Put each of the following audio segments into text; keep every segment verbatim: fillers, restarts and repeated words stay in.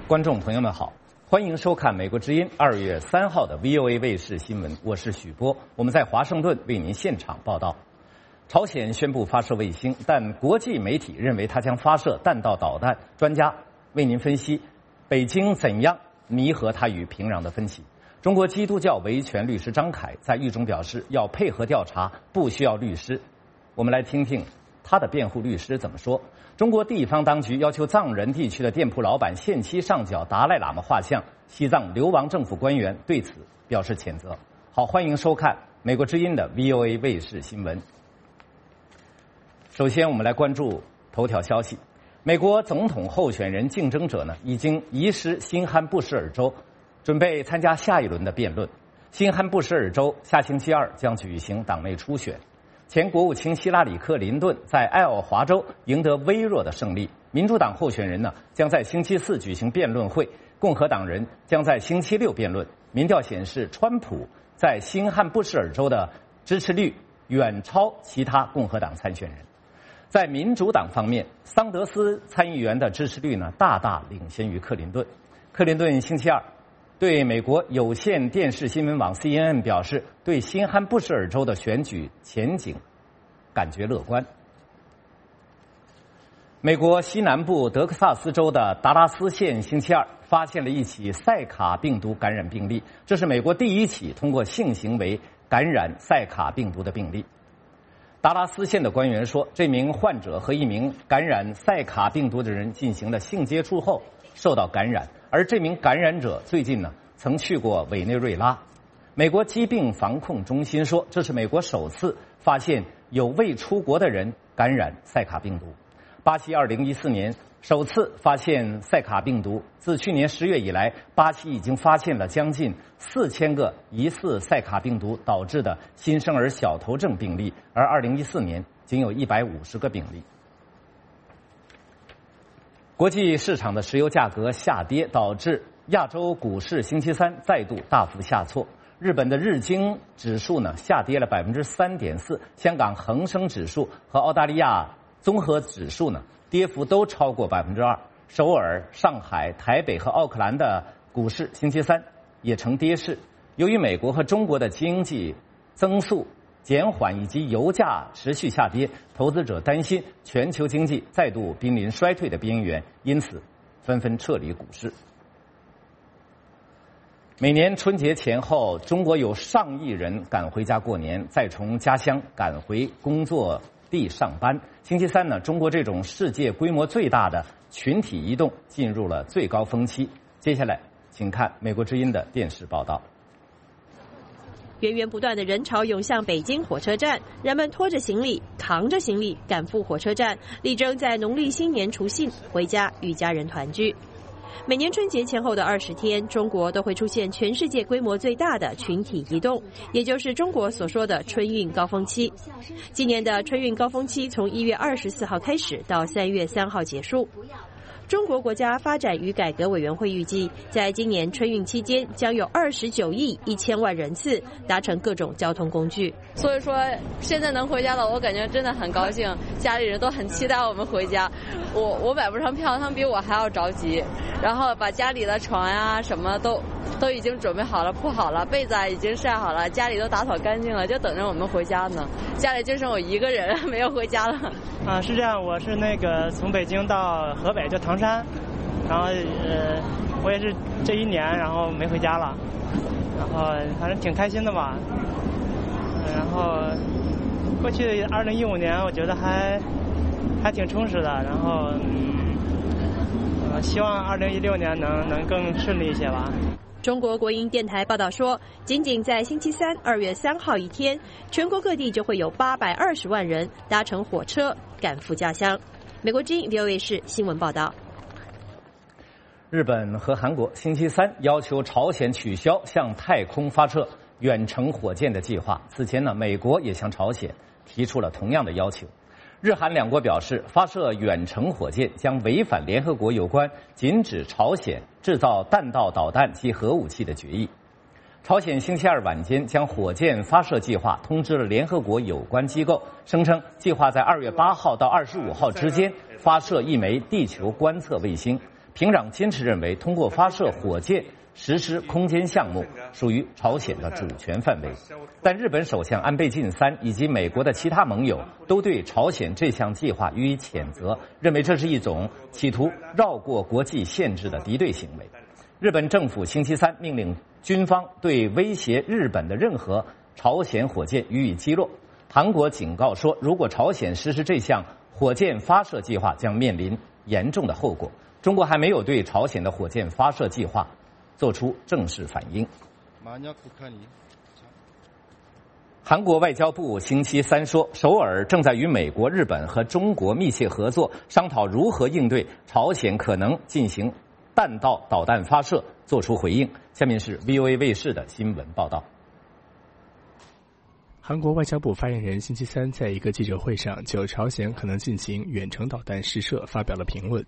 观众朋友们好，欢迎收看美国之音二月三号的 V O A 卫视新闻，我是许波，我们在华盛顿为您现场报道。朝鲜宣布发射卫星，但国际媒体认为它将发射弹道导弹。专家为您分析北京怎样弥合它与平壤的分歧。中国基督教维权律师张凯在狱中表示，要配合调查，不需要律师。我们来听听他的辩护律师怎么说。中国地方当局要求藏人地区的店铺老板限期上缴达赖喇嘛画像，西藏流亡政府官员对此表示谴责。好，欢迎收看美国之音的 V O A 卫视新闻。首先，我们来关注头条消息：美国总统候选人竞争者呢，已经移师新罕布什尔州，准备参加下一轮的辩论。新罕布什尔州下星期二将举行党内初选。前国务卿希拉里·克林顿在爱奥华州赢得微弱的胜利，民主党候选人呢将在星期四举行辩论会，共和党人将在星期六辩论。民调显示，川普在新罕布什尔州的支持率远超其他共和党参选人。在民主党方面，桑德斯参议员的支持率呢大大领先于克林顿。克林顿星期二对美国有线电视新闻网 C N N 表示，对新罕布什尔州的选举前景感觉乐观。美国西南部德克萨斯州的达拉斯县星期二发现了一起赛卡病毒感染病例，这是美国第一起通过性行为感染赛卡病毒的病例。达拉斯县的官员说，这名患者和一名感染赛卡病毒的人进行了性接触后受到感染，而这名感染者最近呢曾去过委内瑞拉。美国疾病防控中心说，这是美国首次发现有未出国的人感染赛卡病毒。巴西二零一四年首次发现赛卡病毒，自去年十月以来，巴西已经发现了将近四千个疑似赛卡病毒导致的新生儿小头症病例，而二零一四年仅有一百五十个病例。国际市场的石油价格下跌，导致亚洲股市星期三再度大幅下挫。日本的日经指数呢下跌了百分之三点四，香港恒生指数和澳大利亚综合指数呢跌幅都超过百分之二。首尔、上海、台北和奥克兰的股市星期三也呈跌势。由于美国和中国的经济增速减缓以及油价持续下跌，投资者担心全球经济再度濒临衰退的边缘，因此纷纷撤离股市。每年春节前后，中国有上亿人赶回家过年，再从家乡赶回工作地上班。星期三呢，中国这种世界规模最大的群体移动进入了最高峰期。接下来，请看美国之音的电视报道。 源源不断的人潮涌向北京火车站，人们拖着行李、扛着行李赶赴火车站，力争在农历新年除夕回家与家人团聚。每年春节前后的二十天，中国都会出现全世界规模最大的群体移动，也就是中国所说的春运高峰期。今年的春运高峰期从一月二十四号开始，到三月三号结束。中国国家发展与改革委员会预计，在今年春运期间，将有二十九亿一千万人次搭乘各种交通工具。 所以说，现在能回家了，我感觉真的很高兴，家里人都很期待我们回家。我我买不上票，他们比我还要着急，然后把家里的床呀什么都都已经准备好了，铺好了，被子已经晒好了，家里都打扫干净了，就等着我们回家呢。家里就剩我一个人没有回家了。 啊，是这样，我是那个从北京到河北，就唐山，然后呃，我也是这一年，然后没回家了，然后反正挺开心的吧。然后过去二零一五年，我觉得还还挺充实的，然后嗯，呃，希望二零一六年能能更顺利一些吧。 中国国营电台报道说，仅仅在星期三二月三号一天，全国各地就会有八百二十万人搭乘火车赶赴家乡。美国之音 V O A 市新闻报道。 日本和韩国星期三要求朝鲜取消向太空发射远程火箭的计划。此前呢，美国也向朝鲜提出了同样的要求。日韩两国表示，发射远程火箭将违反联合国有关禁止朝鲜制造弹道导弹及核武器的决议。朝鲜星期二晚间将火箭发射计划通知了联合国有关机构，声称计划在二月八号到二十五号之间发射一枚地球观测卫星。 平壤坚持认为，通过发射火箭实施空间项目属于朝鲜的主权范围。但日本首相安倍晋三以及美国的其他盟友都对朝鲜这项计划予以谴责，认为这是一种企图绕过国际限制的敌对行为。日本政府星期三命令军方对威胁日本的任何朝鲜火箭予以击落。韩国警告说，如果朝鲜实施这项火箭发射计划，将面临严重的后果。中国还没有对朝鲜的火箭发射计划做出正式反应。韩国外交部星期三说，首尔正在与美国、日本和中国密切合作，商讨如何应对朝鲜可能进行弹道导弹发射做出回应。下面是 V O A 卫视的新闻报道。 韩国外交部发言人星期三在一个记者会上就朝鲜可能进行远程导弹试射发表了评论。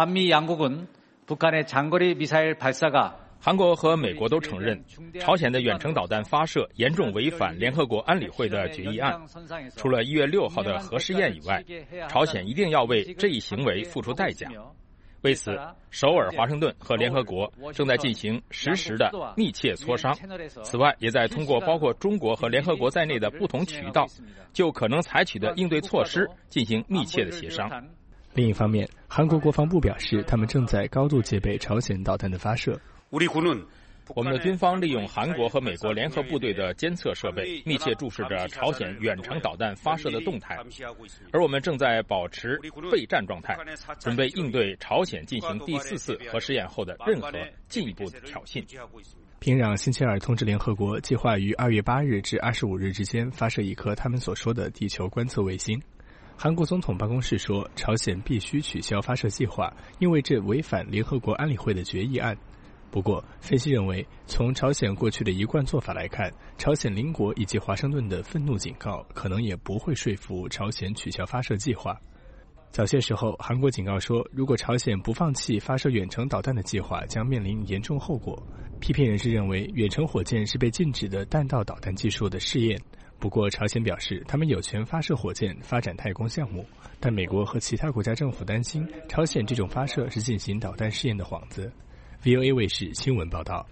韩国和美国都承认，朝鲜的远程导弹发射严重违反联合国安理会的决议案。除了一月六号的核试验以外，朝鲜一定要为这一行为付出代价。为此，首尔、华盛顿和联合国正在进行实时的密切磋商。此外，也在通过包括中国和联合国在内的不同渠道，就可能采取的应对措施进行密切的协商。 另一方面，韩国国防部表示，他们正在高度戒备朝鲜导弹的发射。 我们的军方利用韩国和美国联合部队的监测设备，密切注视着朝鲜远程导弹发射的动态，而我们正在保持备战状态，准备应对朝鲜进行第四次核试验后的任何进一步的挑衅。 平壤星期二通知联合国，计划于二月八日至二十五日之间发射一颗他们所说的地球观测卫星。韩国总统办公室说，朝鲜必须取消发射计划，因为这违反联合国安理会的决议案。不过，分析认为，从朝鲜过去的一贯做法来看，朝鲜邻国以及华盛顿的愤怒警告可能也不会说服朝鲜取消发射计划。早些时候，韩国警告说，如果朝鲜不放弃发射远程导弹的计划，将面临严重后果。批评人士认为，远程火箭是被禁止的弹道导弹技术的试验。不过，朝鲜表示，他们有权发射火箭发展太空项目，但美国和其他国家政府担心，朝鲜这种发射是进行导弹试验的幌子。V O A 卫视新闻报道。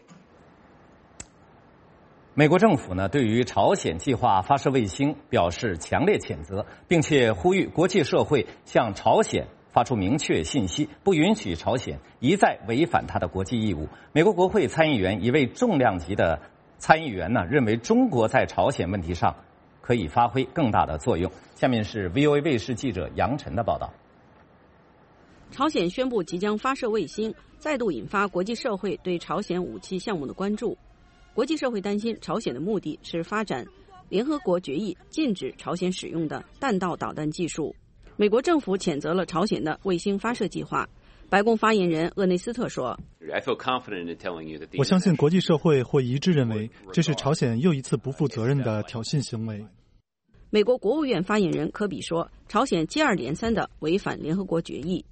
美国政府呢，对于朝鲜计划发射卫星表示强烈谴责，并且呼吁国际社会向朝鲜发出明确信息，不允许朝鲜一再违反他的国际义务。美国国会参议员一位重量级的参议员呢，认为中国在朝鲜问题上可以发挥更大的作用。下面是 V O A 卫视记者杨晨的报道。 朝鲜宣布即将发射卫星，再度引发国际社会对朝鲜武器项目的关注。国际社会担心朝鲜的目的是发展联合国决议禁止朝鲜使用的弹道导弹技术。美国政府谴责了朝鲜的卫星发射计划。白宫发言人厄内斯特说， 我相信国际社会会一致认为，这是朝鲜又一次不负责任的挑衅行为。 美国国务院发言人科比说，朝鲜接二连三地违反联合国决议。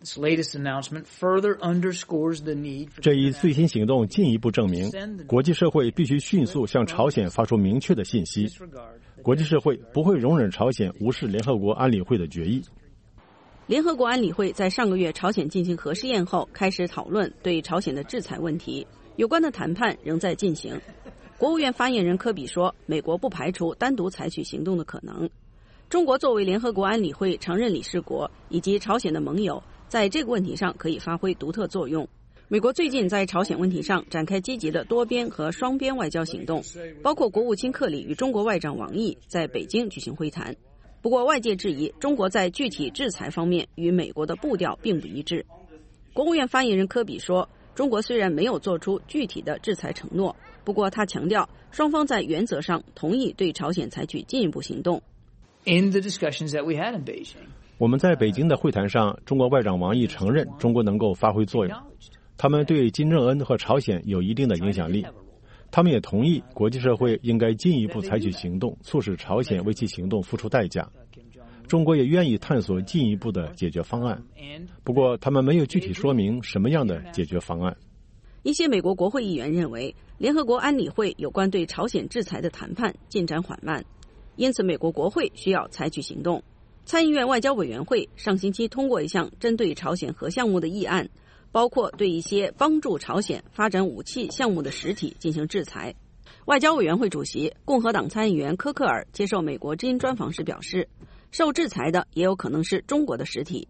这一最新行动进一步证明，国际社会必须迅速向朝鲜发出明确的信息。国际社会不会容忍朝鲜无视联合国安理会的决议。 联合国安理会在上个月朝鲜进行核试验后，开始讨论对朝鲜的制裁问题，有关的谈判仍在进行。国务院发言人科比说，美国不排除单独采取行动的可能。中国作为联合国安理会常任理事国以及朝鲜的盟友，在这个问题上可以发挥独特作用。美国最近在朝鲜问题上展开积极的多边和双边外交行动，包括国务卿克里与中国外长王毅在北京举行会谈。不过外界质疑，中国在具体制裁方面与美国的步调并不一致。国务院发言人科比说，中国虽然没有做出具体的制裁承诺，不过他强调，双方在原则上同意对朝鲜采取进一步行动。 我们在北京的会谈上，中国外长王毅承认中国能够发挥作用，他们对金正恩和朝鲜有一定的影响力。他们也同意国际社会应该进一步采取行动，促使朝鲜为其行动付出代价。中国也愿意探索进一步的解决方案，不过他们没有具体说明什么样的解决方案。 一些美国国会议员认为，联合国安理会有关对朝鲜制裁的谈判进展缓慢，因此美国国会需要采取行动。参议院外交委员会上星期通过一项针对朝鲜核项目的议案， 包括对一些帮助朝鲜发展武器项目的实体进行制裁。外交委员会主席共和党参议员科克尔接受美国之音专访时表示，受制裁的也有可能是中国的实体。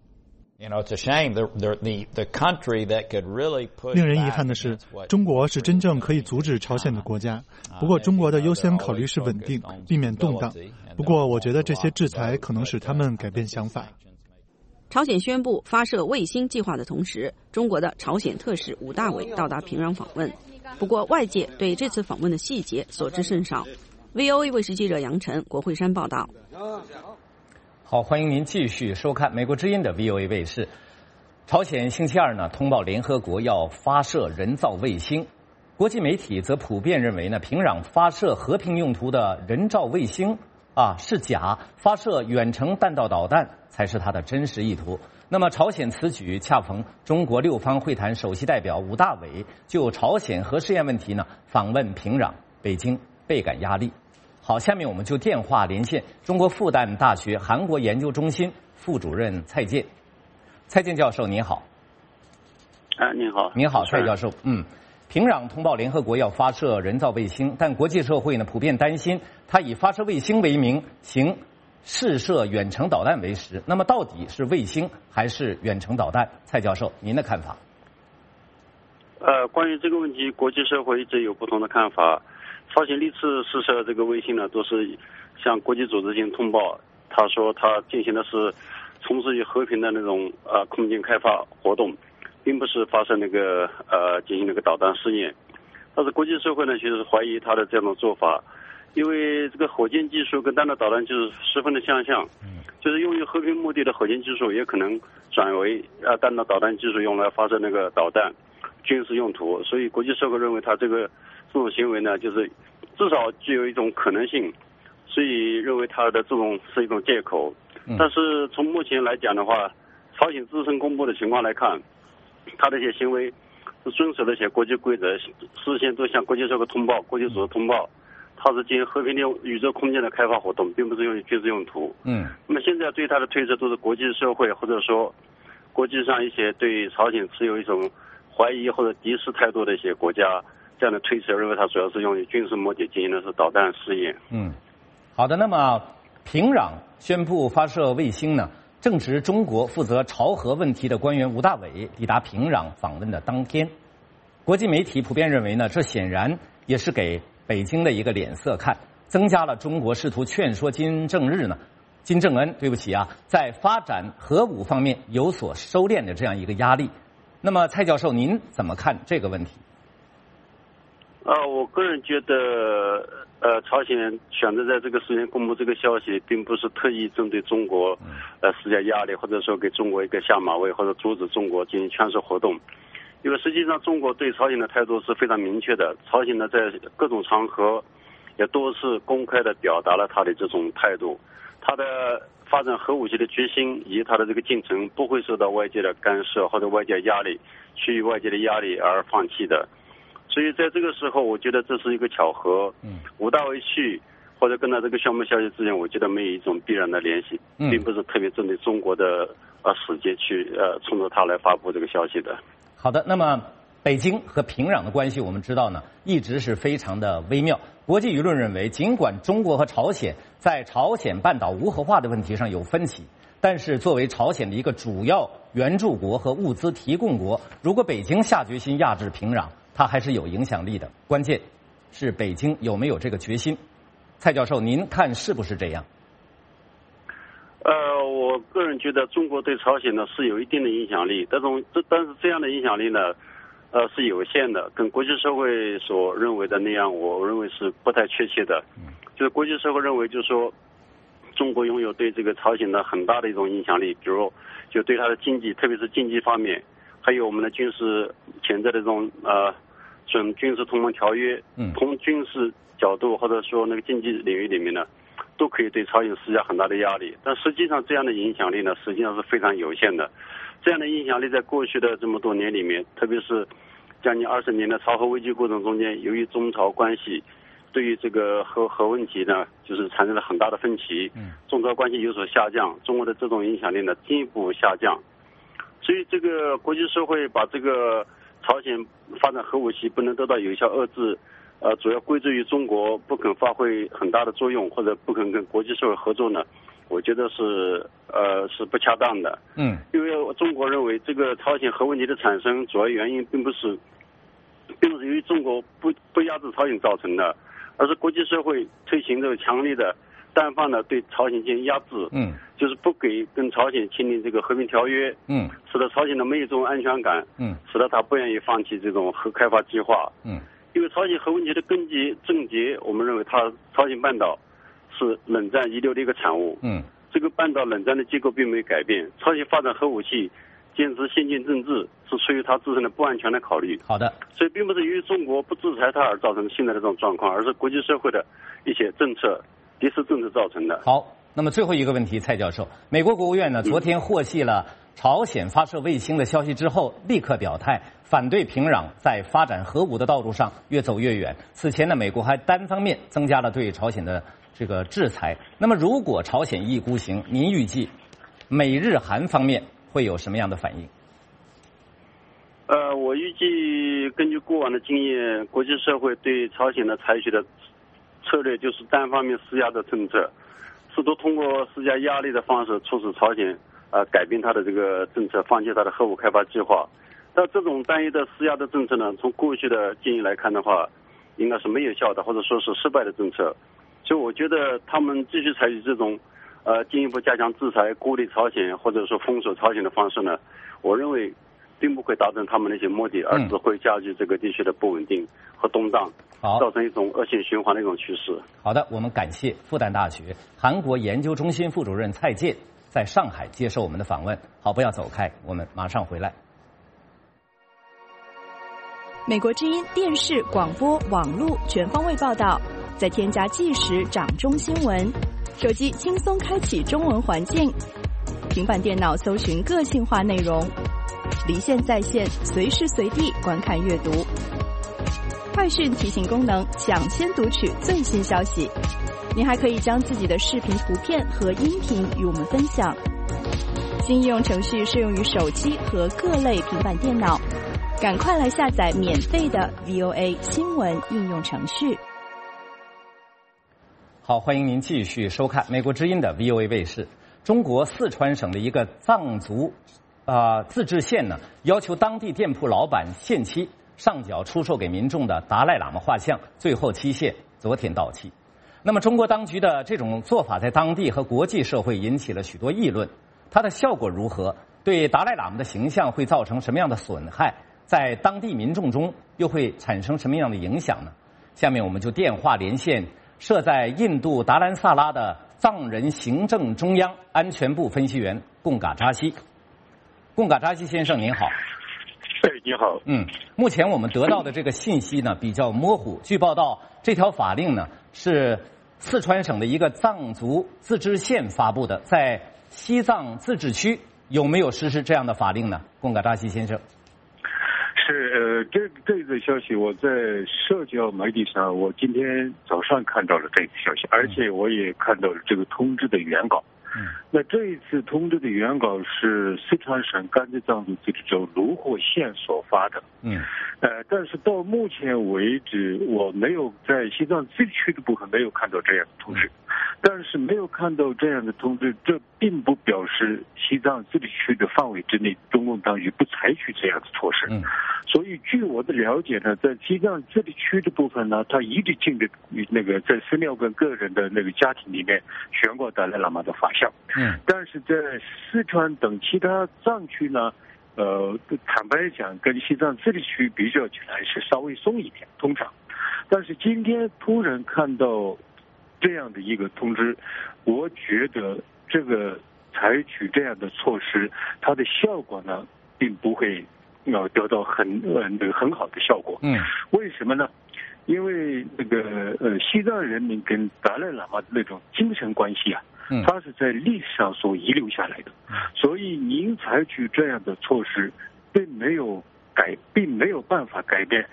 令人遗憾的是，中国是真正可以阻止朝鲜的国家。不过，中国的优先考虑是稳定，避免动荡。不过，我觉得这些制裁可能使他们改变想法。 朝鲜宣布发射卫星计划的同时，中国的朝鲜特使武大伟到达平壤访问。不过，外界对这次访问的细节所知甚少。V O A 卫视记者杨晨、国会山报道。 好，欢迎您继续收看美国之音的 V O A 卫视。朝鲜星期二呢通报联合国要发射人造卫星，国际媒体则普遍认为呢，平壤发射和平用途的人造卫星啊是假，发射远程弹道导弹才是它的真实意图。那么朝鲜此举恰逢中国六方会谈首席代表武大伟就朝鲜核试验问题呢访问平壤，北京倍感压力。好，下面我们就电话连线中国复旦大学韩国研究中心副主任蔡健。蔡健教授您好。 啊，您好。 您好，蔡教授。嗯，平壤通报联合国要发射人造卫星，但国际社会呢普遍担心它以发射卫星为名行试射远程导弹为实。那么到底是卫星还是远程导弹？蔡教授，您的看法？ 呃，关于这个问题，国际社会一直有不同的看法。朝鲜历次试射这个卫星呢，都是向国际组织进行通报。他说他进行的是从事于和平的那种呃空间开发活动，并不是发射那个呃进行那个导弹试验。但是国际社会呢，其实怀疑他的这种做法，因为这个火箭技术跟弹道导弹就是十分的相像，就是用于和平目的的火箭技术也可能转为呃弹道导弹技术用来发射那个导弹军事用途，所以国际社会认为他这个这种行为呢，就是至少具有一种可能性，所以认为他的这种是一种借口。但是从目前来讲的话，朝鲜自身公布的情况来看，他的一些行为是遵守了一些国际规则，事先都向国际社会通报、国际组织通报，他是进行和平的宇宙空间的开发活动，并不是用于军事用途。嗯。那么现在对他的推测都是国际社会或者说国际上一些对朝鲜持有一种怀疑或者敌视态度的一些国家，这样的推测认为它主要是用于军事目的进行的是导弹试验。 嗯，好的。那么平壤宣布发射卫星呢，正值中国负责朝核问题的官员吴大伟抵达平壤访问的当天。国际媒体普遍认为呢，这显然也是给北京的一个脸色看，增加了中国试图劝说金正日呢，金正恩对不起啊，在发展核武方面有所收敛的这样一个压力。那么蔡教授，您怎么看这个问题？ 呃，我个人觉得，呃，朝鲜选择在这个时间公布这个消息，并不是特意针对中国，呃，施加压力，或者说给中国一个下马威，或者阻止中国进行劝说活动。因为实际上，中国对朝鲜的态度是非常明确的。朝鲜呢，在各种场合也多次公开的表达了他的这种态度，他的发展核武器的决心以及他的这个进程不会受到外界的干涉或者外界压力，趋于外界的压力而放弃的。所以在这个时候，我觉得这是一个巧合。嗯，吴大伟去或者跟他这个项目消息之间，我觉得没有一种必然的联系，嗯、并不是特别针对中国的呃使节去呃冲着他来发布这个消息的。 好的，那么北京和平壤的关系，我们知道呢，一直是非常的微妙。国际舆论认为，尽管中国和朝鲜在朝鲜半岛无核化的问题上有分歧，但是作为朝鲜的一个主要援助国和物资提供国，如果北京下决心压制平壤，它还是有影响力的。关键是北京有没有这个决心。蔡教授，您看是不是这样？ 呃，我个人觉得中国对朝鲜呢是有一定的影响力，但是这但是这样的影响力呢，呃是有限的，跟国际社会所认为的那样，我认为是不太确切的。就是国际社会认为，就是说中国拥有对这个朝鲜的很大的一种影响力，比如就对它的经济，特别是经济方面，还有我们的军事潜在的这种呃准军事同盟条约，从军事角度或者说那个经济领域里面呢，都可以对朝鲜施加很大的压力。但实际上这样的影响力呢，实际上是非常有限的。这样的影响力在过去的这么多年里面，特别是将近二十年的朝核危机过程中间，由于中朝关系对于这个核核问题呢，就是产生了很大的分歧，中朝关系有所下降，中国的这种影响力呢进一步下降。 所以这个国际社会把这个朝鲜发展核武器不能得到有效遏制，呃，主要归罪于中国不肯发挥很大的作用，或者不肯跟国际社会合作呢，我觉得是呃是不恰当的。 嗯， 因为中国认为这个朝鲜核问题的产生主要原因并不是，并不是由于中国不不压制朝鲜造成的，而是国际社会推行这个强烈的单方的对朝鲜进行压制。 嗯， 就是不给跟朝鲜签订这个和平条约。 嗯， 使得朝鲜的没有这种安全感。 嗯， 使得他不愿意放弃这种核开发计划。 嗯， 因为朝鲜核问题的根基症结，我们认为它朝鲜半岛是冷战遗留的一个产物。 嗯，这个半岛冷战的结构并没有改变，朝鲜发展核武器坚持先进政治是出于他自身的不安全的考虑。 好的， 所以并不是由于中国不制裁他而造成现在的这种状况，而是国际社会的一些政策敌视政策造成的。 好，那么最后一个问题，蔡教授，美国国务院呢昨天获悉了朝鲜发射卫星的消息之后，立刻表态反对平壤在发展核武的道路上越走越远。此前呢，美国还单方面增加了对朝鲜的这个制裁。那么如果朝鲜一意孤行，您预计美日韩方面会有什么样的反应？ 呃，我预计根据过往的经验，国际社会对朝鲜的采取的策略就是单方面施压的政策，试图通过施加压力的方式促使朝鲜呃改变他的这个政策，放弃他的核武开发计划。但这种单一的施压的政策呢，从过去的经验来看的话，应该是没有效的，或者说是失败的政策。所以我觉得他们继续采取这种呃进一步加强制裁、孤立朝鲜或者说封锁朝鲜的方式呢，我认为并不会达成他们的一些目的，而只会加剧这个地区的不稳定和动荡， 好， 造成一种恶性循环的一种趋势。 好的，我们感谢复旦大学韩国研究中心副主任蔡健在上海接受我们的访问。好，不要走开，我们马上回来。 美国之音电视、广播、网络全方位报道，再添加即时掌中新闻，手机轻松开启中文环境，平板电脑搜寻个性化内容，离线在线，随时随地观看阅读。快讯提醒功能，抢先读取最新消息。您还可以将自己的视频、图片和音频与我们分享。新应用程序适用于手机和各类平板电脑，赶快来下载免费的 V O A 新闻应用程序。 好，欢迎您继续收看美国之音的 V O A 卫视。中国四川省的一个藏族啊、呃、自治县呢，要求当地店铺老板限期上缴出售给民众的达赖喇嘛画像，最后期限昨天到期。那么中国当局的这种做法在当地和国际社会引起了许多议论，它的效果如何？对达赖喇嘛的形象会造成什么样的损害？在当地民众中又会产生什么样的影响呢？下面我们就电话连线设在印度达兰萨拉的藏人行政中央安全部分析员贡嘎扎西。贡嘎扎西先生您好。 哎，你好。 嗯，目前我们得到的这个信息呢比较模糊。据报道，这条法令呢是四川省的一个藏族自治县发布的，在西藏自治区有没有实施这样的法令呢？贡嘎扎西先生。 是呃，这这个消息我在社交媒体上，我今天早上看到了这个消息，而且我也看到了这个通知的原稿。 嗯， 那这一次通知的原稿是四川省甘孜藏族自治州芦霍县所发的。 嗯， 呃，但是到目前为止，我没有在西藏自治区的部分没有看到这样的通知。但是没有看到这样的通知，这并不表示西藏自治区的范围之内，中共当局不采取这样的措施。 嗯， 所以据我的了解呢，在西藏自治区的部分呢，他一直禁止那个在寺庙跟个人的那个家庭里面悬挂达赖喇嘛的法像。 嗯， 但是在四川等其他藏区呢，呃，坦白讲，跟西藏自治区比较起来是稍微松一点，通常。但是今天突然看到这样的一个通知，我觉得这个采取这样的措施，它的效果呢，并不会呃得到很呃那个很好的效果。 嗯， 为什么呢？因为那个呃西藏人民跟达赖喇嘛的那种精神关系啊， 嗯， 它是在历史上所遗留下来的。所以您采取这样的措施，并没有改，并没有办法改变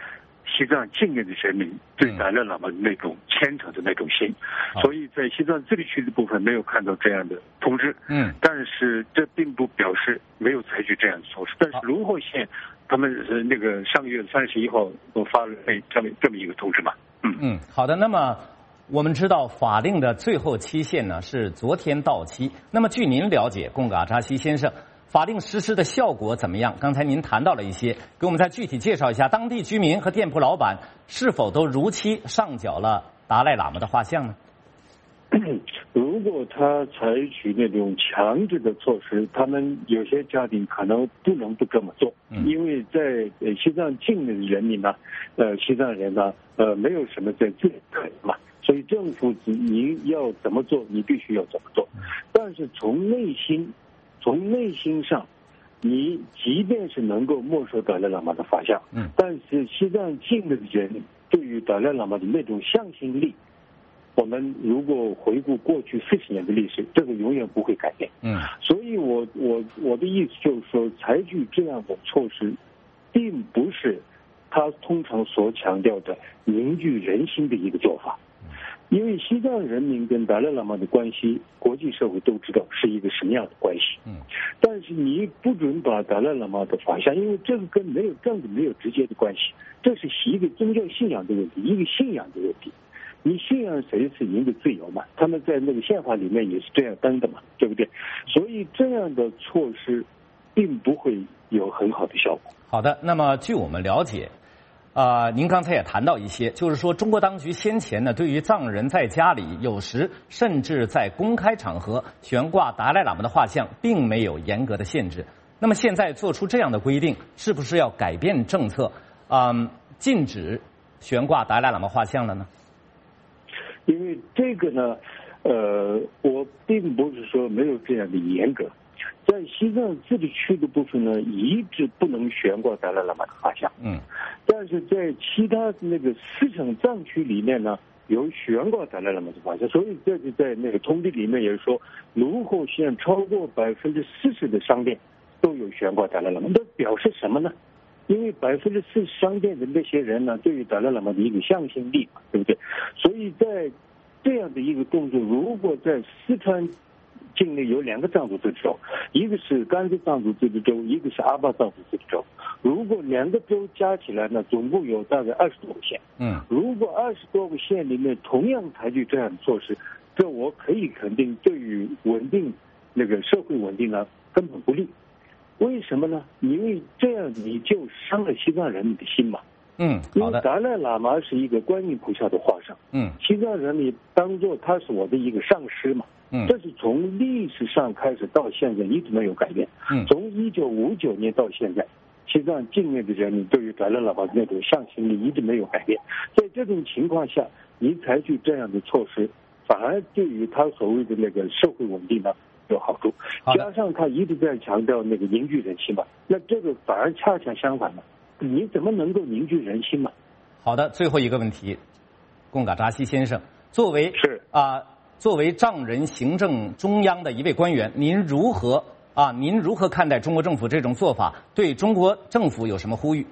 西藏境内的人民对达赖喇嘛的那种虔诚的那种心，所以在西藏自治区的部分没有看到这样的通知。 嗯， 但是这并不表示没有采取这样的措施。但是龙火县他们是那个上个月三十一号都发了这么这么一个通知嘛。嗯嗯，好的。那么我们知道法令的最后期限呢是昨天到期。那么据您了解，贡嘎扎西先生，法令实施的效果怎么样？刚才您谈到了一些，给我们再具体介绍一下，当地居民和店铺老板是否都如期上缴了达赖喇嘛的画像呢？ 如果他采取那种强制的措施，他们有些家庭可能不能不这么做， 嗯、 因为在西藏境内的人民呢，呃，西藏人呢，呃，没有什么在自己可以嘛，所以政府你要怎么做，你必须要怎么做。但是从内心，从内心上，你即便是能够没收达赖喇嘛的法像， 嗯， 但是西藏境内的人对于达赖喇嘛的那种向心力。我们如果回顾过去四十年的历史，这个永远不会改变。 嗯， 所以我我我的意思就是说，采取这样的措施，并不是他通常所强调的凝聚人心的一个做法。因为西藏人民跟达赖喇嘛的关系，国际社会都知道是一个什么样的关系。 嗯， 但是你不准把达赖喇嘛的法像，因为这个跟没有政治没有直接的关系，这是一个宗教信仰的问题，一个信仰的问题。你信仰谁是您的自由嘛？他们在那个宪法里面也是这样登的嘛，对不对？所以这样的措施并不会有很好的效果。 好的，那么据我们了解，啊、呃，您刚才也谈到一些，就是说中国当局先前呢，对于藏人在家里，有时甚至在公开场合悬挂达赖喇嘛的画像，并没有严格的限制。那么现在做出这样的规定，是不是要改变政策，嗯、呃，禁止悬挂达赖喇嘛画像了呢？ 因为这个呢，呃，我并不是说没有这样的严格，在西藏自治区的部分呢，一直不能悬挂达赖喇嘛的画像。 嗯， 但是在其他那个四省藏区里面呢，有悬挂达赖喇嘛的画像，所以这就在那个通知里面也是说，龙火县超过百分之四十的商店都有悬挂达赖喇嘛，这表示什么呢？因为百分之四十商店的那些人呢，对于达赖喇嘛的一个向心力，对不对？所以在这样的一个动作，如果在四川境内有两个藏族自治州，一个是甘孜藏族自治州，一个是阿坝藏族自治州。如果两个州加起来呢，总共有大概二十多个县。 嗯， 如果二十多个县里面同样采取这样的措施，这我可以肯定，对于稳定那个社会稳定呢，根本不利。为什么呢？因为这样你就伤了西藏人民的心嘛。 嗯， 因为达赖喇嘛是一个观音菩萨的化身。 嗯， 西藏人民当做他是我的一个上师嘛。 嗯， 这是从历史上开始到现在一直没有改变。 嗯， 从一九五九年到现在，西藏境内的人民对于达赖喇嘛的那种向心力一直没有改变。在这种情况下，你采取这样的措施，反而对于他所谓的那个社会稳定呢有好处。加上他一直在强调那个凝聚人心嘛，那这个反而恰恰相反了。你怎么能够凝聚人心嘛？ 好的，最后一个问题，贡嘎扎西先生，作为是啊、呃，作为藏人行政中央的一位官员，您如何啊？您如何看待中国政府这种做法？对中国政府有什么呼吁？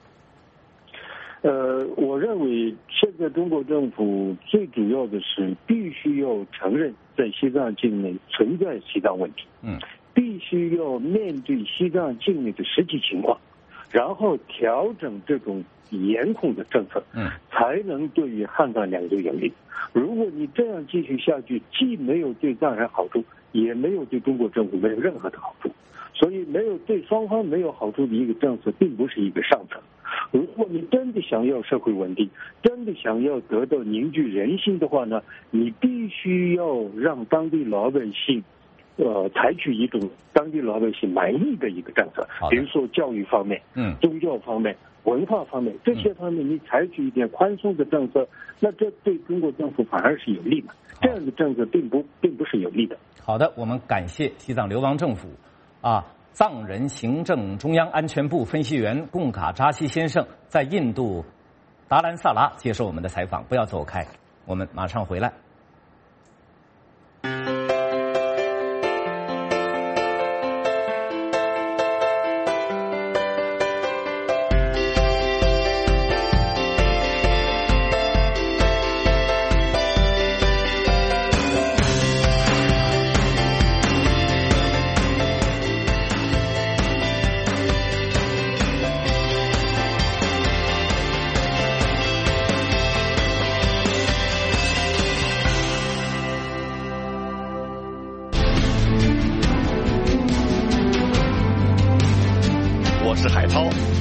呃，我认为现在中国政府最主要的是必须要承认在西藏境内存在西藏问题， 嗯， 必须要面对西藏境内的实际情况，然后调整这种严控的政策， 嗯， 才能对于汉藏两州有利。如果你这样继续下去，既没有对藏人好处，也没有对中国政府没有任何的好处，所以没有对双方没有好处的一个政策，并不是一个上策。如果你真的想要社会稳定，真的想要得到凝聚人心的话呢，你必须要让当地老百姓呃，采取一种当地老百姓满意的一个政策，比如说教育方面、 嗯， 宗教方面、文化方面这些方面，你采取一点宽松的政策，那这对中国政府反而是有利嘛？这样的政策并不并不是有利的。 好的，我们感谢西藏流亡政府啊，藏人行政中央安全部分析员贡嘎扎西先生在印度达兰萨拉接受我们的采访。不要走开，我们马上回来。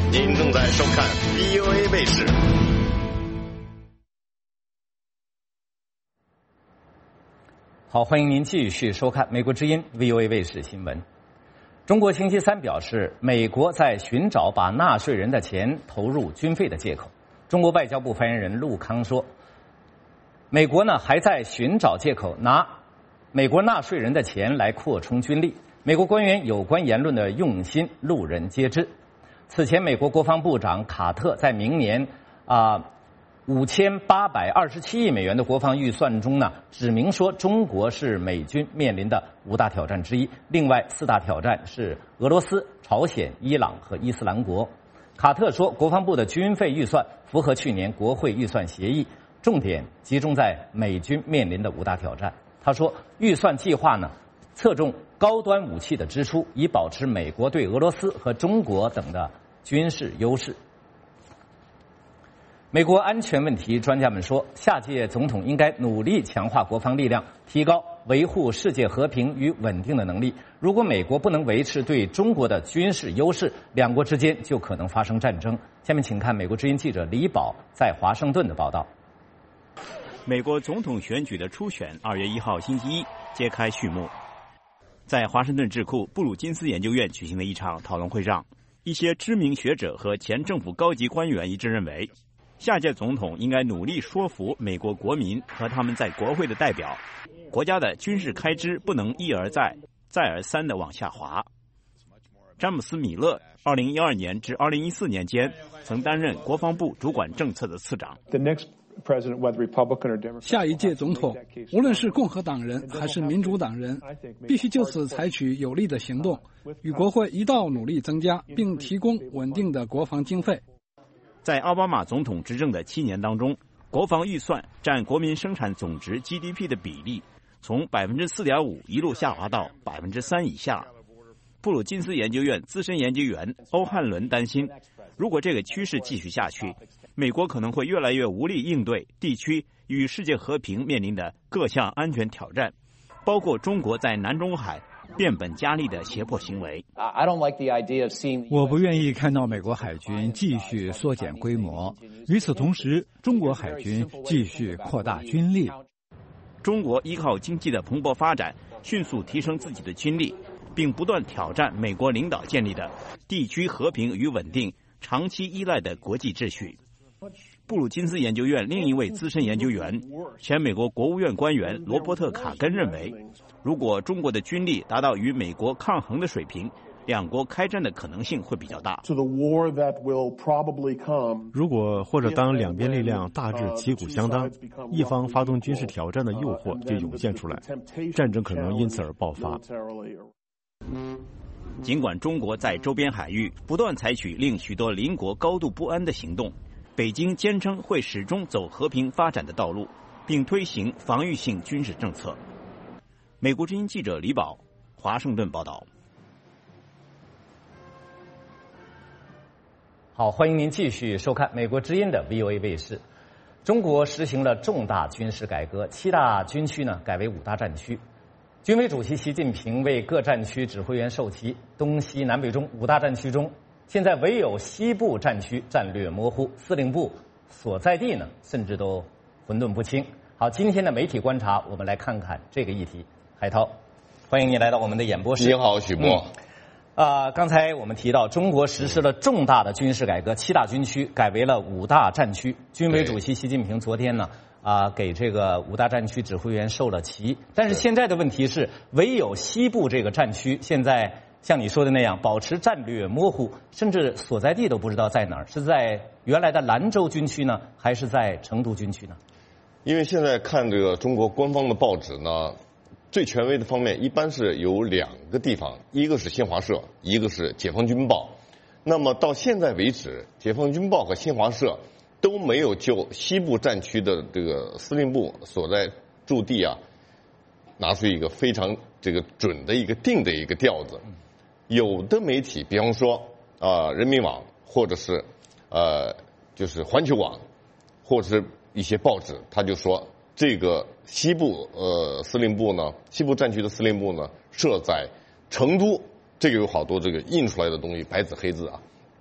您正在收看 V O A 卫视。 好，欢迎您继续收看美国之音 V O A 卫视新闻。中国星期三表示，美国在寻找把纳税人的钱投入军费的借口。中国外交部发言人陆康说，美国呢还在寻找借口，拿美国纳税人的钱来扩充军力。美国官员有关言论的用心，路人皆知。此前，美国国防部长卡特在明年啊五千八百二十七亿美元的国防预算中呢，指明说中国是美军面临的五大挑战之一。另外四大挑战是俄罗斯、朝鲜、伊朗和伊斯兰国。卡特说，国防部的军费预算符合去年国会预算协议，重点集中在美军面临的五大挑战。他说，预算计划呢侧重高端武器的支出，以保持美国对俄罗斯和中国等的军事优势。美国安全问题专家们说，下届总统应该努力强化国防力量，提高维护世界和平与稳定的能力。如果美国不能维持对中国的军事优势，两国之间就可能发生战争。下面请看美国之音记者李宝在华盛顿的报道。 美国总统选举的初选二月一号星期一揭开序幕。在华盛顿智库布鲁金斯研究院举行的一场讨论会上，一些知名学者和前政府高级官员一致认为，下届总统应该努力说服美国国民和他们在国会的代表，国家的军事开支不能一而再、再而三地往下滑。詹姆斯·米勒二零一二年至二零一四年间曾担任国防部主管政策的次长。 下一届总统，无论是共和党人还是民主党人，必须就此采取有力的行动，与国会一道努力增加，并提供稳定的国防经费。 在奥巴马总统执政的七年当中，国防预算占国民生产总值 G D P 的比例从 百分之四点五 一路下滑到 百分之三 以下。布鲁金斯研究院资深研究员欧汉伦担心，如果这个趋势继续下去，美国可能会越来越无力应对地区与世界和平面临的各项安全挑战，包括中国在南中海变本加厉的胁迫行为。 我不愿意看到美国海军继续缩减规模，与此同时，中国海军继续扩大军力。 中国依靠经济的蓬勃发展，迅速提升自己的军力，并不断挑战美国领导建立的地区和平与稳定长期依赖的国际秩序。布鲁金斯研究院另一位资深研究员、前美国国务院官员罗伯特·卡根认为，如果中国的军力达到与美国抗衡的水平，两国开战的可能性会比较大。 如果或者当两边力量大致旗鼓相当，一方发动军事挑战的诱惑就涌现出来，战争可能因此而爆发。 尽管中国在周边海域不断采取令许多邻国高度不安的行动，北京坚称会始终走和平发展的道路，并推行防御性军事政策。美国之音记者李宝，华盛顿报道。 好，欢迎您继续收看美国之音的 V O A 卫视。中国实行了重大军事改革，七大军区呢改为五大战区。军委主席习近平为各战区指挥员授旗，东西南北中五大战区中，现在唯有西部战区战略模糊，司令部所在地呢甚至都混沌不清。好，今天的媒体观察，我们来看看这个议题。海涛，欢迎你来到我们的演播室。 你好，许波。 嗯啊、呃，刚才我们提到，中国实施了重大的军事改革，七大军区改为了五大战区。军委主席习近平昨天呢，啊、呃，给这个五大战区指挥员授了旗。但是现在的问题是，唯有西部这个战区现在像你说的那样，保持战略模糊，甚至所在地都不知道在哪儿，是在原来的兰州军区呢，还是在成都军区呢？ 因为现在看这个中国官方的报纸呢，最权威的方面一般是有两个地方，一个是新华社，一个是解放军报。那么到现在为止，解放军报和新华社都没有就西部战区的这个司令部所在驻地啊，拿出一个非常这个准的一个定的一个调子。有的媒体，比方说啊、呃、人民网，或者是呃就是环球网，或者是一些报纸，他就说这个西部呃司令部呢，西部战区的司令部呢设在成都，这个有好多这个印出来的东西，白纸黑字啊。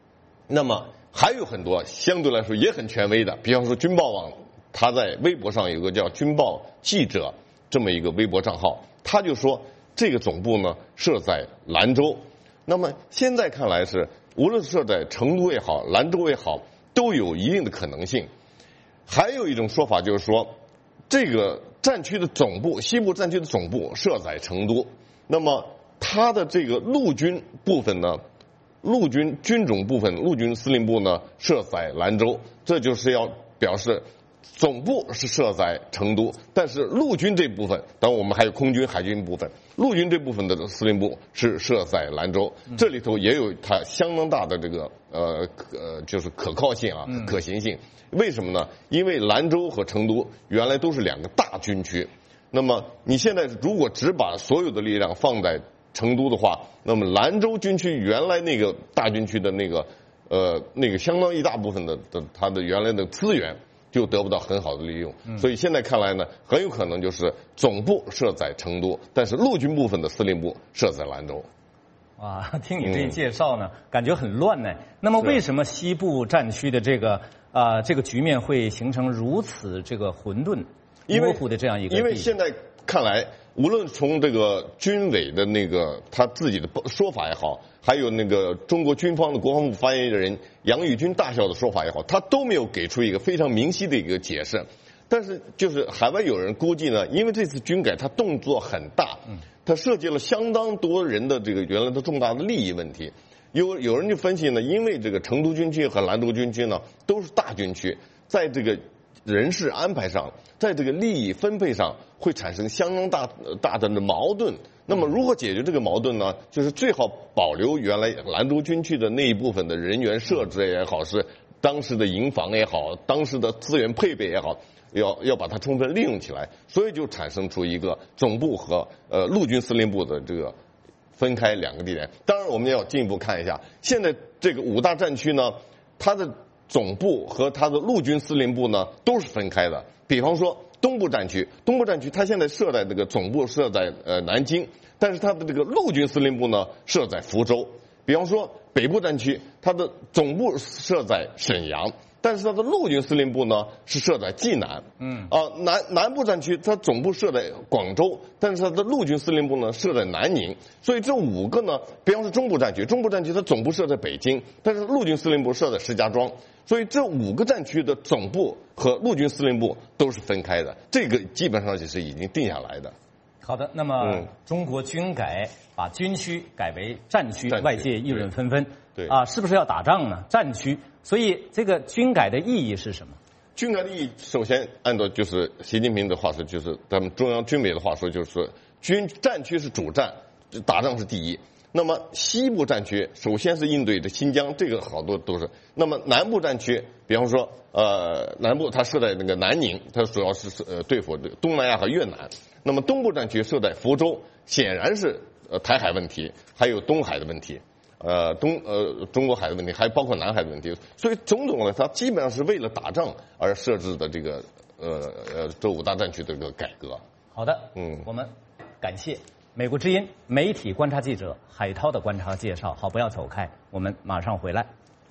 那么还有很多相对来说也很权威的，比方说军报网，他在微博上有个叫军报记者这么一个微博账号，他就说这个总部呢设在兰州。那么现在看来是，无论是设在成都也好，兰州也好，都有一定的可能性。还有一种说法就是说，这个战区的总部，西部战区的总部设在成都，那么它的这个陆军部分呢，陆军军种部分，陆军司令部呢设在兰州，这就是要表示总部是设在成都，但是陆军这部分，当然我们还有空军、海军部分，陆军这部分的司令部是设在兰州，这里头也有它相当大的这个呃呃就是可靠性啊、可行性。为什么呢？因为兰州和成都原来都是两个大军区，那么你现在如果只把所有的力量放在成都的话，那么兰州军区原来那个大军区的那个呃那个相当一大部分的的它的原来的资源就得不到很好的利用，嗯、所以现在看来呢，很有可能就是总部设在成都，但是陆军部分的司令部设在兰州。 哇，听你这一介绍呢，嗯、感觉很乱呢。那么为什么西部战区的这个啊、呃、这个局面会形成如此这个混沌模糊的这样一个？ 因为现在看来，无论从这个军委的那个他自己的说法也好，还有那个中国军方的国防部发言人杨宇军大校的说法也好，他都没有给出一个非常明晰的一个解释。但是就是海外有人估计呢，因为这次军改它动作很大，它涉及了相当多人的这个原来的重大的利益问题。有有人就分析呢，因为这个成都军区和兰州军区呢都是大军区，在这个人事安排上，在这个利益分配上会产生相当大大的矛盾。那么如何解决这个矛盾呢？就是最好保留原来兰州军区的那一部分的人员设置也好，是当时的营房也好，当时的资源配备也好，要要把它充分利用起来。所以就产生出一个总部和呃陆军司令部的这个分开两个地点。当然我们要进一步看一下，现在这个五大战区呢，它的总部和它的陆军司令部呢都是分开的。比方说东部战区，东部战区它现在设在这个总部设在呃南京，但是它的这个陆军司令部呢设在福州。比方说北部战区，它的总部设在沈阳，但是它的陆军司令部呢是设在济南。嗯啊、呃，南南部战区它总部设在广州，但是它的陆军司令部呢设在南宁。所以这五个呢，比方说中部战区，中部战区它总部设在北京，但是陆军司令部设在石家庄。所以这五个战区的总部和陆军司令部都是分开的，这个基本上就是已经定下来的。 好的，那么、嗯、中国军改把军区改为战区，外界议论纷纷。对啊，是不是要打仗呢？战区，所以这个军改的意义是什么？ 军改的意义，首先按照就是习近平的话说，就是咱们中央军委的话说，就是说军战区是主战，打仗是第一。那么西部战区首先是应对的新疆，这个好多都是。那么南部战区，比方说呃南部它设在那个南宁，它主要是呃对付东南亚和越南。那么东部战区设在福州，显然是呃台海问题，还有东海的问题，呃东呃中国海的问题，还包括南海的问题。所以种种呢，它基本上是为了打仗而设置的这个呃呃这五大战区的这个改革。 好的，嗯，我们感谢美国之音媒体观察记者海涛的观察介绍。好，不要走开，我们马上回来。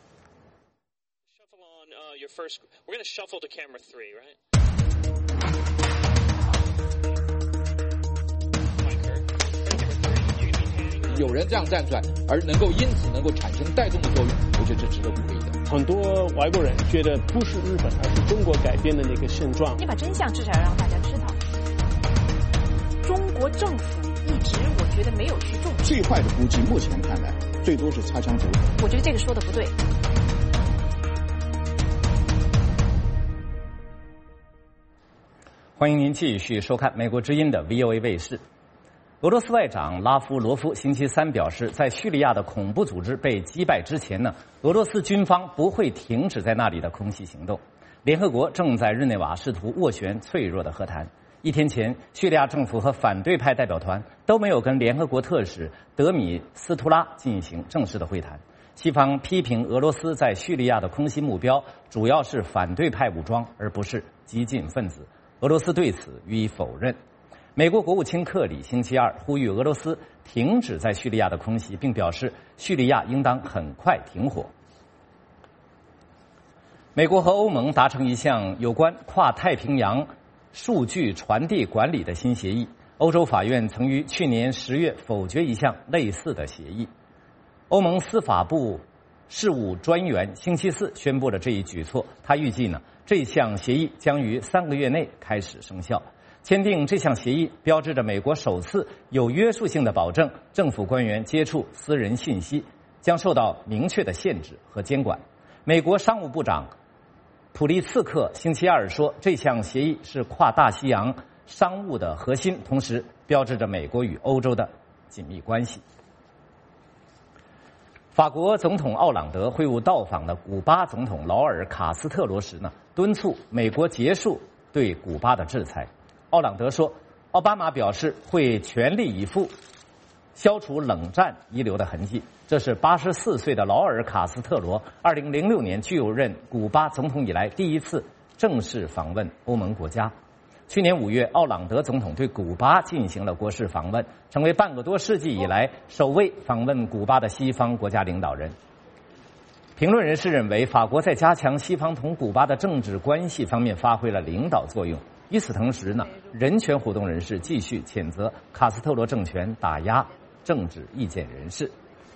有人这样站出来，而能够因此能够产生带动的作用，我觉得这值得鼓励的。 很多外国人觉得不是日本，而是中国改变的那个现状。 你把真相至少要让大家知道。中国政府一直我觉得没有去重视。 最坏的估计，目前看来最多是擦枪走火。 我觉得这个说的不对。 欢迎您继续收看美国之音的 V O A 卫视。俄罗斯外长拉夫罗夫星期三表示，在叙利亚的恐怖组织被击败之前呢，俄罗斯军方不会停止在那里的空袭行动。联合国正在日内瓦试图斡旋脆弱的和谈。一天前，叙利亚政府和反对派代表团都没有跟联合国特使德米斯图拉进行正式的会谈。西方批评俄罗斯在叙利亚的空袭目标主要是反对派武装，而不是激进分子。俄罗斯对此予以否认。美国国务卿克里星期二呼吁俄罗斯停止在叙利亚的空袭，并表示叙利亚应当很快停火。 美国和欧盟达成一项有关跨太平洋数据传递管理的新协议。欧洲法院曾于去年十月否决一项类似的协议。欧盟司法部事务专员星期四宣布了这一举措，他预计呢，这项协议将于三个月内开始生效。签订这项协议标志着美国首次有约束性的保证，政府官员接触私人信息将受到明确的限制和监管。美国商务部长普利茨克星期二说，这项协议是跨大西洋商务的核心，同时标志着美国与欧洲的紧密关系。法国总统奥朗德会晤到访的古巴总统劳尔·卡斯特罗时呢，敦促美国结束对古巴的制裁。奥朗德说，奥巴马表示会全力以赴消除冷战遗留的痕迹。这是八十四岁的劳尔·卡斯特罗二零零六年就任古巴总统以来第一次正式访问欧盟国家。去年五月，奥朗德总统对古巴进行了国事访问，成为半个多世纪以来首位访问古巴的西方国家领导人。评论人士认为，法国在加强西方同古巴的政治关系方面发挥了领导作用。与此同时呢，人权活动人士继续谴责卡斯特罗政权打压政治意见人士。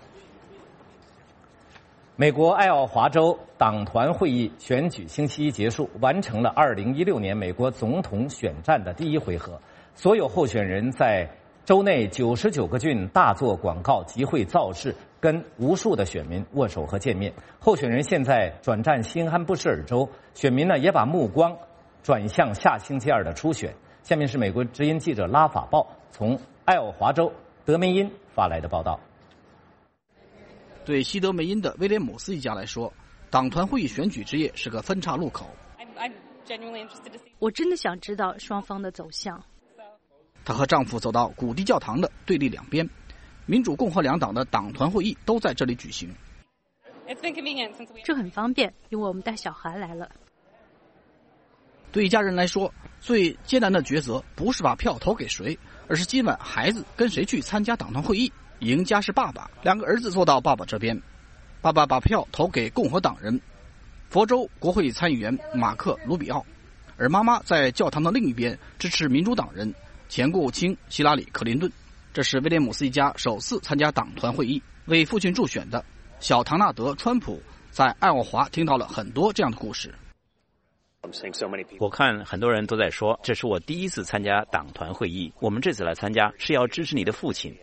美国爱奥华州党团会议选举星期一结束，完成了二零一六年美国总统选战的第一回合。所有候选人在州内九十九个郡大做广告、集会造势，跟无数的选民握手和见面。候选人现在转战新罕布什尔州，选民呢也把目光转向下星期二的初选。下面是美国之音记者拉法鲍从爱奥华州德梅因发来的报道。 对西德梅因的威廉姆斯一家来说，党团会议选举之夜是个分岔路口。 我真的想知道双方的走向。 她和丈夫走到古迪教堂的对立两边，民主共和两党的党团会议都在这里举行。 这很方便，因为我们带小孩来了。 对一家人来说，最艰难的抉择不是把票投给谁，而是今晚孩子跟谁去参加党团会议。赢家是爸爸，两个儿子坐到爸爸这边，爸爸把票投给共和党人佛州国会参议员马克·卢比奥，而妈妈在教堂的另一边支持民主党人前国务卿希拉里·克林顿。这是威廉姆斯一家首次参加党团会议。为父亲助选的小唐纳德·川普在爱奥华听到了很多这样的故事。 我看很多人都在说，这是我第一次参加党团会议，我们这次来参加是要支持你的父亲。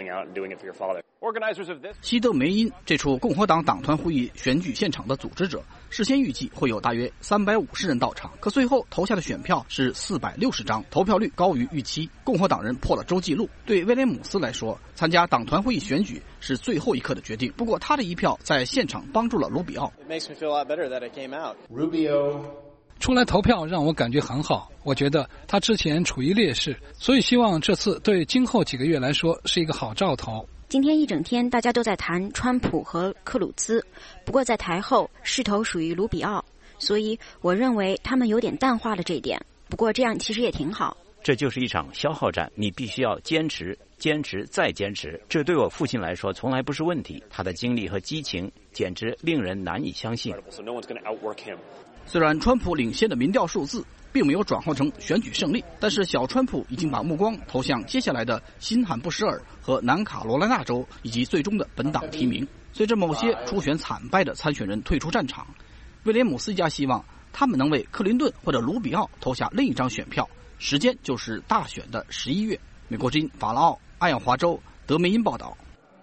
西德梅因这处共和党党团会议选举现场的组织者事先预计会有大约三百五十人到场，可最后投下的选票是四百六十张，投票率高于预期，共和党人破了州纪录。对威廉姆斯来说，参加党团会议选举是最后一刻的决定，不过他的一票在现场帮助了卢比奥。 出来投票让我感觉很好，我觉得他之前处于劣势，所以希望这次对今后几个月来说是一个好兆头。 今天一整天大家都在谈川普和克鲁兹，不过在台后势头属于卢比奥，所以我认为他们有点淡化了这一点，不过这样其实也挺好。 这就是一场消耗战，你必须要坚持坚持再坚持，这对我父亲来说从来不是问题，他的精力和激情简直令人难以相信。 虽然川普领先的民调数字并没有转化成选举胜利，但是小川普已经把目光投向接下来的新罕布什尔和南卡罗来纳州以及最终的本党提名。随着某些初选惨败的参选人退出战场，威廉姆斯一家希望他们能为克林顿或者卢比奥投下另一张选票，时间就是大选的十一月。美国之音法拉奥爱奥华州德梅因报道。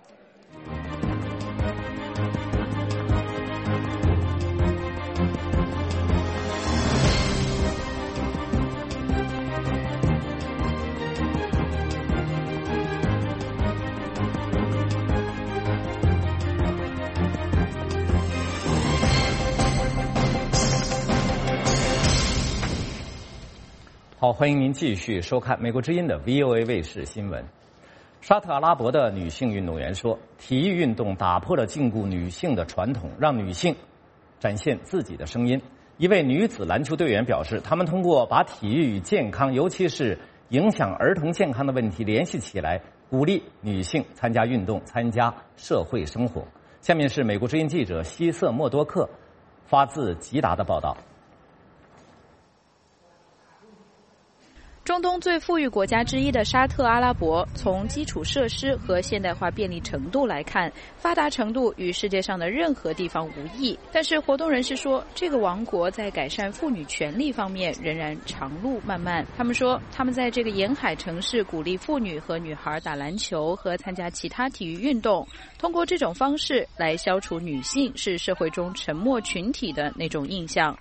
好，欢迎您继续收看美国之音的 V O A 卫视新闻。沙特阿拉伯的女性运动员说，体育运动打破了禁锢女性的传统，让女性展现自己的声音。一位女子篮球队员表示，他们通过把体育与健康，尤其是影响儿童健康的问题联系起来，鼓励女性参加运动，参加社会生活。下面是美国之音记者希瑟莫多克发自吉达的报道。 中东最富裕国家之一的沙特阿拉伯，从基础设施和现代化便利程度来看，发达程度与世界上的任何地方无异。但是活动人士说，这个王国在改善妇女权利方面仍然长路漫漫。他们说，他们在这个沿海城市鼓励妇女和女孩打篮球和参加其他体育运动，通过这种方式来消除女性是社会中沉默群体的那种印象。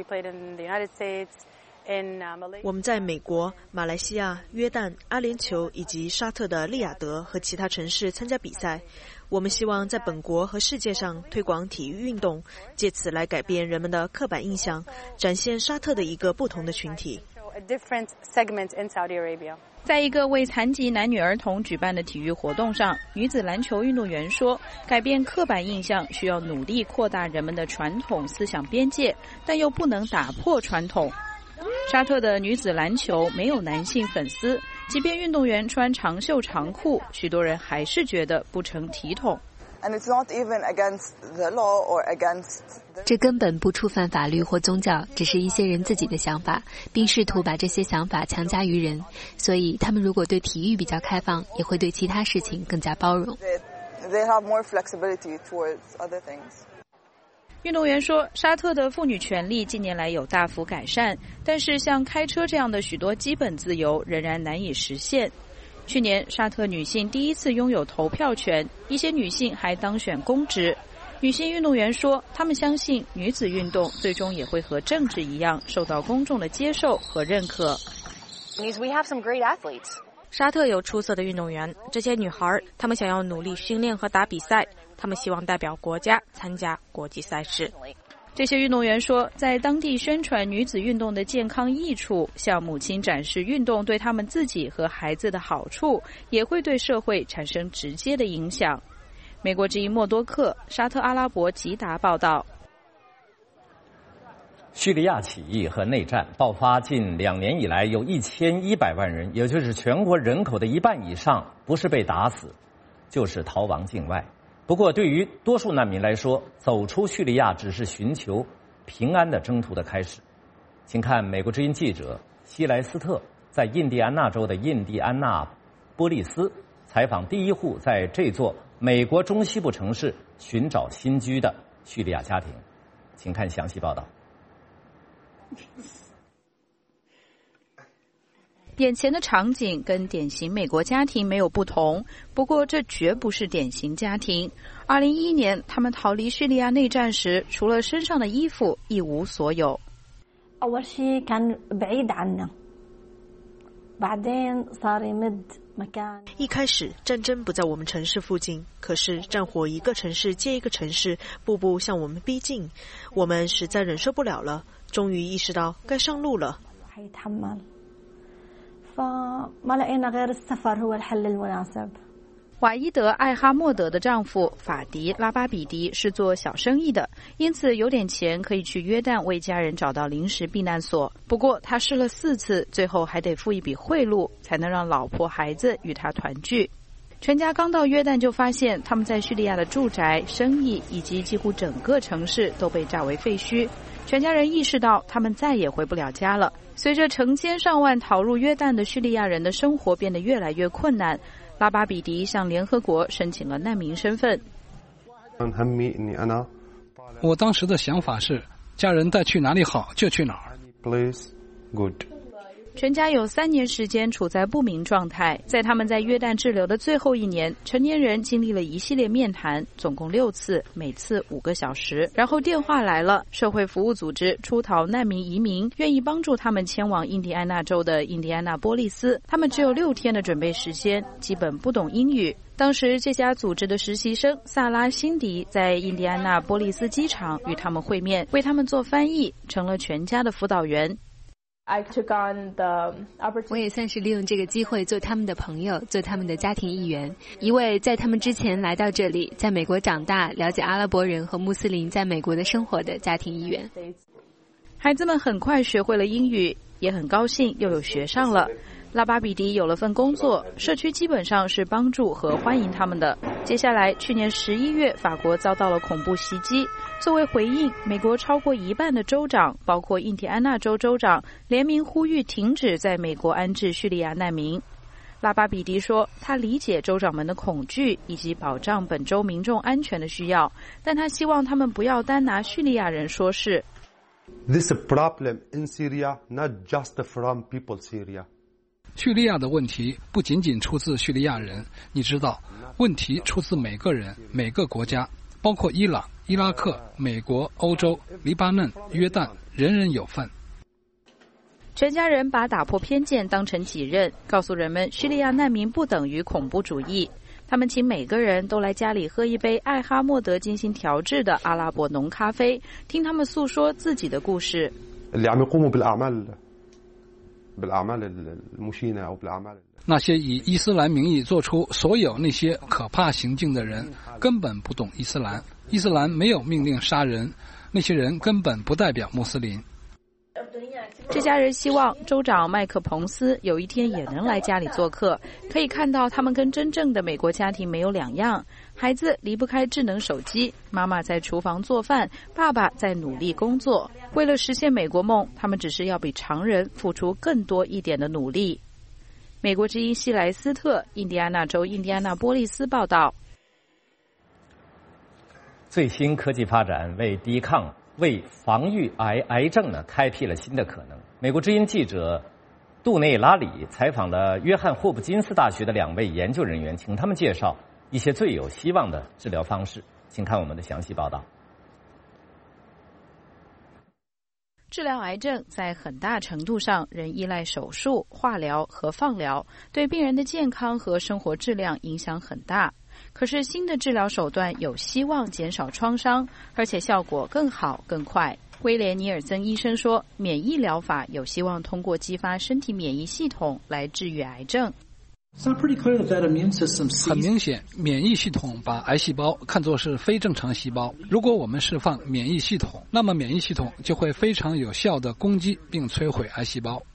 我们在美国、马来西亚、约旦、阿联酋以及沙特的利雅得和其他城市参加比赛。我们希望在本国和世界上推广体育运动，借此来改变人们的刻板印象，展现沙特的一个不同的群体。 在一个为残疾男女儿童举办的体育活动上，女子篮球运动员说，改变刻板印象需要努力扩大人们的传统思想边界，但又不能打破传统。沙特的女子篮球没有男性粉丝，即便运动员穿长袖长裤，许多人还是觉得不成体统。 这根本不触犯法律或宗教，只是一些人自己的想法，并试图把这些想法强加于人。所以他们如果对体育比较开放，也会对其他事情更加包容。 运动员说，沙特的妇女权利近年来有大幅改善，但是像开车这样的许多基本自由仍然难以实现。去年，沙特女性第一次拥有投票权，一些女性还当选公职。女性运动员说，她们相信女子运动最终也会和政治一样受到公众的接受和认可。 沙特有出色的运动员，这些女孩她们想要努力训练和打比赛，她们希望代表国家参加国际赛事。 这些运动员说，在当地宣传女子运动的健康益处，向母亲展示运动对他们自己和孩子的好处，也会对社会产生直接的影响。美国之音默多克，沙特阿拉伯吉达报道。 叙利亚起义和内战爆发近两年以来，有一千一百万人，也就是全国人口的一半以上，不是被打死，就是逃亡境外。不过，对于多数难民来说，走出叙利亚只是寻求平安的征途的开始。请看美国之音记者希莱斯特在印第安纳州的印第安纳波利斯采访第一户在这座美国中西部城市寻找新居的叙利亚家庭。请看详细报道。 眼前的场景跟典型美国家庭没有不同，不过这绝不是典型家庭。二零一一年，他们逃离叙利亚内战时，除了身上的衣服，一无所有。 一开始，战争不在我们城市附近，可是战火一个城市接一个城市，步步向我们逼近，我们实在忍受不了了，终于意识到该上路了。 瓦伊德·艾哈默德的丈夫法迪·拉巴比迪是做小生意的，因此有点钱可以去约旦为家人找到临时避难所。不过他试了四次，最后还得付一笔贿赂，才能让老婆孩子与他团聚。全家刚到约旦就发现，他们在叙利亚的住宅、生意以及几乎整个城市都被炸为废墟。全家人意识到他们再也回不了家了。随着成千上万逃入约旦的叙利亚人的生活变得越来越困难，拉巴比迪向联合国申请了难民身份。 我当时的想法是，家人带去哪里好就去哪儿。 全家有三年时间处在不明状态，在他们在约旦滞留的最后一年，成年人经历了一系列面谈，总共六次，每次五个小时。然后电话来了，社会服务组织出逃难民移民，愿意帮助他们前往印第安纳州的印第安纳波利斯。他们只有六天的准备时间，基本不懂英语。当时这家组织的实习生萨拉·辛迪在印第安纳波利斯机场与他们会面，为他们做翻译，成了全家的辅导员。 我也算是利用这个机会做他们的朋友，做他们的家庭一员。一位在他们之前来到这里，在美国长大，了解阿拉伯人和穆斯林在美国的生活的家庭一员。 孩子们很快学会了英语，也很高兴又有学上了。拉巴比迪有了份工作，社区基本上是帮助和欢迎他们的。接下来，去年十一月，法国遭到了恐怖袭击， 作为回应，美国超过一半的州长，包括印第安纳州州长，联名呼吁停止在美国安置叙利亚难民。拉巴比迪说，他理解州长们的恐惧以及保障本州民众安全的需要，但他希望他们不要单拿叙利亚人说事。 This problem in Syria, not just from people Syria. 叙利亚的问题不仅仅出自叙利亚人，你知道，问题出自每个人、每个国家，包括伊朗、伊拉克、美国、欧洲、黎巴嫩、约旦，人人有份。 全家人把打破偏见当成己任，告诉人们叙利亚难民不等于恐怖主义。他们请每个人都来家里喝一杯艾哈默德精心调制的阿拉伯浓咖啡，听他们诉说自己的故事。 那些以伊斯兰名义做出所有那些可怕行径的人，根本不懂伊斯兰。伊斯兰没有命令杀人，那些人根本不代表穆斯林。 这家人希望州长麦克彭斯有一天也能来家里做客，可以看到他们跟真正的美国家庭没有两样。孩子离不开智能手机，妈妈在厨房做饭，爸爸在努力工作。为了实现美国梦，他们只是要比常人付出更多一点的努力。美国之音希莱斯特，印第安纳州印第安纳波利斯报道。 最新科技发展为抵抗为防御癌癌症呢开辟了新的可能。美国之音记者杜内拉里采访了约翰霍普金斯大学的两位研究人员，请他们介绍一些最有希望的治疗方式。请看我们的详细报道。 治疗癌症在很大程度上仍依赖手术、化疗和放疗，对病人的健康和生活质量影响很大。可是新的治疗手段有希望减少创伤，而且效果更好更快。威廉尼尔森医生说，免疫疗法有希望通过激发身体免疫系统来治愈癌症。 很明显，免疫系统把癌细胞看作是非正常细胞。如果我们释放免疫系统，那么免疫系统就会非常有效地攻击并摧毁癌细胞。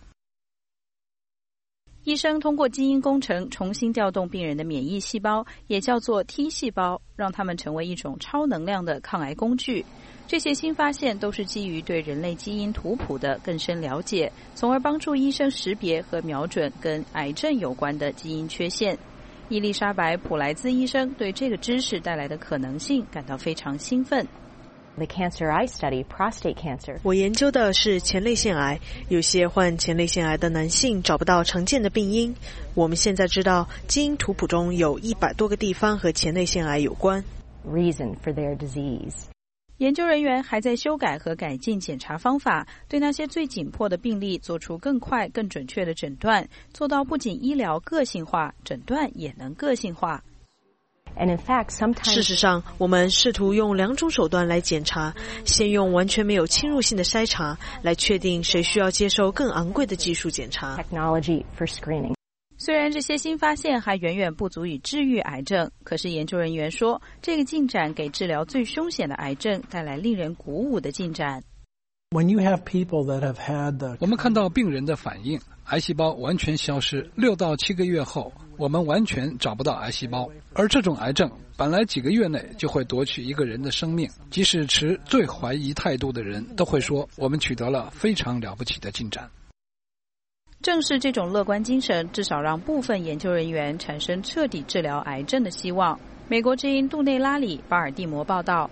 医生通过基因工程重新调动病人的免疫细胞，也叫做 T 细胞，让它们成为一种超能量的抗癌工具。这些新发现都是基于对人类基因图谱的更深了解，从而帮助医生识别和瞄准跟癌症有关的基因缺陷。伊丽莎白·普莱兹医生对这个知识带来的可能性感到非常兴奋。 The cancer I study, prostate cancer. 我研究的是前列腺癌，有些患前列腺癌的男性找不到常见的病因。我们现在知道，基因图谱中有一百多个地方和前列腺癌有关。 Reason for their disease. 研究人员还在修改和改进检查方法，对那些最紧迫的病例做出更快、更准确的诊断，做到不仅医疗个性化，诊断也能个性化。 And in fact, sometimes... 事实上，我们试图用两种手段来检查，先用完全没有侵入性的筛查，来确定谁需要接受更昂贵的技术检查。 Technology for screening. 虽然这些新发现还远远不足以治愈癌症，可是研究人员说，这个进展给治疗最凶险的癌症带来令人鼓舞的进展。 When you have people that have had the... 我们看到病人的反应，癌细胞完全消失，六到七个月后，我们完全找不到癌细胞。而这种癌症本来几个月内就会夺取一个人的生命，即使持最怀疑态度的人都会说，我们取得了非常了不起的进展。 正是这种乐观精神，至少让部分研究人员产生彻底治疗癌症的希望。美国之音杜内拉里巴尔的摩报道。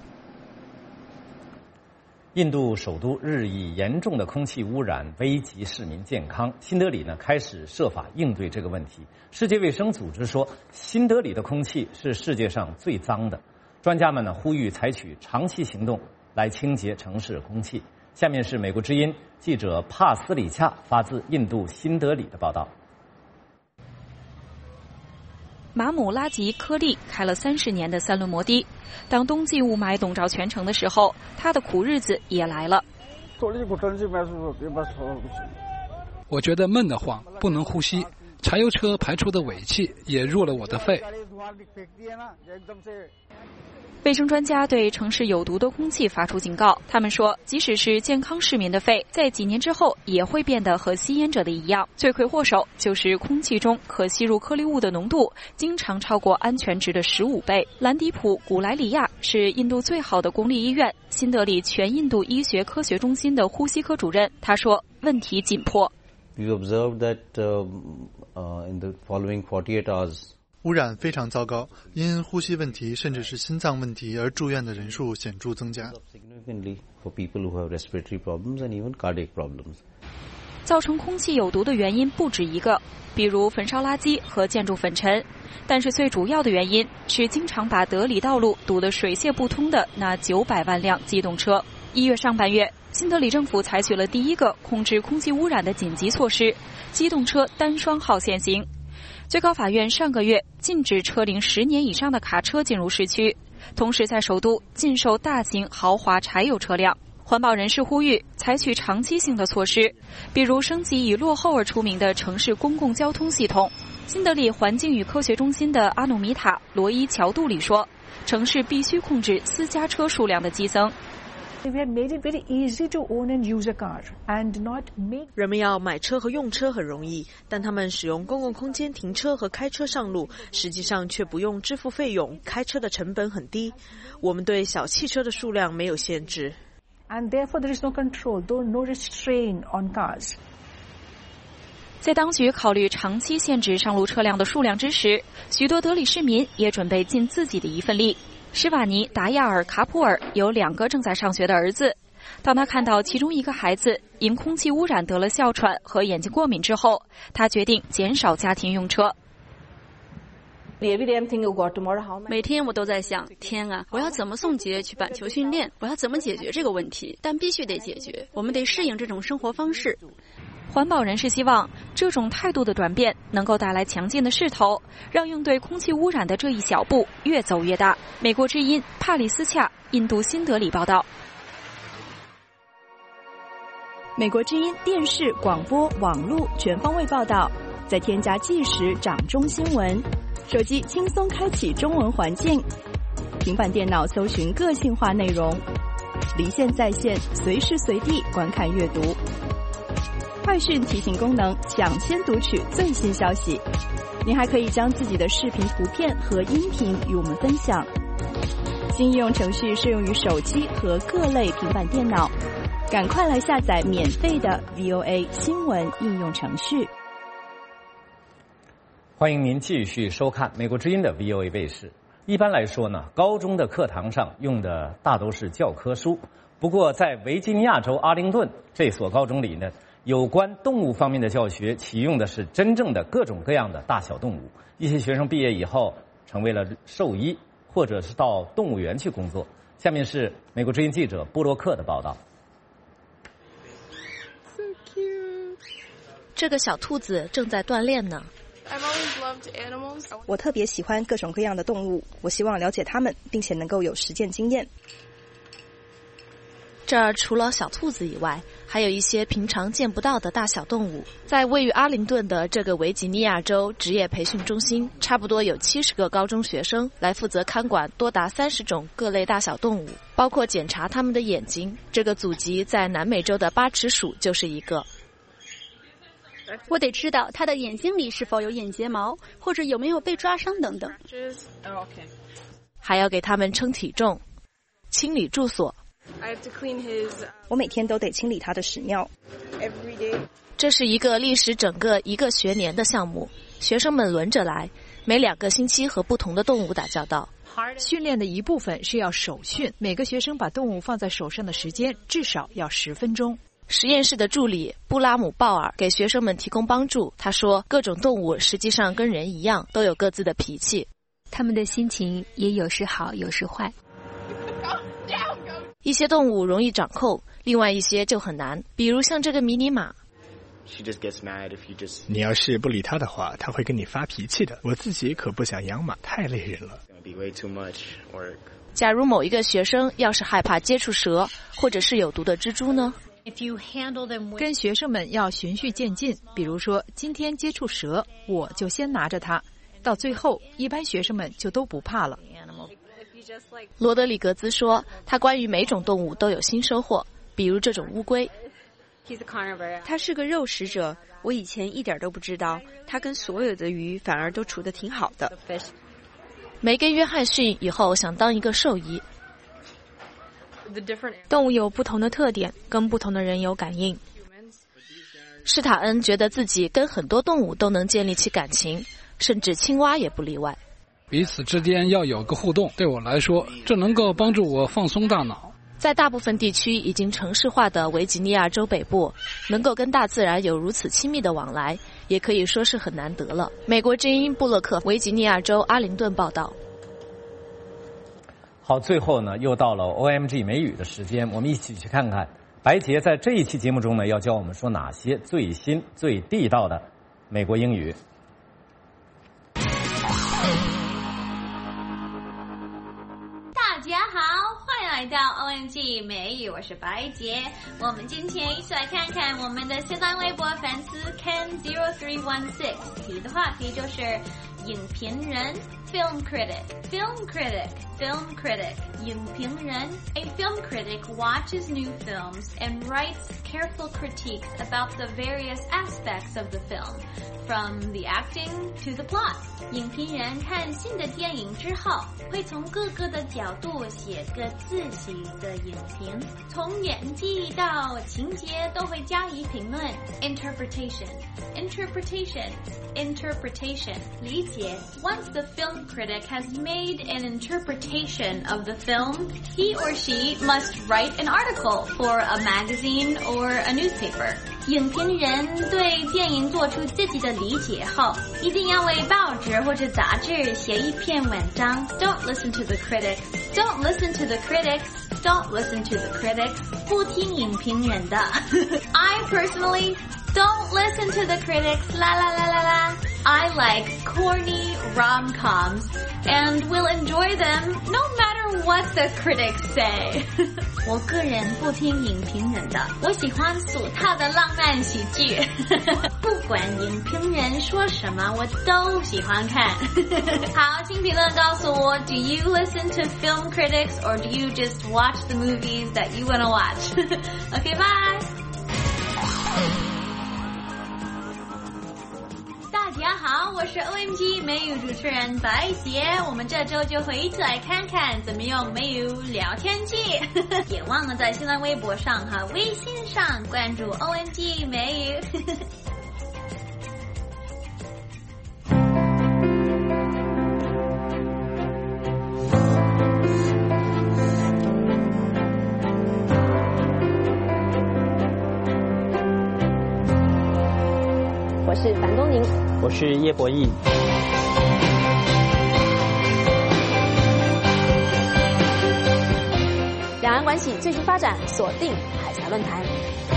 印度首都日益严重的空气污染危及市民健康，新德里呢开始设法应对这个问题。世界卫生组织说，新德里的空气是世界上最脏的。专家们呢呼吁采取长期行动来清洁城市空气。下面是美国之音记者帕斯里恰发自印度新德里的报道。 马姆拉吉科利开了三十年的三轮摩的，当冬季雾霾笼罩全城的时候，他的苦日子也来了。 我觉得闷得慌，不能呼吸，柴油车排出的尾气也入了我的肺。 卫生专家对城市有毒的空气发出警告，他们说，即使是健康市民的肺，在几年之后也会变得和吸烟者的一样。罪魁祸首就是空气中可吸入颗粒物的浓度经常超过安全值的十五倍。兰迪普·古莱里亚是印度最好的公立医院新德里全印度医学科学中心的呼吸科主任，他说，问题紧迫。 We observed that uh, uh, in the following forty-eight hours. 污染非常糟糕，因呼吸问题甚至是心脏问题而住院的人数显著增加。 造成空气有毒的原因不止一个，比如焚烧垃圾和建筑粉尘，但是最主要的原因是经常把德里道路堵得水泄不通的那九百万辆机动车。一月上半月，新德里政府采取了第一个控制空气污染的紧急措施——机动车单双号限行。最高法院上个月禁止车龄十年以上的卡车进入市区，同时在首都禁售大型豪华柴油车辆。环保人士呼吁采取长期性的措施，比如升级以落后而出名的城市公共交通系统。新德里环境与科学中心的阿努米塔·罗伊乔杜里说，城市必须控制私家车数量的激增。 人们要买车和用车很容易，但他们使用公共空间停车和开车上路，实际上却不用支付费用，开车的成本很低。我们对小汽车的数量没有限制。 And therefore there is no control, no restraint on cars. 在当局考虑长期限制上路车辆的数量之时，许多德里市民也准备尽自己的一份力。施瓦尼·达亚尔·卡普尔有两个正在上学的儿子，当他看到其中一个孩子因空气污染得了哮喘和眼睛过敏之后，他决定减少家庭用车。 每天我都在想，天啊，我要怎么送杰去板球训练？我要怎么解决这个问题？但必须得解决，我们得适应这种生活方式。 环保人士希望这种态度的转变能够带来强劲的势头，让应对空气污染的这一小步越走越大。美国之音帕里斯恰，印度新德里报道。 美国之音电视、广播、网络全方位报道，再添加即时掌中新闻。手机轻松开启中文环境，平板电脑搜寻个性化内容，离线在线，随时随地观看阅读。快讯提醒功能，抢先读取最新消息。您还可以将自己的视频、图片和音频与我们分享。新应用程序适用于手机和各类平板电脑，赶快来下载免费的 V O A 新闻应用程序。 欢迎您继续收看美国之音的 V O A 卫视。一般来说呢，高中的课堂上用的大都是教科书。不过，在维吉尼亚州阿灵顿这所高中里呢，有关动物方面的教学启用的是真正的各种各样的大小动物。一些学生毕业以后成为了兽医，或者是到动物园去工作。下面是美国之音记者布洛克的报道。 So cute. 这个小兔子正在锻炼呢。 我特别喜欢各种各样的动物，我希望了解它们，并且能够有实践经验。 这儿除了小兔子以外，还有一些平常见不到的大小动物。在位于阿灵顿的这个维吉尼亚州职业培训中心，差不多有七十个高中学生来负责看管多达三十种各类大小动物，包括检查它们的眼睛。这个祖籍在南美洲的八齿鼠就是一个。 我得知道它的眼睛里是否有眼睫毛，或者有没有被抓伤等等。 还要给它们称体重，清理住所。 我每天都得清理它的屎尿。 这是一个历时整个一个学年的项目，学生们轮着来，每两个星期和不同的动物打交道。 训练的一部分是要手训，每个学生把动物放在手上的时间至少要十分钟。 实验室的助理布拉姆·鲍尔给学生们提供帮助。他说，各种动物实际上跟人一样，都有各自的脾气， 他们的心情也有时好，有时坏。 一些动物容易掌控，另外一些就很难，比如像这个迷你马。 你要是不理它的话，它会跟你发脾气的。我自己可不想养马，太累人了。 假如某一个学生要是害怕接触蛇或者是有毒的蜘蛛呢？ 跟学生们要循序渐进，比如说今天接触蛇，我就先拿着它，到最后一般学生们就都不怕了。 罗德里格兹说，他关于每种动物都有新收获，比如这种乌龟。 他是个肉食者，我以前一点都不知道，他跟所有的鱼反而都处得挺好的。 梅根·约翰逊以后想当一个兽医。 动物有不同的特点，跟不同的人有感应。 施塔恩觉得自己跟很多动物都能建立起感情，甚至青蛙也不例外。 彼此之间要有个互动，对我来说，这能够帮助我放松大脑。 在大部分地区已经城市化的维吉尼亚州北部，能够跟大自然有如此亲密的往来，也可以说是很难得了。美国之音布洛克，维吉尼亚州阿灵顿报道。 好，最后呢，又到了 O M G 美语的时间，我们一起去看看白洁在这一期节目中呢，要教我们说哪些最新、最地道的美国英语。 大家好，欢迎来到 O M G 美语，我是白洁。我们今天一起来看看我们的新浪微博粉丝 Ken zero three one six 提的话题就是影评人 film critic film critic film critic 影评人 A film critic watches new films and writes careful critiques about the various aspects of the film, from the acting to the plot. 影评人看新的电影之后，会从各个的角度写个自己的影评，从演技到情节都会加以评论。Interpretation, interpretation, interpretation 理解。Once the film critic has made an interpretation of the film, he or she must write an article for a magazine or a newspaper. 影评人对电影做出自己的理解后，一定要为报纸或者杂志写一篇文章。Don't listen to the critics. Don't listen to the critics. Don't listen to the critics. 不听影评人的。I personally don't listen to the critics. La la la la la. I like corny rom-coms and will enjoy them no matter what the critics say. 我个人不听影评人的，我喜欢俗套的浪漫喜剧。不管影评人说什么，我都喜欢看。好，请评论告诉我 ，Do you listen to film critics or do you just watch the movies that you wanna watch? Okay, bye. 大家好，我是 O M G 美语主持人白洁，我们这周就会一起来看看怎么用美语聊天记。别忘了在新浪微博上和微信上关注 O M G 美语。 我是樊东宁， 我是叶博弈。 两岸关系最新发展，锁定海峡论坛。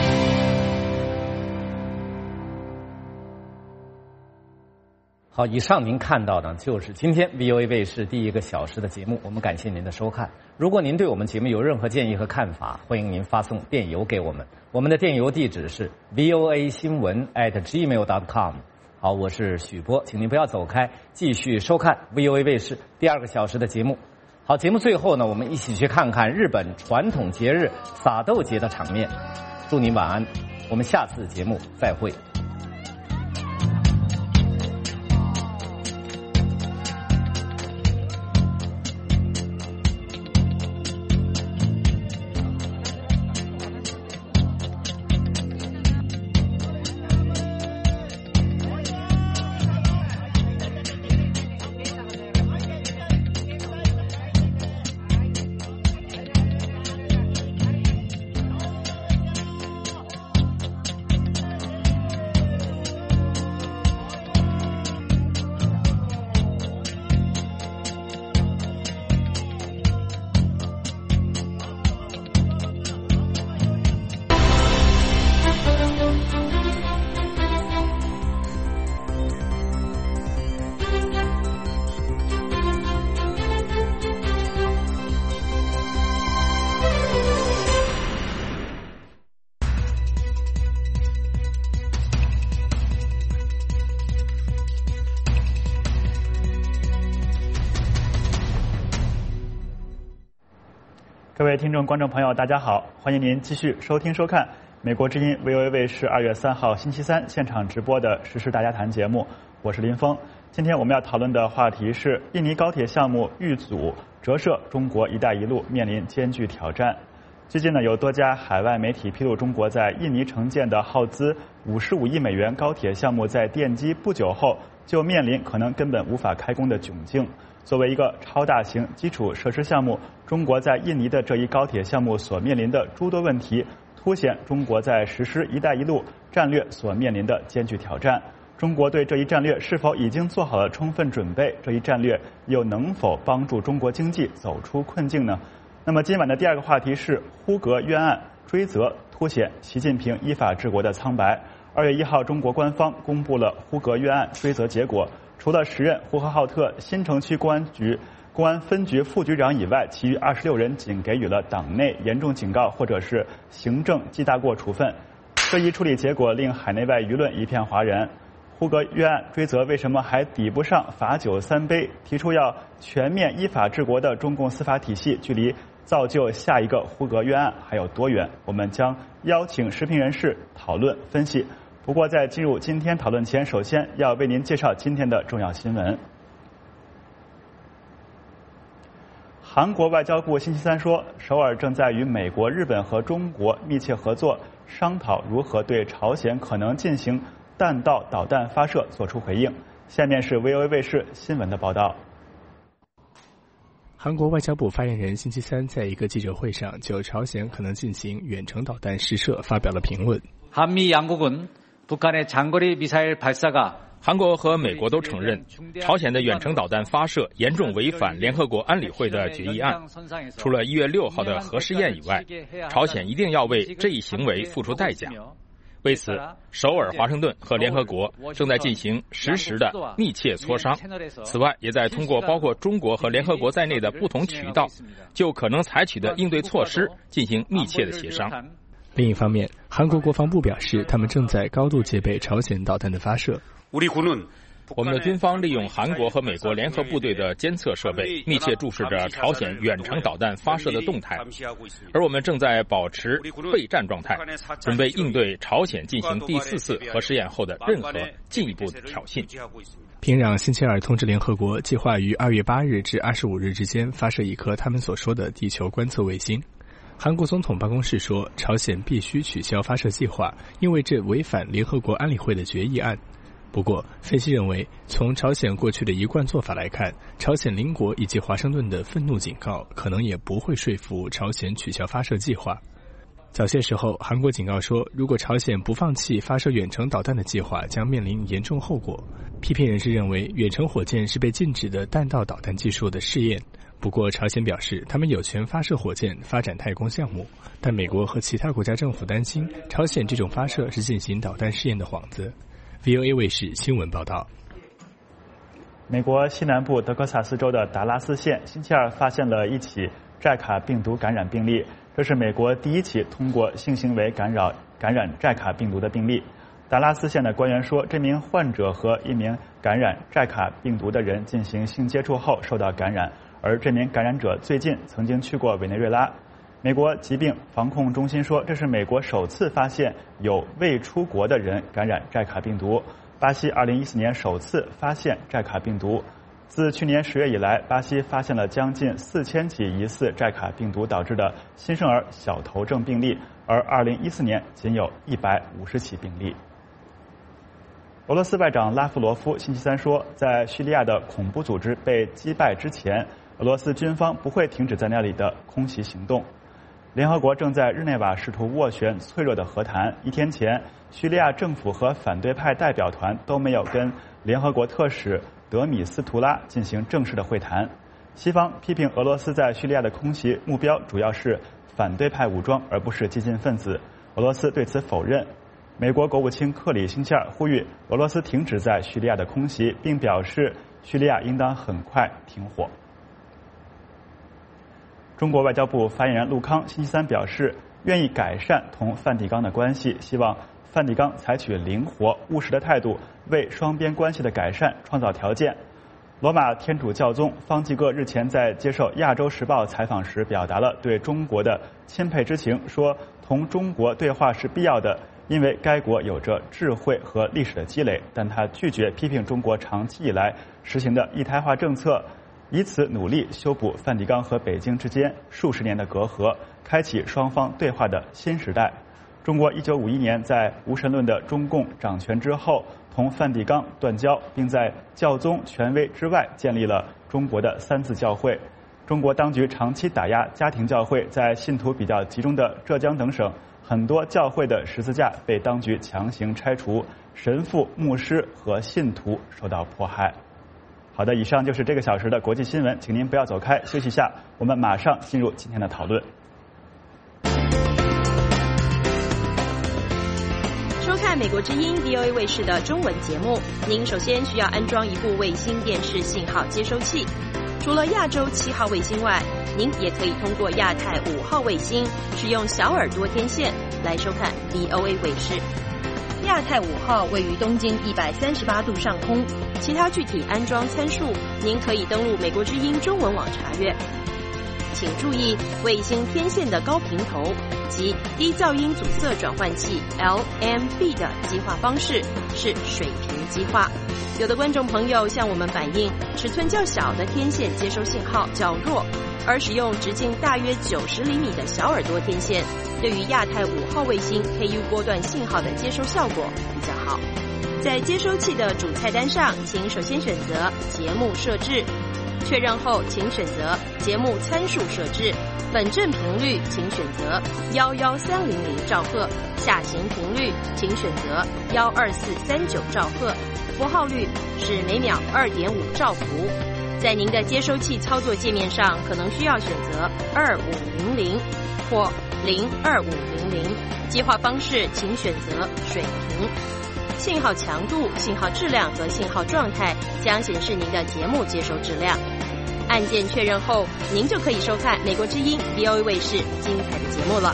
好，以上您看到的就是今天 V O A 卫视第一个小时的节目，我们感谢您的收看。如果您对我们节目有任何建议和看法，欢迎您发送电邮给我们，我们的电邮地址是 v o a 新闻 at gmail dot com。好，我是许波，请您不要走开，继续收看 V O A 卫视第二个小时的节目。好，节目最后呢，我们一起去看看日本传统节日撒豆节的场面。祝您晚安，我们下次节目再会。 各位听众、观众朋友，大家好，欢迎您继续收听收看美国之音 V O A 卫视二月三号星期三现场直播的时事大家谈节目，我是林峰。今天我们要讨论的话题是印尼高铁项目遇阻折射中国一带一路面临艰巨挑战。最近呢，有多家海外媒体披露，中国在印尼承建的耗资五十五亿美元高铁项目在奠基不久后就面临可能根本无法开工的窘境。作为一个超大型基础设施项目，中国在印尼的这一高铁项目所面临的诸多问题，凸显中国在实施“一带一路”战略所面临的艰巨挑战。中国对这一战略是否已经做好了充分准备？这一战略又能否帮助中国经济走出困境呢？那么今晚的第二个话题是呼格冤案追责，凸显习近平依法治国的苍白。二月一号，中国官方公布了呼格冤案追责结果。除了时任呼和浩特新城区公安局公安分局副局长以外，其余二十六人仅给予了党内严重警告或者是行政记大过处分。这一处理结果令海内外舆论一片哗然。呼格冤案追责为什么还抵不上罚酒三杯？提出要全面依法治国的中共司法体系，距离造就下一个呼格冤案还有多远？我们将邀请时评人士讨论分析。不过在进入今天讨论前，首先要为您介绍今天的重要新闻。韩国外交部星期三说，首尔正在与美国、日本和中国密切合作，商讨如何对朝鲜可能进行弹道导弹发射作出回应。下面是 V O A 卫视新闻的报道。 韩国外交部发言人星期三在一个记者会上就朝鲜可能进行远程导弹试射发表了评论。 한미 양국은 북한의 장거리 미사일 발사가 韩国和美国都承认，朝鲜的远程导弹发射严重违反联合国安理会的决议案。除了一月六号的核试验以外，朝鲜一定要为这一行为付出代价。为此，首尔、华盛顿和联合国正在进行实时的密切磋商。此外，也在通过包括中国和联合国在内的不同渠道，就可能采取的应对措施进行密切的协商。 另一方面，韩国国防部表示，他们正在高度戒备朝鲜导弹的发射。 我们的军方利用韩国和美国联合部队的监测设备，密切注视着朝鲜远程导弹发射的动态，而我们正在保持备战状态，准备应对朝鲜进行第四次核试验后的任何进一步的挑衅。 平壤星期二通知联合国，计划于二月八日至二十五日之间发射一颗他们所说的地球观测卫星。韩国总统办公室说，朝鲜必须取消发射计划，因为这违反联合国安理会的决议案。不过，分析认为，从朝鲜过去的一贯做法来看，朝鲜邻国以及华盛顿的愤怒警告可能也不会说服朝鲜取消发射计划。早些时候，韩国警告说，如果朝鲜不放弃发射远程导弹的计划，将面临严重后果。批评人士认为，远程火箭是被禁止的弹道导弹技术的试验。不过，朝鲜表示他们有权发射火箭、发展太空项目，但美国和其他国家政府担心，朝鲜这种发射是进行导弹试验的幌子。V O A 卫视新闻报道。 美国西南部德克萨斯州的达拉斯县星期二发现了一起寨卡病毒感染病例，这是美国第一起通过性行为感染感染寨卡病毒的病例。达拉斯县的官员说，这名患者和一名感染寨卡病毒的人进行性接触后受到感染，而这名感染者最近曾经去过委内瑞拉。美国疾病防控中心说，这是美国首次发现有未出国的人感染寨卡病毒。巴西二零一四年首次发现寨卡病毒。自去年十月以来，巴西发现了将近四千起疑似寨卡病毒导致的新生儿小头症病例，而二零一四年仅有一百五十起病例。俄罗斯外长拉夫罗夫星期三说，在叙利亚的恐怖组织被击败之前，俄罗斯军方不会停止在那里的空袭行动。联合国正在日内瓦试图斡旋脆弱的和谈。一天前，叙利亚政府和反对派代表团都没有跟联合国特使德米斯图拉进行正式的会谈。西方批评俄罗斯在叙利亚的空袭目标主要是反对派武装，而不是激进分子。俄罗斯对此否认。美国国务卿克里星期二呼吁俄罗斯停止在叙利亚的空袭，并表示叙利亚应当很快停火。中国外交部发言人陆康星期三表示，愿意改善同梵蒂冈的关系，希望梵蒂冈采取灵活务实的态度，为双边关系的改善创造条件。 罗马天主教宗方济各日前在接受《亚洲时报》采访时，表达了对中国的钦佩之情，说同中国对话是必要的，因为该国有着智慧和历史的积累。但他拒绝批评中国长期以来实行的一胎化政策，以此努力修补梵蒂冈和北京之间数十年的隔阂，开启双方对话的新时代。中国一九五一年在无神论的中共掌权之后，同梵蒂冈断交，并在教宗权威之外建立了中国的三自教会。中国当局长期打压家庭教会，在信徒比较集中的浙江等省，很多教会的十字架被当局强行拆除，神父、牧师和信徒受到迫害。好的，以上就是这个小时的国际新闻，请您不要走开，休息一下，我们马上进入今天的讨论。 收看美国之音 V O A 卫视的中文节目，您首先需要安装一部卫星电视信号接收器。除了亚洲七号卫星外，您也可以通过亚太五号卫星，使用小耳朵天线来收看 V O A 卫视。亚太五号位于东经一百三十八度上空，其他具体安装参数，您可以登录美国之音中文网查阅。请注意，卫星天线的高频头及低噪音阻塞转换器 L M B 的基化方式是水平基化。有的观众朋友向我们反映，尺寸较小的天线接收信号较弱，而使用直径大约九十厘米的小耳朵天线，对于亚太五号卫星 K U 波段信号的接收效果比较好。在接收器的主菜单上，请首先选择节目设置。确认后，请选择节目参数设置，本振频率请选择一一三零零兆赫，下行频率请选择一二四三九兆赫，符号率是每秒 二点五兆伏。在您的接收器操作界面上，可能需要选择二五零零或零二五零零，基化方式请选择水平。信号强度、信号质量和信号状态将显示您的节目接收质量。按键确认后，您就可以收看美国之音 V O A 卫视精彩的节目了。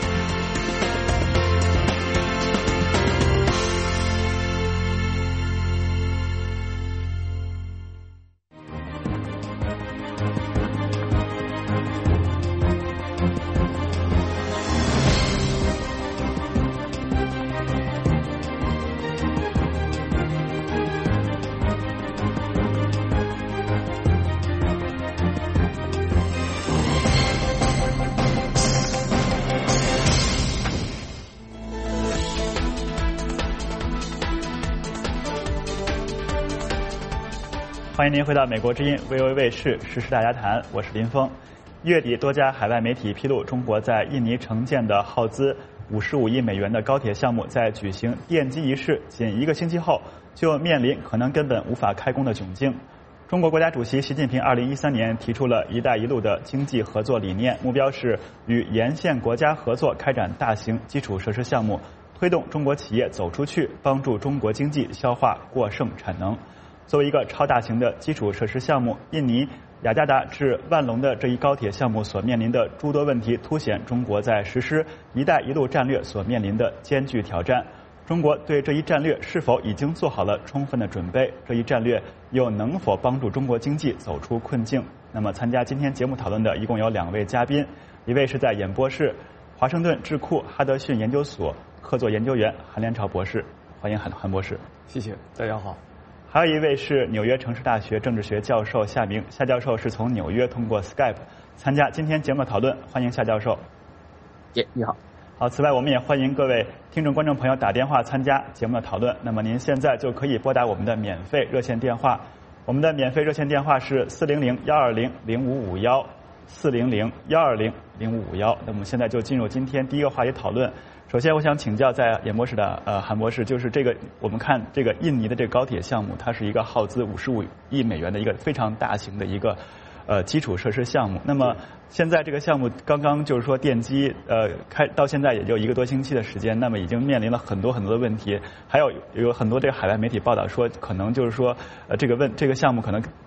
欢迎您回到美国之音 V O A 卫视时事大家谈，我是林峰。月底，多家海外媒体披露，中国在印尼承建的耗资五十五亿美元的高铁项目，在举行奠基仪式仅一个星期后，就面临可能根本无法开工的窘境。中国国家主席习近平二零一三年提出了一带一路的经济合作理念，目标是与沿线国家合作开展大型基础设施项目，推动中国企业走出去，帮助中国经济消化过剩产能。作为一个超大型的基础设施项目，印尼雅加达至万隆的这一高铁项目所面临的诸多问题，凸显中国在实施“一带一路”战略所面临的艰巨挑战。中国对这一战略是否已经做好了充分的准备？这一战略又能否帮助中国经济走出困境？那么，参加今天节目讨论的一共有两位嘉宾，一位是在演播室华盛顿智库哈德逊研究所客座研究员韩连朝博士，欢迎韩韩博士。 谢谢，大家好。 还有一位是纽约城市大学政治学教授夏明，夏教授是从纽约通过 Skype 参加今天节目的讨论，欢迎夏教授。 耶，你好。 好，此外我们也欢迎各位听众观众朋友打电话参加节目的讨论。那么您现在就可以拨打我们的免费热线电话，我们的免费热线电话是四零零幺二零零五五幺四零零幺二零零五五幺。那我们现在就进入今天第一个话题讨论。首先，我想请教在演播室的呃韩博士，就是这个我们看这个印尼的这个高铁项目，它是一个耗资五十五亿美元的一个非常大型的一个呃基础设施项目。那么现在这个项目刚刚就是说奠基呃开到现在也就一个多星期的时间，那么已经面临了很多很多的问题，还有有很多这个海外媒体报道说，可能就是说呃这个问这个项目可能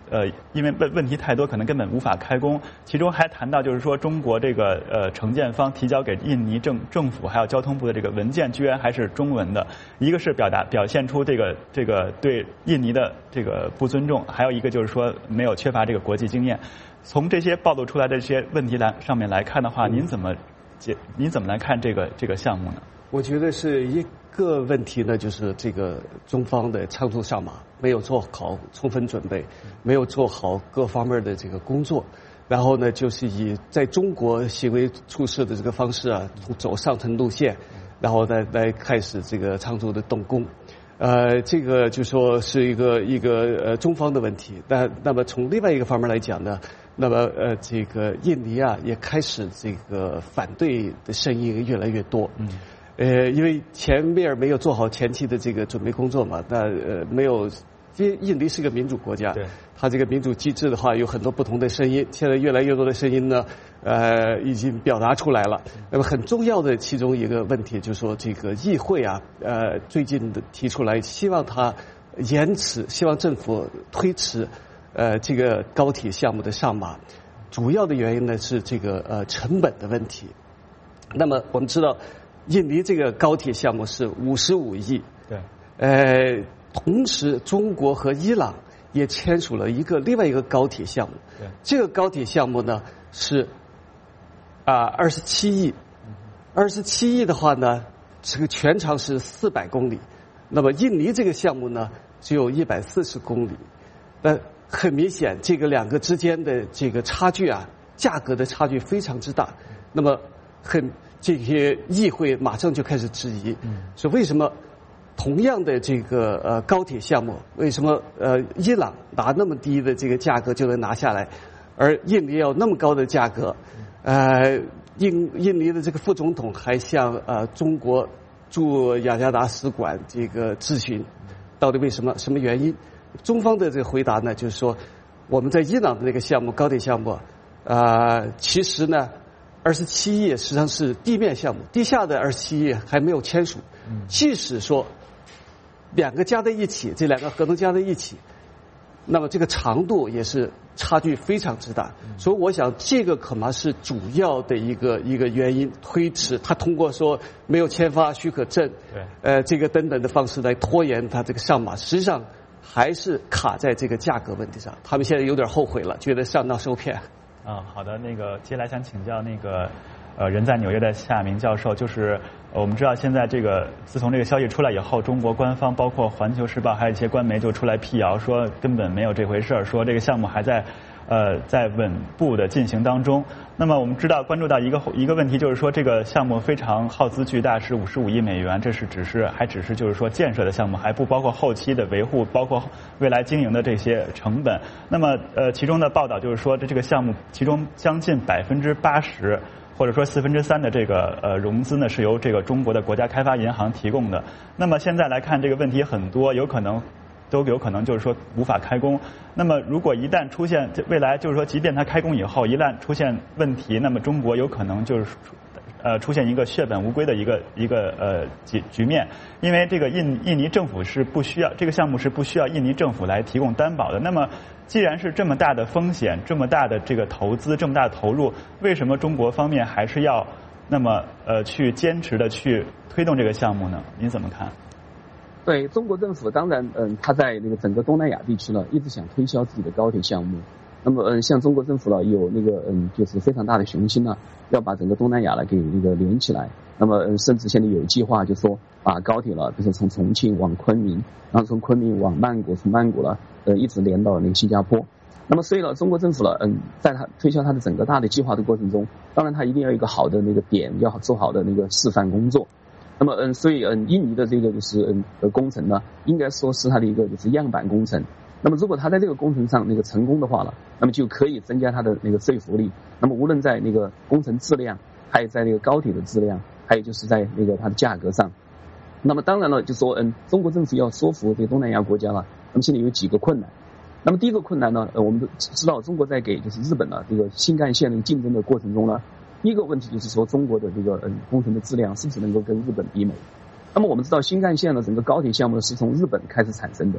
呃，因为问问题太多，可能根本无法开工。其中还谈到就是说，中国这个呃承建方提交给印尼政政府还有交通部的这个文件，居然还是中文的。一个是表达表现出这个这个对印尼的这个不尊重，还有一个就是说没有缺乏这个国际经验。从这些暴露出来的这些问题来上面来看的话，您怎么解？您怎么来看这个这个项目呢？ 我觉得是一个问题呢，就是这个中方的仓促上马，没有做好充分准备，没有做好各方面的这个工作，然后呢，就是以在中国行为处事的这个方式啊，走上层路线，然后再来开始这个仓促的动工。呃，这个就说是一个一个呃中方的问题。但那么从另外一个方面来讲呢，那么呃这个印尼啊也开始这个反对的声音越来越多。嗯。呃，因为前面没有做好前期的这个准备工作嘛，那呃没有，因为印尼是个民主国家，对，它这个民主机制的话有很多不同的声音，现在越来越多的声音呢，呃，已经表达出来了。那么很重要的其中一个问题就是说，这个议会啊，呃，最近的提出来，希望它延迟，希望政府推迟，呃，这个高铁项目的上马，主要的原因呢是这个呃成本的问题。那么我们知道。印尼这个高铁项目是五十五亿，对，呃，同时中国和伊朗也签署了一个另外一个高铁项目，对，这个高铁项目呢是啊二十七亿，二十七亿的话呢，这个全长是四百公里，那么印尼这个项目呢只有一百四十公里，那很明显这个两个之间的这个差距啊，价格的差距非常之大，那么很。这些议会马上就开始质疑，说为什么同样的这个呃高铁项目，为什么呃伊朗拿那么低的这个价格就能拿下来，而印尼要那么高的价格？呃，印印尼的这个副总统还向呃中国驻雅加达使馆这个咨询，到底为什么？什么原因？中方的这个回答呢，就是说我们在伊朗的那个项目高铁项目，啊、呃，其实呢。二十七亿实际上是地面项目，地下的二十七亿还没有签署。即使说两个加在一起，这两个合同加在一起，那么这个长度也是差距非常之大。所以我想这个恐怕是主要的一个一个原因，推迟他通过说没有签发许可证，呃，这个等等的方式来拖延他这个上马，实际上还是卡在这个价格问题上。他们现在有点后悔了，觉得上当受骗。 啊，好的，那个接下来想请教那个呃人在纽约的夏明教授，就是呃我们知道现在这个自从这个消息出来以后，中国官方包括《环球时报》还有一些官媒就出来辟谣，说根本没有这回事儿，说这个项目还在呃在稳步的进行当中。那么我们知道关注到一个一个问题，就是说这个项目非常耗资巨大，是五十五亿美元，这是只是还只是就是说建设的项目，还不包括后期的维护，包括未来经营的这些成本。那么呃其中的报道就是说这这个项目其中将近百分之八十或者说四分之三的这个呃融资呢是由这个中国的国家开发银行提供的。那么现在来看这个问题很多，有可能都有可能就是说无法开工。那么如果一旦出现未来就是说即便它开工以后一旦出现问题，那么中国有可能就是呃出现一个血本无归的一个一个呃局局面。因为这个印印尼政府是不需要这个项目是不需要印尼政府来提供担保的。那么既然是这么大的风险，这么大的这个投资，这么大的投入，为什么中国方面还是要那么呃去坚持的去推动这个项目呢？您怎么看？ 对中国政府，当然，嗯，他在那个整个东南亚地区呢，一直想推销自己的高铁项目。那么，嗯，像中国政府呢，有那个，嗯，就是非常大的雄心呢，要把整个东南亚呢给那个连起来。那么，嗯，甚至现在有计划，就说把高铁了，就是从重庆往昆明，然后从昆明往曼谷，从曼谷呢，呃，一直连到那个新加坡。那么，所以呢，中国政府呢，嗯，在他推销他的整个大的计划的过程中，当然他一定要有一个好的那个点，要做好的那个示范工作。那么，嗯，所以，嗯，印尼的这个就是嗯的工程呢，应该说是它的一个就是样板工程。那么，如果它在这个工程上那个成功的话呢，那么就可以增加它的那个说服力。那么，无论在那个工程质量，还有在那个高铁的质量，还有就是在那个它的价格上。那么，当然了，就说嗯，中国政府要说服这个东南亚国家了，那么现在有几个困难。那么，第一个困难呢，呃，我们都知道，中国在给就是日本呢这个新干线的竞争的过程中呢。第一个问题就是说，中国的这个嗯工程的质量是不是能够跟日本媲美？那么我们知道，新干线呢，整个高铁项目是从日本开始产生的。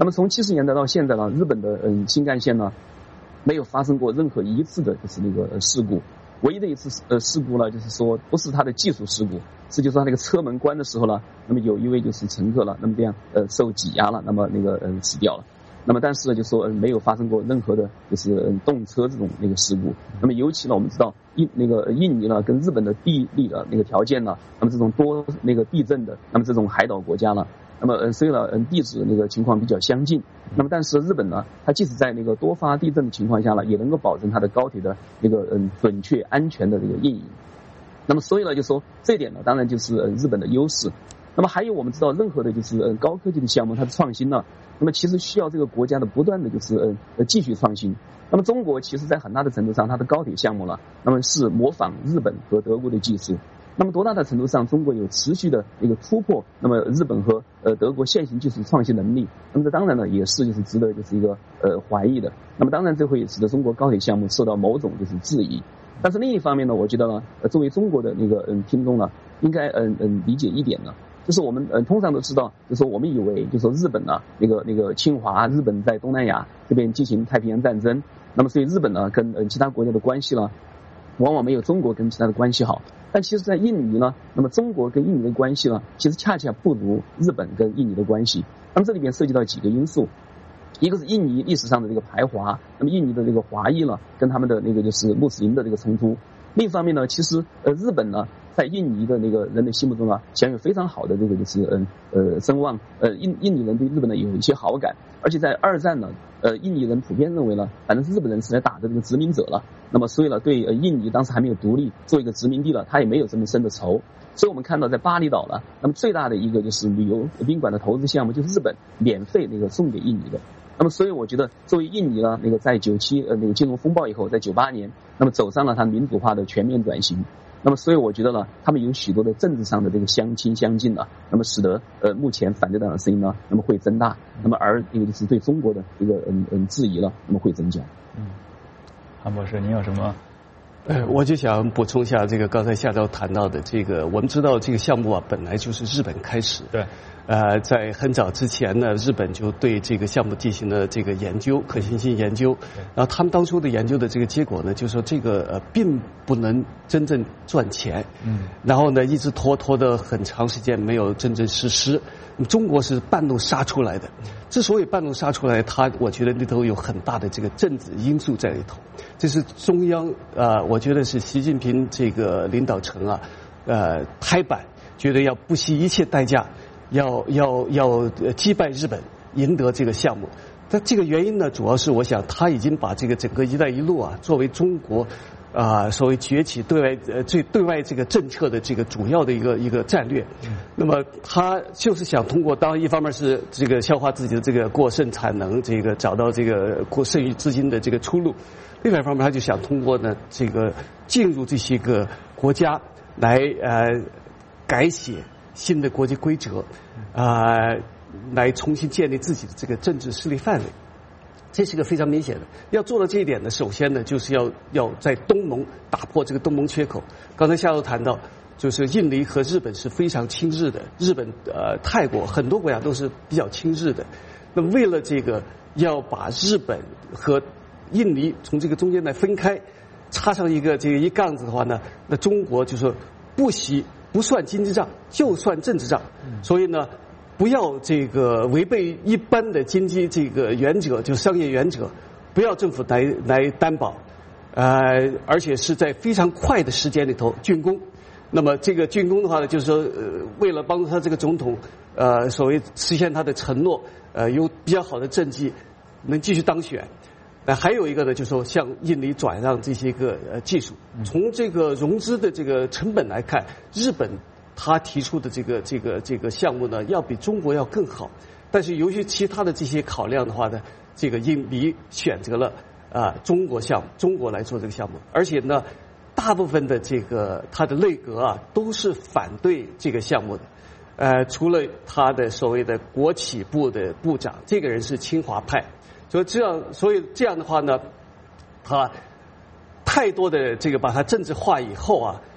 那么从七十年代到现在呢，日本的嗯新干线呢，没有发生过任何一次的就是那个事故。唯一的一次呃事故呢，就是说不是它的技术事故，是就是它那个车门关的时候呢，那么有一位就是乘客了，那么这样呃受挤压了，那么那个嗯、呃、死掉了。那么但是呢，就说嗯没有发生过任何的就是嗯动车这种那个事故。那么尤其呢，我们知道印那个印尼呢跟日本的地理的那个条件呢，那么这种多那个地震的，那么这种海岛国家呢。那么，呃，虽然嗯地质那个情况比较相近，那么但是日本呢，它即使在那个多发地震的情况下呢，也能够保证它的高铁的那个嗯准确安全的这个运营。那么所以呢，就说这一点呢，当然就是呃日本的优势。那么还有我们知道，任何的就是呃高科技的项目，它的创新呢，那么其实需要这个国家的不断的就是呃呃继续创新。那么中国其实在很大的程度上，它的高铁项目呢，那么是模仿日本和德国的技术。那么多大的程度上，中国有持续的一个突破，那么日本和呃德国现行技术创新能力，那么这当然呢也是就是值得就是一个呃怀疑的。那么当然这会使得中国高铁项目受到某种就是质疑。但是另一方面呢，我觉得呢，呃作为中国的那个嗯听众呢，应该嗯嗯理解一点呢，就是我们嗯通常都知道，就是说我们以为就是说日本呢那个那个侵华，日本在东南亚这边进行太平洋战争，那么所以日本呢跟嗯其他国家的关系呢，往往没有中国跟其他的关系好。但其实在印尼呢，那么中国跟印尼的关系呢，其实恰恰不如日本跟印尼的关系。那么这里边涉及到几个因素，一个是印尼历史上的这个排华，那么印尼的这个华裔呢跟他们的那个就是穆斯林的这个冲突。另一方面呢，其实呃日本呢在印尼的那个人的心目中啊，享有非常好的这个就是嗯呃声望，呃印印尼人对日本呢有一些好感，而且在二战呢，呃印尼人普遍认为呢，反正是日本人是来打的这个殖民者了，那么所以呢对呃印尼当时还没有独立做一个殖民地了，他也没有这么深的仇。所以我们看到在巴厘岛呢，那么最大的一个就是旅游宾馆的投资项目就是日本免费那个送给印尼的。那么所以我觉得作为印尼呢那个在九七呃那个金融风暴以后，在九八年那么走上了它民主化的全面转型。那么所以我觉得呢，他们有许多的政治上的这个相亲相近呢，那么使得呃目前反对党的声音呢，那么会增大，那么而这个就是对中国的一个嗯嗯质疑了，那么会增加。 嗯，韩博士，您有什么？ 呃，我就想补充一下这个刚才夏昭谈到的这个，我们知道这个项目啊本来就是日本开始， 对， 呃，在很早之前呢，日本就对这个项目进行了这个研究，可行性研究，然后他们当初的研究的这个结果呢，就是说这个呃并不能真正赚钱，嗯，然后呢一直拖拖的很长时间没有真正实施。中国是半路杀出来的，之所以半路杀出来，它我觉得里头有很大的这个政治因素在里头。这是中央啊、呃，我觉得是习近平这个领导层啊，呃，拍板觉得要不惜一切代价，要要要击败日本，赢得这个项目。但这个原因呢，主要是我想他已经把这个整个“一带一路”啊，作为中国啊、呃，所谓崛起对外呃最对外这个政策的这个主要的一个一个战略。那么他就是想通过，当然一方面是这个消化自己的这个过剩产能，这个找到这个过剩余资金的这个出路；另外一方面，他就想通过呢这个进入这些个国家来呃改写新的国际规则，啊、呃，来重新建立自己的这个政治势力范围。这是个非常明显的，要做到这一点呢，首先呢，就是要要在东盟打破这个东盟缺口。刚才夏柔谈到，就是印尼和日本是非常亲日的，日本呃泰国很多国家都是比较亲日的。那么为了这个要把日本和印尼从这个中间来分开，插上一个这个一杠子的话呢，那中国就说不惜不算经济账，就算政治账。所以呢，不要这个违背一般的经济这个原则，就商业原则，不要政府来来担保，呃，而且是在非常快的时间里头竣工。那么这个竣工的话呢，就是说，呃，为了帮助他这个总统，呃，所谓实现他的承诺，呃，有比较好的政绩，能继续当选。那还有一个呢，就是说向印尼转让这些个呃技术。从这个融资的这个成本来看，日本他提出的这个这个这个项目呢，要比中国要更好。但是由于其他的这些考量的话呢，这个印尼选择了啊、呃、中国项目，中国来做这个项目，而且呢，大部分的这个他的内阁啊都是反对这个项目的。呃，除了他的所谓的国企部的部长，这个人是清华派。所以这样，所以这样的话呢，他太多的这个把它政治化以后啊，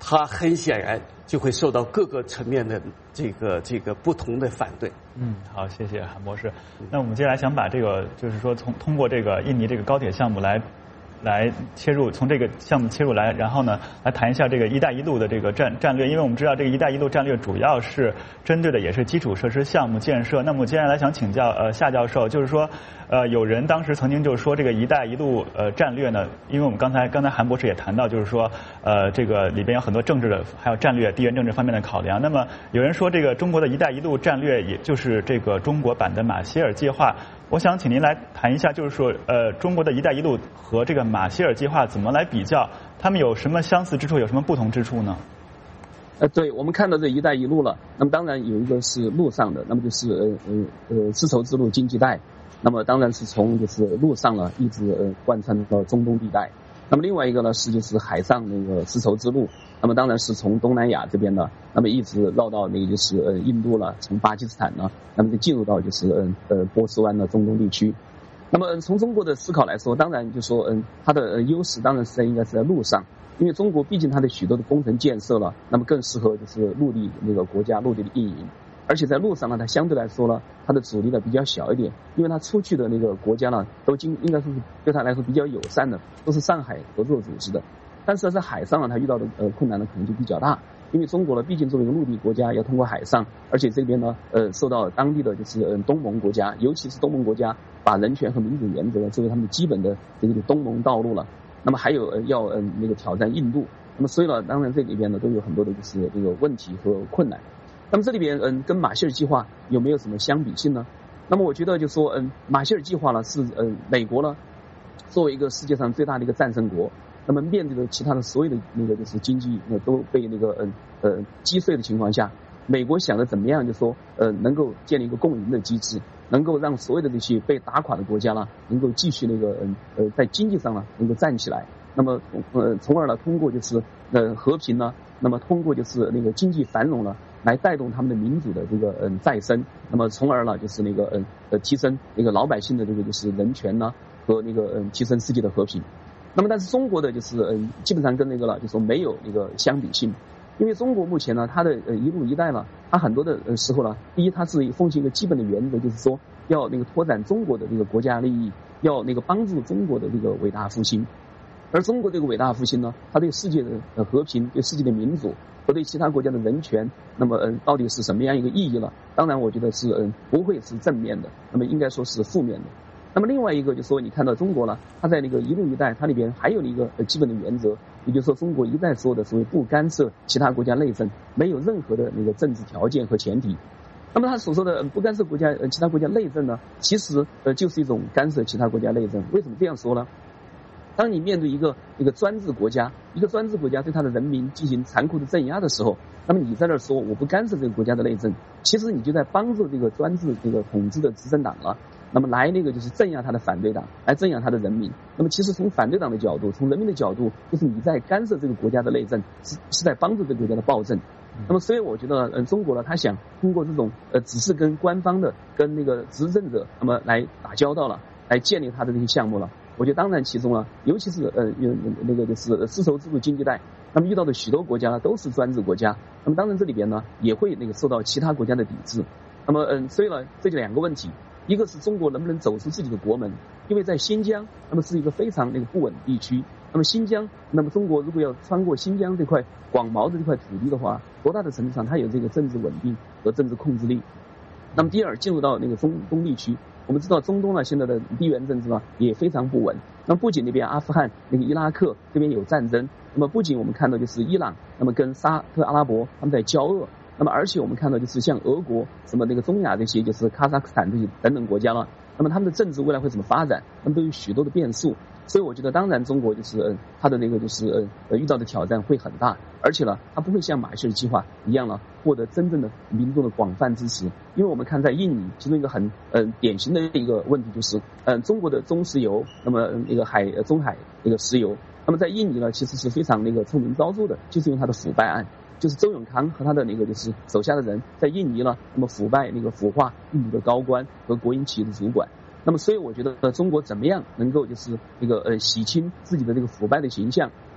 它很显然就会受到各个层面的这个这个不同的反对。 嗯，好，谢谢韩博士。那我们接下来想把这个，就是说从通过这个印尼这个高铁项目来。来切入，从这个项目切入来，然后呢，来谈一下这个“一带一路”的这个战战略。因为我们知道，这个“一带一路”战略主要是针对的也是基础设施项目建设。那么接下来想请教呃夏教授，就是说，呃，有人当时曾经就是说这个“一带一路”呃战略呢，因为我们刚才刚才韩博士也谈到，就是说呃这个里边有很多政治的还有战略、地缘政治方面的考量。那么有人说，这个中国的一带一路战略也就是这个中国版的马歇尔计划。我想请您来谈一下，就是说，呃，中国的一带一路和这个马歇尔计划怎么来比较？他们有什么相似之处，有什么不同之处呢？ 呃，对，我们看到这一带一路了，那么当然有一个是陆上的，那么就是呃呃呃丝绸之路经济带，那么当然是从就是陆上了一直呃贯穿到中东地带。那么另外一个呢是就是海上那个丝绸之路，那么当然是从东南亚这边呢，那么一直绕到那个就是呃印度了，从巴基斯坦呢，那么就进入到就是呃呃波斯湾的中东地区。那么从中国的思考来说，当然就说嗯它的呃优势当然是在应该是在陆上，因为中国毕竟它的许多的工程建设了，那么更适合就是陆地那个国家陆地的运营。而且在路上呢，它相对来说呢，它的阻力呢比较小一点，因为它出去的那个国家呢，都经应该说是对它来说比较友善的，都是上海合作组织的。但是在海上呢，它遇到的呃困难呢可能就比较大，因为中国呢毕竟作为一个陆地国家，要通过海上，而且这边呢呃受到当地的就是呃东盟国家，尤其是东盟国家把人权和民主原则作为他们基本的这个东盟道路了。那么还有呃要呃那个挑战印度，那么所以呢，当然这里边呢都有很多的就是这个问题和困难。那么这里边嗯跟马歇尔计划有没有什么相比性呢？那么我觉得就说嗯马歇尔计划呢是呃美国呢作为一个世界上最大的一个战胜国，那么面对的其他的所有的那个就是经济呢都被那个嗯呃击碎的情况下，美国想着怎么样就说呃能够建立一个共赢的机制，能够让所有的这些被打垮的国家呢能够继续那个嗯呃在经济上呢能够站起来，那么呃从而呢通过就是呃和平呢，那么通过就是那个经济繁荣呢来带动他们的民主的这个嗯再生，那么从而呢就是那个嗯呃提升那个老百姓的这个就是人权呢和那个嗯提升世界的和平。那么但是中国的就是嗯基本上跟那个了就说没有那个相比性，因为中国目前呢它的呃一路一带呢，它很多的呃时候呢，第一它是奉行一个基本的原则，就是说要那个拓展中国的这个国家利益，要那个帮助中国的这个伟大复兴。而中国这个伟大复兴呢，它对世界的和平、对世界的民主和对其他国家的人权，那么嗯到底是什么样一个意义呢？当然我觉得是嗯不会是正面的，那么应该说是负面的。那么另外一个就是说，你看到中国呢，它在那个一路一带，它里边还有一个基本的原则，也就是说中国一再说的所谓不干涉其他国家内政，没有任何的那个政治条件和前提。那么他所说的不干涉国家呃其他国家内政呢，其实呃就是一种干涉其他国家内政。为什么这样说呢？当你面对一个一个专制国家，一个专制国家对他的人民进行残酷的镇压的时候，那么你在那儿说我不干涉这个国家的内政，其实你就在帮助这个专制这个统治的执政党了。那么来那个就是镇压他的反对党，来镇压他的人民。那么其实从反对党的角度，从人民的角度，就是你在干涉这个国家的内政，是是在帮助这个国家的暴政。那么所以我觉得，嗯，中国呢，他想通过这种呃，只是跟官方的、跟那个执政者，那么来打交道了，来建立他的这些项目了。我觉得当然其中啊，尤其是呃那个就是丝绸之路经济带，那么遇到的许多国家呢都是专制国家，那么当然这里边呢也会那个受到其他国家的抵制。那么嗯，所以呢这就两个问题，一个是中国能不能走出自己的国门，因为在新疆，那么是一个非常那个不稳地区。那么新疆，那么中国如果要穿过新疆这块广袤的这块土地的话，多大的程度上它有这个政治稳定和政治控制力？那么第二，进入到那个中东地区。我们知道中东呢现在的地缘政治呢也非常不稳，那么不仅那边阿富汗那个伊拉克这边有战争，那么不仅我们看到就是伊朗那么跟沙特阿拉伯他们在交恶，那么而且我们看到就是像俄国什么那个中亚这些就是哈萨克斯坦这些等等国家了，那么他们的政治未来会怎么发展，那么都有许多的变数。所以我觉得当然中国就是呃它的那个就是呃遇到的挑战会很大，而且呢它不会像马歇尔计划一样呢获得真正的民众的广泛支持。因为我们看在印尼其中一个很呃典型的一个问题就是呃中国的中石油，那么那个海中海那个石油，那么在印尼呢其实是非常那个臭名昭著的，就是因为它的腐败案，就是周永康和他的那个就是手下的人在印尼呢那么腐败那个腐化印尼的高官和国营企业的主管。那么所以我觉得、呃、中国怎么样能够就是那个呃洗清自己的这个腐败的形象，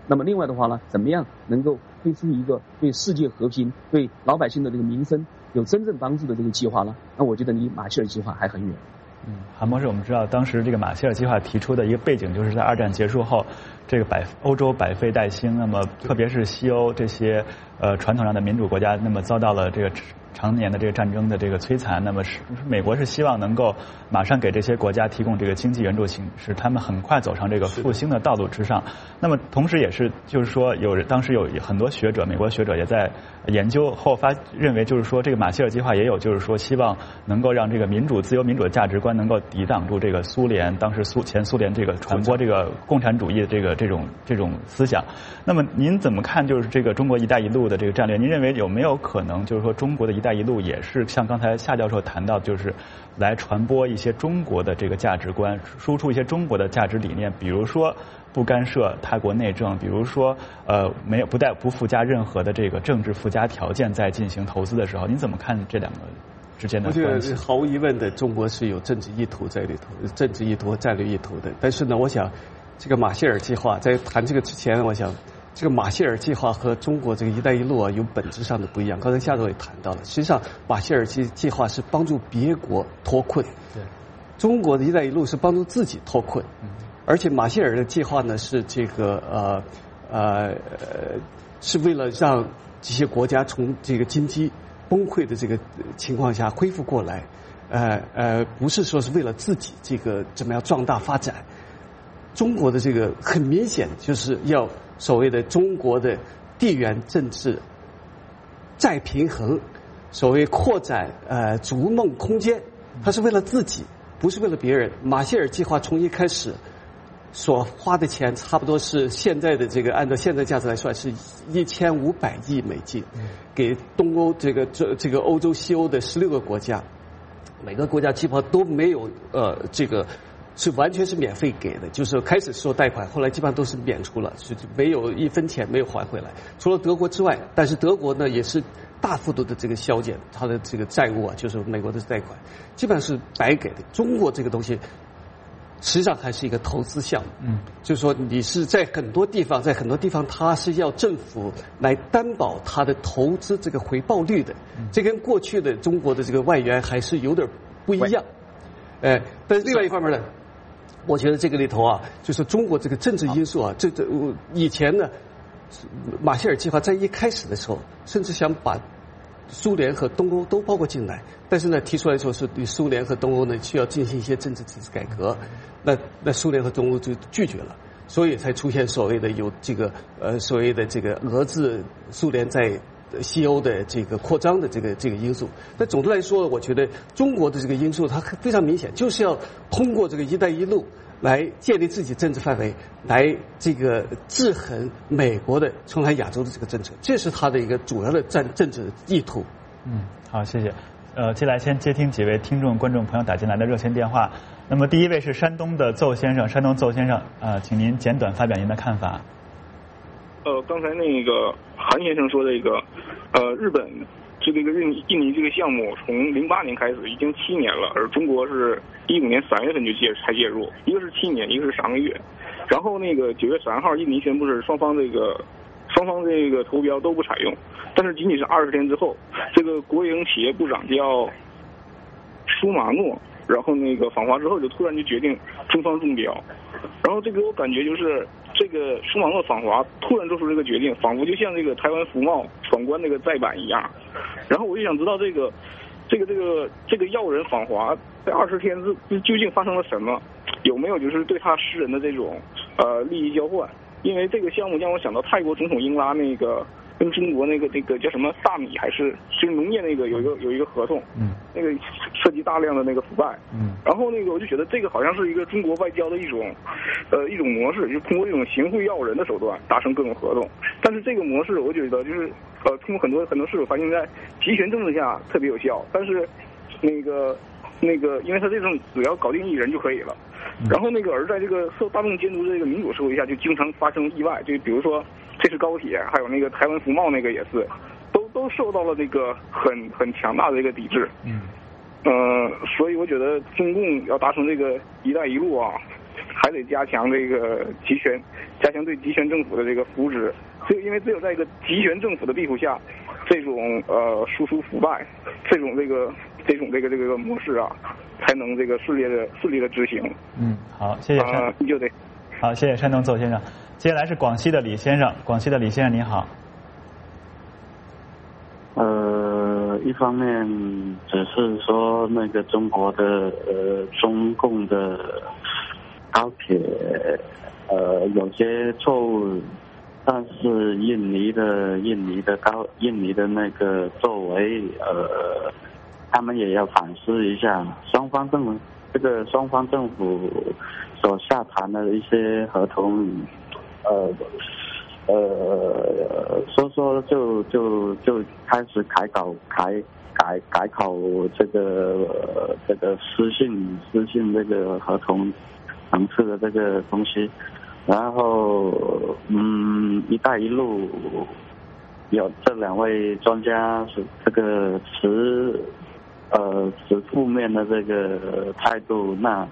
那么另外的话呢，怎么样能够推出一个对世界和平、对老百姓的这个民生有真正帮助的这个计划呢？那我觉得离马歇尔计划还很远。 嗯，韩博士，我们知道当时这个马歇尔计划提出的一个背景，就是在二战结束后，这个百欧洲百废待兴，那么特别是西欧这些呃传统上的民主国家，那么遭到了这个常年的这个战争的这个摧残，那么是美国是希望能够马上给这些国家提供这个经济援助，使他们很快走上这个复兴的道路之上。那么同时也是就是说有当时有很多学者，美国学者也在研究后发认为，就是说这个马歇尔计划也有就是说希望能够让这个民主自由民主的价值观能够抵挡住这个苏联当时苏前苏联这个传播这个共产主义的这个这种这种思想。那么您怎么看就是这个中国一带一路的这个战略？您认为有没有可能就是说中国的一带一路也是像刚才夏教授谈到，就是来传播一些中国的这个价值观，输出一些中国的价值理念，比如说不干涉他国内政，比如说呃没有不带不附加任何的这个政治附加条件在进行投资的时候，您怎么看这两个之间的关系？ 我觉得毫无疑问的，中国是有政治意图在里头，政治意图和战略意图的。但是呢，我想这个马歇尔计划在谈这个之前，我想这个马歇尔计划和中国这个一带一路啊有本质上的不一样。刚才夏总也谈到了，实际上马歇尔计计划是帮助别国脱困，对，中国的一带一路是帮助自己脱困。嗯，而且马歇尔的计划呢是这个呃呃是为了让这些国家从这个经济崩溃的这个情况下恢复过来，呃呃不是说是为了自己这个怎么样壮大发展。中国的这个很明显就是要所谓的中国的地缘政治再平衡，所谓扩展呃逐梦空间，它是为了自己，不是为了别人。马歇尔计划从一开始所花的钱差不多是现在的这个按照现在价值来算是一千五百亿美金，给东欧这个这这个欧洲西欧的十六个国家，每个国家基本上都没有呃这个是完全是免费给的，就是开始收贷款，后来基本上都是免除了，就没有一分钱没有还回来，除了德国之外。但是德国呢也是大幅度的这个削减它的这个债务啊，就是美国的贷款基本上是白给的。中国这个东西实际上还是一个投资项目，嗯，就是说你是在很多地方，在很多地方它是要政府来担保它的投资这个回报率的，嗯，这跟过去的中国的这个外援还是有点不一样，哎，但是另外一方面呢，我觉得这个里头啊，就是中国这个政治因素啊，这这以前呢，马歇尔计划在一开始的时候，甚至想把苏联和东欧都包括进来，但是呢，提出来说是对苏联和东欧呢需要进行一些政治体制改革，那那苏联和东欧就拒绝了，所以才出现所谓的有这个呃所谓的这个俄制苏联在西欧的这个扩张的这个这个因素。但总的来说，我觉得中国的这个因素它非常明显，就是要通过这个“一带一路”来建立自己政治范围，来这个制衡美国的冲来亚洲的这个政策，这是它的一个主要的战政治意图。 嗯，好，谢谢。呃，接下来先接听几位听众、观众朋友打进来的热线电话。那么第一位是山东的邹先生，山东邹先生，呃，请您简短发表您的看法。 呃，刚才那个韩先生说的一个，呃，日本这个一个印印尼这个项目从零八年开始已经七年了，而中国是一五年三月份就介才介入，一个是七年，一个是三个月。然后那个九月三号，印尼宣布是双方这个双方这个投标都不采用，但是仅仅是二十天之后，这个国营企业部长叫舒马诺，然后那个访华之后就突然就决定中方中标，然后这个我感觉就是这个舒马诺访华突然做出这个决定，仿佛就像这个台湾福茂闯关那个再版一样。然后我就想知道这个这个这个这个要人访华在二十天之究竟发生了什么，有没有就是对他私人的这种呃利益交换？因为这个项目让我想到泰国总统英拉那个跟中国那个那个叫什么大米还是就是农业那个有一个有一个合同，嗯，那个涉及大量的那个腐败，嗯，然后那个我就觉得这个好像是一个中国外交的一种呃一种模式，就是通过这种行贿要人的手段达成各种合同。但是这个模式我觉得就是呃通过很多很多事我发现在集权政治下特别有效，但是那个那个因为他这种只要搞定一人就可以了。然后那个而在这个受大众监督的这个民主社会下，就经常发生意外，就比如说这次高铁，还有那个台湾福茂那个也是，都都受到了这个很很强大的这个抵制。嗯，呃，所以我觉得中共要达成这个“一带一路”啊， 还得加强这个集权，加强对集权政府的这个扶植。就因为只有在一个集权政府的庇护下，这种呃输出腐败，这种这个这种这个这个模式啊，才能这个顺利的顺利的执行。 嗯，好，谢谢山。 啊，你就得。 好，谢谢山东邹先生。接下来是广西的李先生，广西的李先生您好。 呃，一方面只是说那个中国的呃中共的高铁呃有些错误，但是印尼的印尼的高印尼的那个作为呃，他们也要反思一下，双方政府这个双方政府所下谈的一些合同，呃。呃，说说就就就开始改稿改改改考这个、呃、这个私信私信这个合同层次的这个东西，然后嗯，一带一路有这两位专家是这个持呃持负面的这个态度，那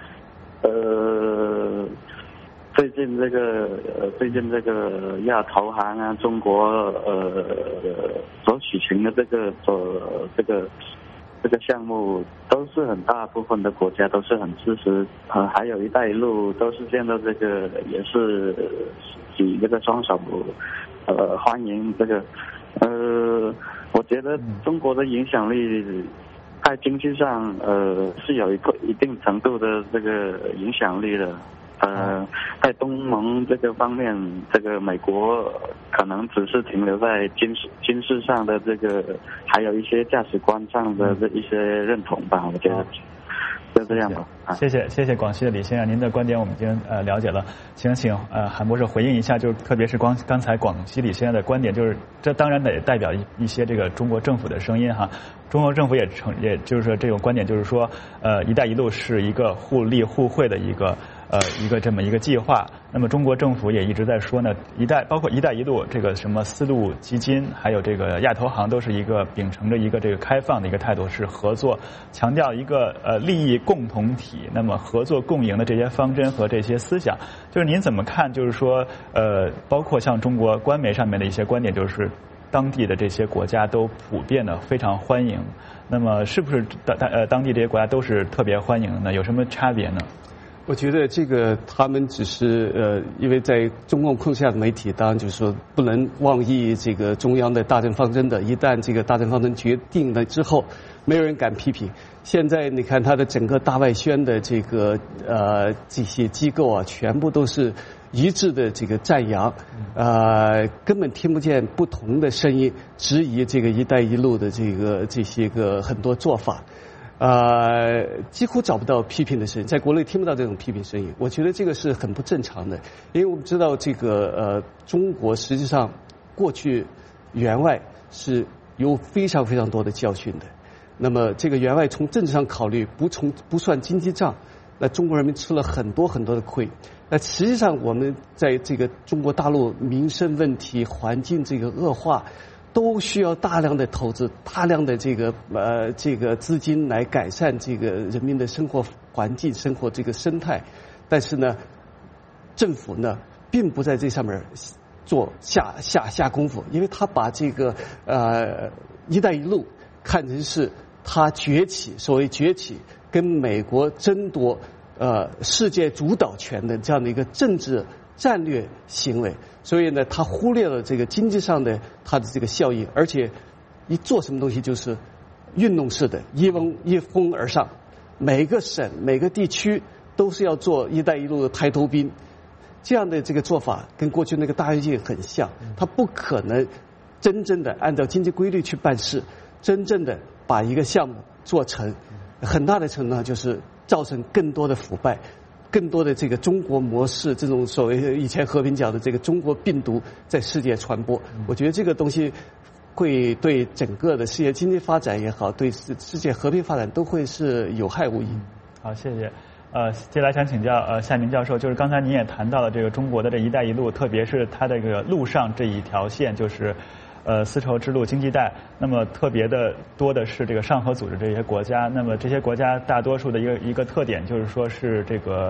呃。最近这个呃，最近这个亚投行啊，中国呃所举行的这个所这个这个项目，都是很大部分的国家都是很支持，呃，还有一带一路都是见到这个也是举这个双手呃欢迎这个，呃，我觉得中国的影响力在经济上呃是有一个一定程度的这个影响力的。呃，在东盟这个方面，这个美国可能只是停留在军事军事上的这个，还有一些价值观上的这一些认同吧，我觉得就这样吧。啊、 谢谢谢谢广西的李先生，您的观点我们已经呃了解了，请请呃韩博士回应一下，就是特别是光刚才广西李先生的观点，就是这当然得代表一一些这个中国政府的声音哈。中国政府也承也就是说这种观点，就是说呃“一带一路”是一个互利互惠的一个。呃，一个这么一个计划，那么中国政府也一直在说呢，一带包括“一带一路”这个什么丝路基金，还有这个亚投行，都是一个秉承着一个这个开放的一个态度，是合作，强调一个呃利益共同体，那么合作共赢的这些方针和这些思想，就是您怎么看？就是说，呃，包括像中国官媒上面的一些观点，就是当地的这些国家都普遍的非常欢迎，那么是不是当呃当地这些国家都是特别欢迎的呢？有什么差别呢？ 我觉得这个他们只是呃，因为在中共控制下的媒体，当然就是说不能妄议这个中央的大政方针的。一旦这个大政方针决定了之后，没有人敢批评。现在你看他的整个大外宣的这个呃这些机构啊，全部都是一致的这个赞扬，呃，根本听不见不同的声音质疑这个“一带一路”的这个这些个很多做法。呃，几乎找不到批评的声音，在国内听不到这种批评声音。我觉得这个是很不正常的，因为我们知道这个呃，中国实际上过去援外是有非常非常多的教训的。那么这个援外从政治上考虑，不从不算经济账，那中国人民吃了很多很多的亏。那实际上我们在这个中国大陆民生问题、环境这个恶化，都需要大量的投资，大量的这个呃这个资金来改善这个人民的生活环境、生活这个生态。但是呢，政府呢并不在这上面做下下下功夫，因为他把这个呃“一带一路”看成是他崛起，所谓崛起跟美国争夺呃世界主导权的这样的一个政治战略行为。所以呢，他忽略了这个经济上的它的这个效应，而且一做什么东西就是运动式的，一风一风而上，每个省每个地区都是要做“一带一路”的排头兵，这样的这个做法跟过去那个大跃进很像，他不可能真正的按照经济规律去办事，真正的把一个项目做成，很大的程度上就是造成更多的腐败。更多的这个中国模式，这种所谓以前和平讲的这个中国病毒在世界传播，我觉得这个东西会对整个的世界经济发展也好，对世世界和平发展都会是有害无益。 好，谢谢。呃，接下来想请教呃夏明教授，就是刚才您也谈到了这个中国的这一带一路，特别是它这个路上这一条线，就是呃丝绸之路经济带，那么特别的多的是这个上合组织这些国家，那么这些国家大多数的一个一个特点就是说是这个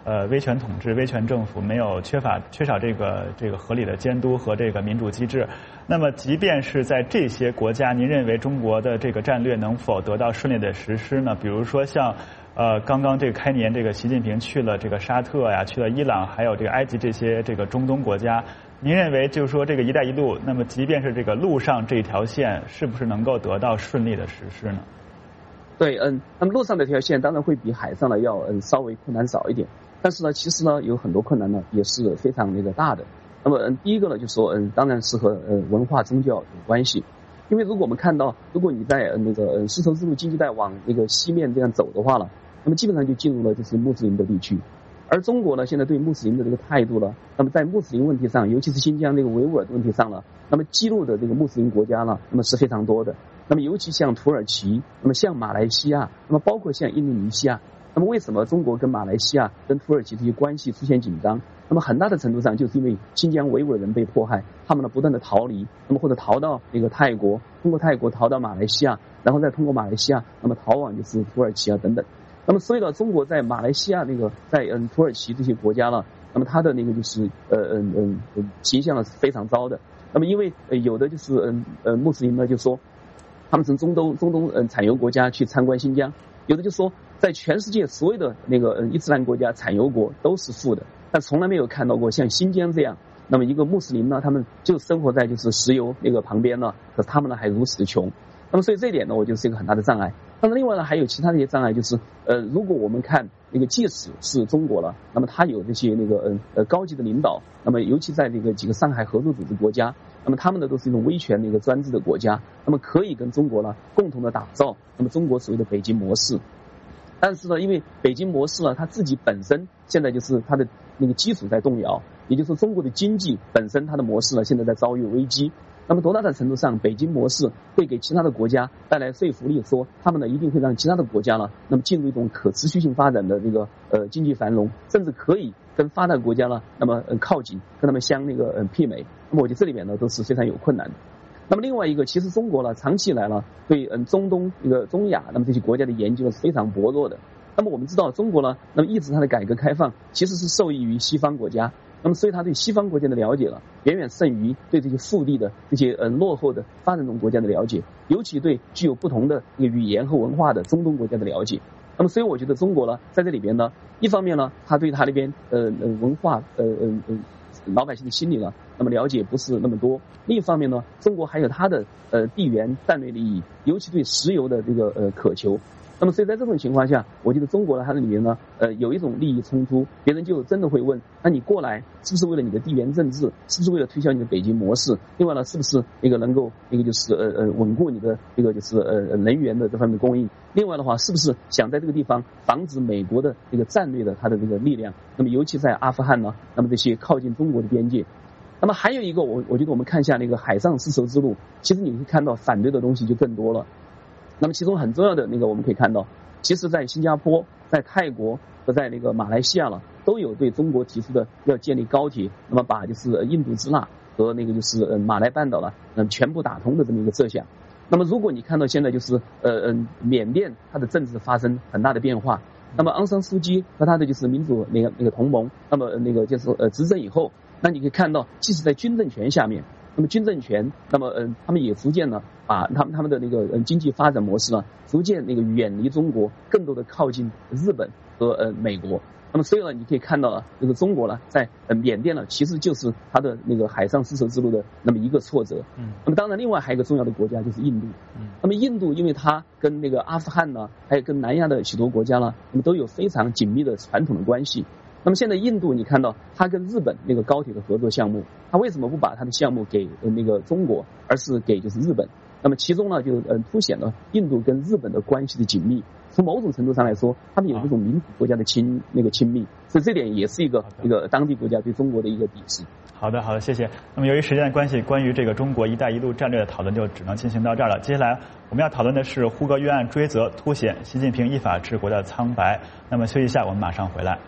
呃威权统治、威权政府，没有缺乏缺少这个这个合理的监督和这个民主机制。那么，即便是在这些国家，您认为中国的这个战略能否得到顺利的实施呢？比如说像呃刚刚这个开年，这个习近平去了这个沙特呀，去了伊朗，还有这个埃及这些这个中东国家。您认为就是说这个“一带一路”，那么即便是这个路上这一条线，是不是能够得到顺利的实施呢？ 对，嗯，那么路上的这条线当然会比海上的要嗯稍微困难少一点，但是呢，其实呢有很多困难呢也是非常那个大的。那么嗯，第一个呢就说嗯，当然是和呃文化宗教有关系，因为如果我们看到，如果你在那个嗯丝绸之路经济带往那个西面这样走的话了，那么基本上就进入了就是穆斯林的地区。而中国呢，现在对穆斯林的这个态度呢，那么在穆斯林问题上，尤其是新疆这个维吾尔的问题上呢，那么激怒的这个穆斯林国家呢，那么是非常多的。那么尤其像土耳其，那么像马来西亚，那么包括像印度尼西亚，那么为什么中国跟马来西亚、跟土耳其这些关系出现紧张？那么很大的程度上就是因为新疆维吾尔人被迫害，他们呢不断的逃离，那么或者逃到那个泰国，通过泰国逃到马来西亚，然后再通过马来西亚，那么逃往就是土耳其啊等等。那么所以呢，中国在马来西亚那个在嗯土耳其这些国家呢，那么它的那个就是呃嗯嗯嗯形象呢是非常糟的。那么因为呃有的就是嗯呃穆斯林呢就说，他们从中东中东嗯产油国家去参观新疆，有的就说在全世界所有的那个嗯伊斯兰国家产油国都是富的，但从来没有看到过像新疆这样，那么一个穆斯林呢，他们就生活在就是石油那个旁边呢，可是他们呢还如此的穷。那么所以这一点呢，我觉得是一个很大的障碍。那么另外呢，还有其他的一些障碍，就是呃，如果我们看那个即使是中国了，那么它有这些那个呃呃高级的领导，那么尤其在这个几个上海合作组织国家，那么他们呢都是一种威权的一个专制的国家，那么可以跟中国呢共同的打造那么中国所谓的北京模式。但是呢，因为北京模式呢，它自己本身现在就是它的那个基础在动摇，也就是说中国的经济本身它的模式呢现在在遭遇危机。那么多大的程度上，北京模式会给其他的国家带来说服力，说他们呢一定会让其他的国家呢，那么进入一种可持续性发展的这个呃经济繁荣，甚至可以跟发达国家呢，那么、呃、靠近，跟他们相那个呃媲美。那么我觉得这里面呢都是非常有困难的。那么另外一个，其实中国呢长期以来呢对嗯中东这个中亚那么这些国家的研究是非常薄弱的。那么我们知道中国呢，那么一直它的改革开放其实是受益于西方国家。那么，所以他对西方国家的了解了，远远胜于对这些腹地的这些呃落后的发展中国家的了解，尤其对具有不同的一个语言和文化的中东国家的了解。那么，所以我觉得中国呢，在这里边呢，一方面呢，他对他那边呃呃文化呃呃呃老百姓的心理呢，那么了解不是那么多；另一方面呢，中国还有它的呃地缘战略利益，尤其对石油的这个呃渴求。那么所以在这种情况下，我觉得中国呢，它这里面呢，呃，有一种利益冲突，别人就真的会问，那你过来是不是为了你的地缘政治，是不是为了推销你的北京模式？另外呢，是不是那个能够那个就是呃呃稳固你的这个就是呃能源的这方面的供应？另外的话，是不是想在这个地方防止美国的这个战略的它的这个力量？那么尤其在阿富汗呢，那么这些靠近中国的边界。那么还有一个，我我觉得我们看一下那个海上丝绸之路，其实你会看到反对的东西就更多了。那么其中很重要的那个我们可以看到，其实在新加坡、在泰国和在那个马来西亚了，都有对中国提出的要建立高铁，那么把就是印度支那和那个就是呃马来半岛了，嗯全部打通的这么一个设想。那么如果你看到现在就是呃嗯缅甸它的政治发生很大的变化，那么昂山素姬和他的就是民主那个那个同盟，那么那个就是呃执政以后，那你可以看到，即使在军政权下面。那么军政权，那么嗯、呃，他们也逐渐呢，把他们他们的那个嗯经济发展模式呢，逐渐那个远离中国，更多的靠近日本和呃美国。那么所以呢，你可以看到了，这个中国呢，在呃缅甸呢，其实就是它的那个海上丝绸之路的那么一个挫折。嗯。那么当然，另外还有一个重要的国家就是印度。嗯。那么印度因为它跟那个阿富汗呢，还有跟南亚的许多国家呢，那么都有非常紧密的传统的关系。那么现在印度你看到它跟日本那个高铁的合作项目，它为什么不把它的项目给呃那个中国，而是给就是日本？那么其中呢就呃凸显了印度跟日本的关系的紧密。从某种程度上来说，他们有这种民主国家的亲那个亲密，所以这点也是一个一个当地国家对中国的一个鄙视。 好的，好的，谢谢。那么由于时间的关系，关于这个中国“一带一路”战略的讨论就只能进行到这儿了。接下来我们要讨论的是胡格约案追责，凸显习近平依法治国的苍白。那么休息一下，我们马上回来。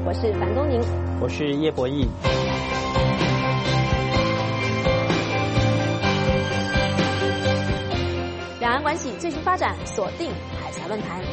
我是樊东宁， 我是叶博弈。 两岸关系最新发展，锁定海峡论坛。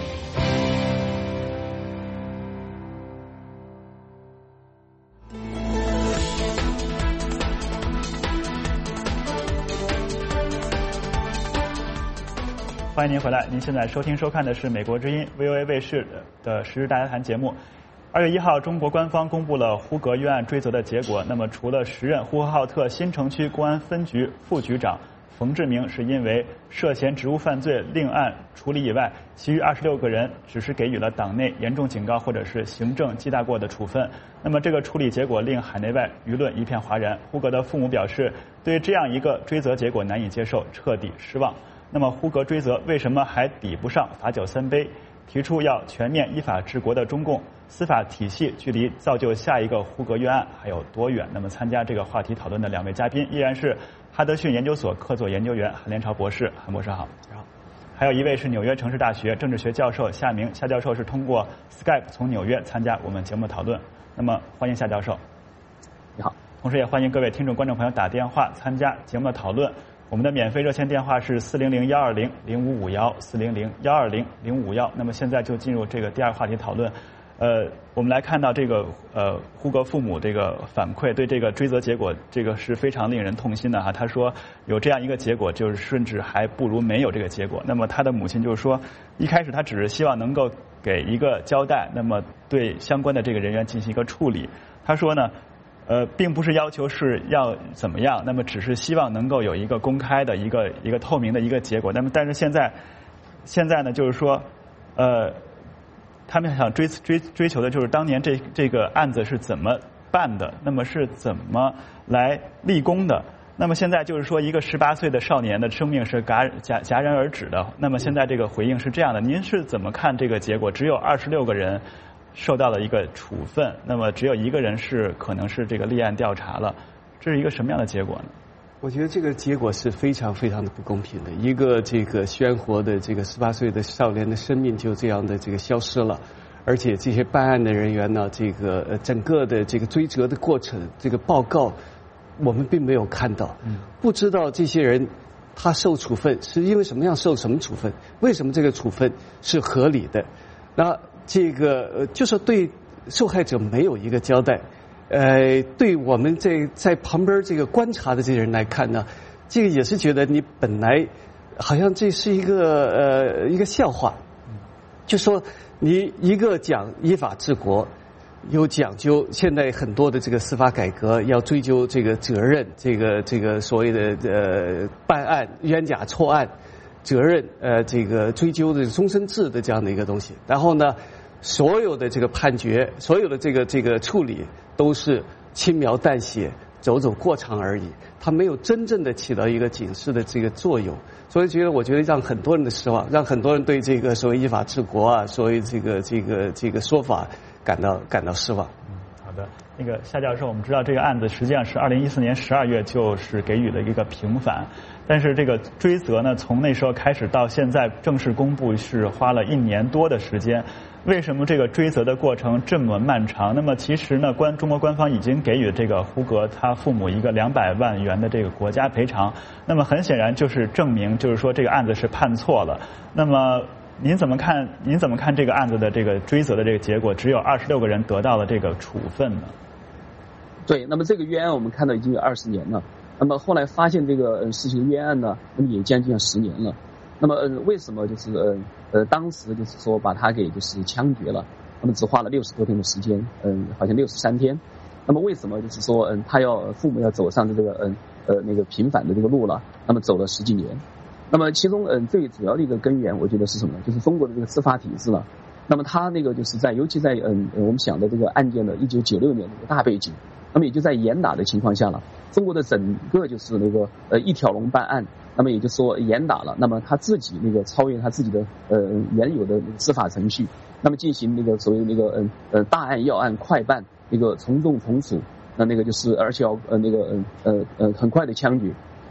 欢迎您回来，您现在收听收看的是美国之音 V O A 卫视的时事大家谈节目。二月一号，中国官方公布了呼格约案追责的结果。那么，除了时任呼和浩特新城区公安分局副局长冯志明是因为涉嫌职务犯罪另案处理以外，其余二十六个人只是给予了党内严重警告或者是行政记大过的处分。那么，这个处理结果令海内外舆论一片哗然。呼格的父母表示，对这样一个追责结果难以接受，彻底失望。那么呼格追责为什么还抵不上罚酒三杯？提出要全面依法治国的中共司法体系距离造就下一个呼格约案还有多远？那么参加这个话题讨论的两位嘉宾依然是哈德逊研究所客座研究员韩连朝博士，韩博士好。好。还有一位是纽约城市大学政治学教授夏明，夏教授是通过 Skype 从纽约参加我们节目讨论。那么欢迎夏教授。 你好。 同时也欢迎各位听众观众朋友打电话参加节目的讨论。我们的免费热线电话是四零零幺二零零五五幺四零零幺二零零五幺。那么现在就进入这个第二话题讨论。呃，我们来看到这个呃呼格父母这个反馈，对这个追责结果，这个是非常令人痛心的哈。他说有这样一个结果，就是甚至还不如没有这个结果。那么他的母亲就是说，一开始他只是希望能够给一个交代，那么对相关的这个人员进行一个处理。他说呢。呃，并不是要求是要怎么样，那么只是希望能够有一个公开的一个一个透明的一个结果。那么，但是现在，现在呢，就是说，呃，他们想追追追求的就是当年这这个案子是怎么办的，那么是怎么来立功的。那么现在就是说，一个十八岁的少年的生命是戛戛戛然而止的。那么现在这个回应是这样的，您是怎么看这个结果？只有二十六个人受到了一个处分，那么只有一个人是可能是这个立案调查了，这是一个什么样的结果呢？ 我觉得这个结果是非常非常的不公平的。一个这个鲜活的这个十八岁的少年的生命就这样的这个消失了，而且这些办案的人员呢，这个呃整个的这个追责的过程，这个报告我们并没有看到，不知道这些人他受处分是因为什么样受什么处分，为什么这个处分是合理的？那这个呃，就是对受害者没有一个交代，呃，对我们这在旁边这个观察的这些人来看呢，这个也是觉得你本来好像这是一个呃一个笑话，就说你一个讲依法治国，有讲究，现在很多的这个司法改革要追究这个责任，这个这个所谓的呃办案冤假错案。责任呃，这个追究的终身制的这样的一个东西，然后呢，所有的这个判决，所有的这个这个处理都是轻描淡写、走走过场而已，它没有真正的起到一个警示的这个作用。所以觉得，我觉得让很多人的失望，让很多人对这个所谓依法治国啊，所谓这个这个这个说法感到感到失望。 嗯，好的。那个夏教授，我们知道这个案子实际上是二零一四年十二月就是给予了一个平反。但是这个追责呢，从那时候开始到现在正式公布是花了一年多的时间。为什么这个追责的过程这么漫长？那么其实呢，官中国官方已经给予这个呼格他父母一个两百万元的这个国家赔偿。那么很显然就是证明，就是说这个案子是判错了。那么您怎么看？您怎么看这个案子的这个追责的这个结果？只有二十六个人得到了这个处分呢？ 对，那么这个冤案我们看到已经有二十年了。那么后来发现这个呃事情的冤案呢，那么也将近十年了。那么呃为什么就是呃呃当时就是说把他给就是枪决了？那么只花了六十多天的时间，嗯，好像六十三天。那么为什么就是说嗯他要父母要走上这个嗯呃那个平反的这个路了？那么走了十几年。那么其中嗯最主要的一个根源，我觉得是什么？就是中国的这个司法体制了。那么他那个就是在尤其在嗯我们想的这个案件的一九九六年这个大背景。那么也就在严打的情况下了，中国的整个就是那个呃一条龙办案，那么也就是说严打了，那么他自己那个超越他自己的呃原有的司法程序，那么进行那个所谓那个呃呃大案要案快办，那个从重从处，那那个就是而且要呃那个呃呃呃很快的枪决。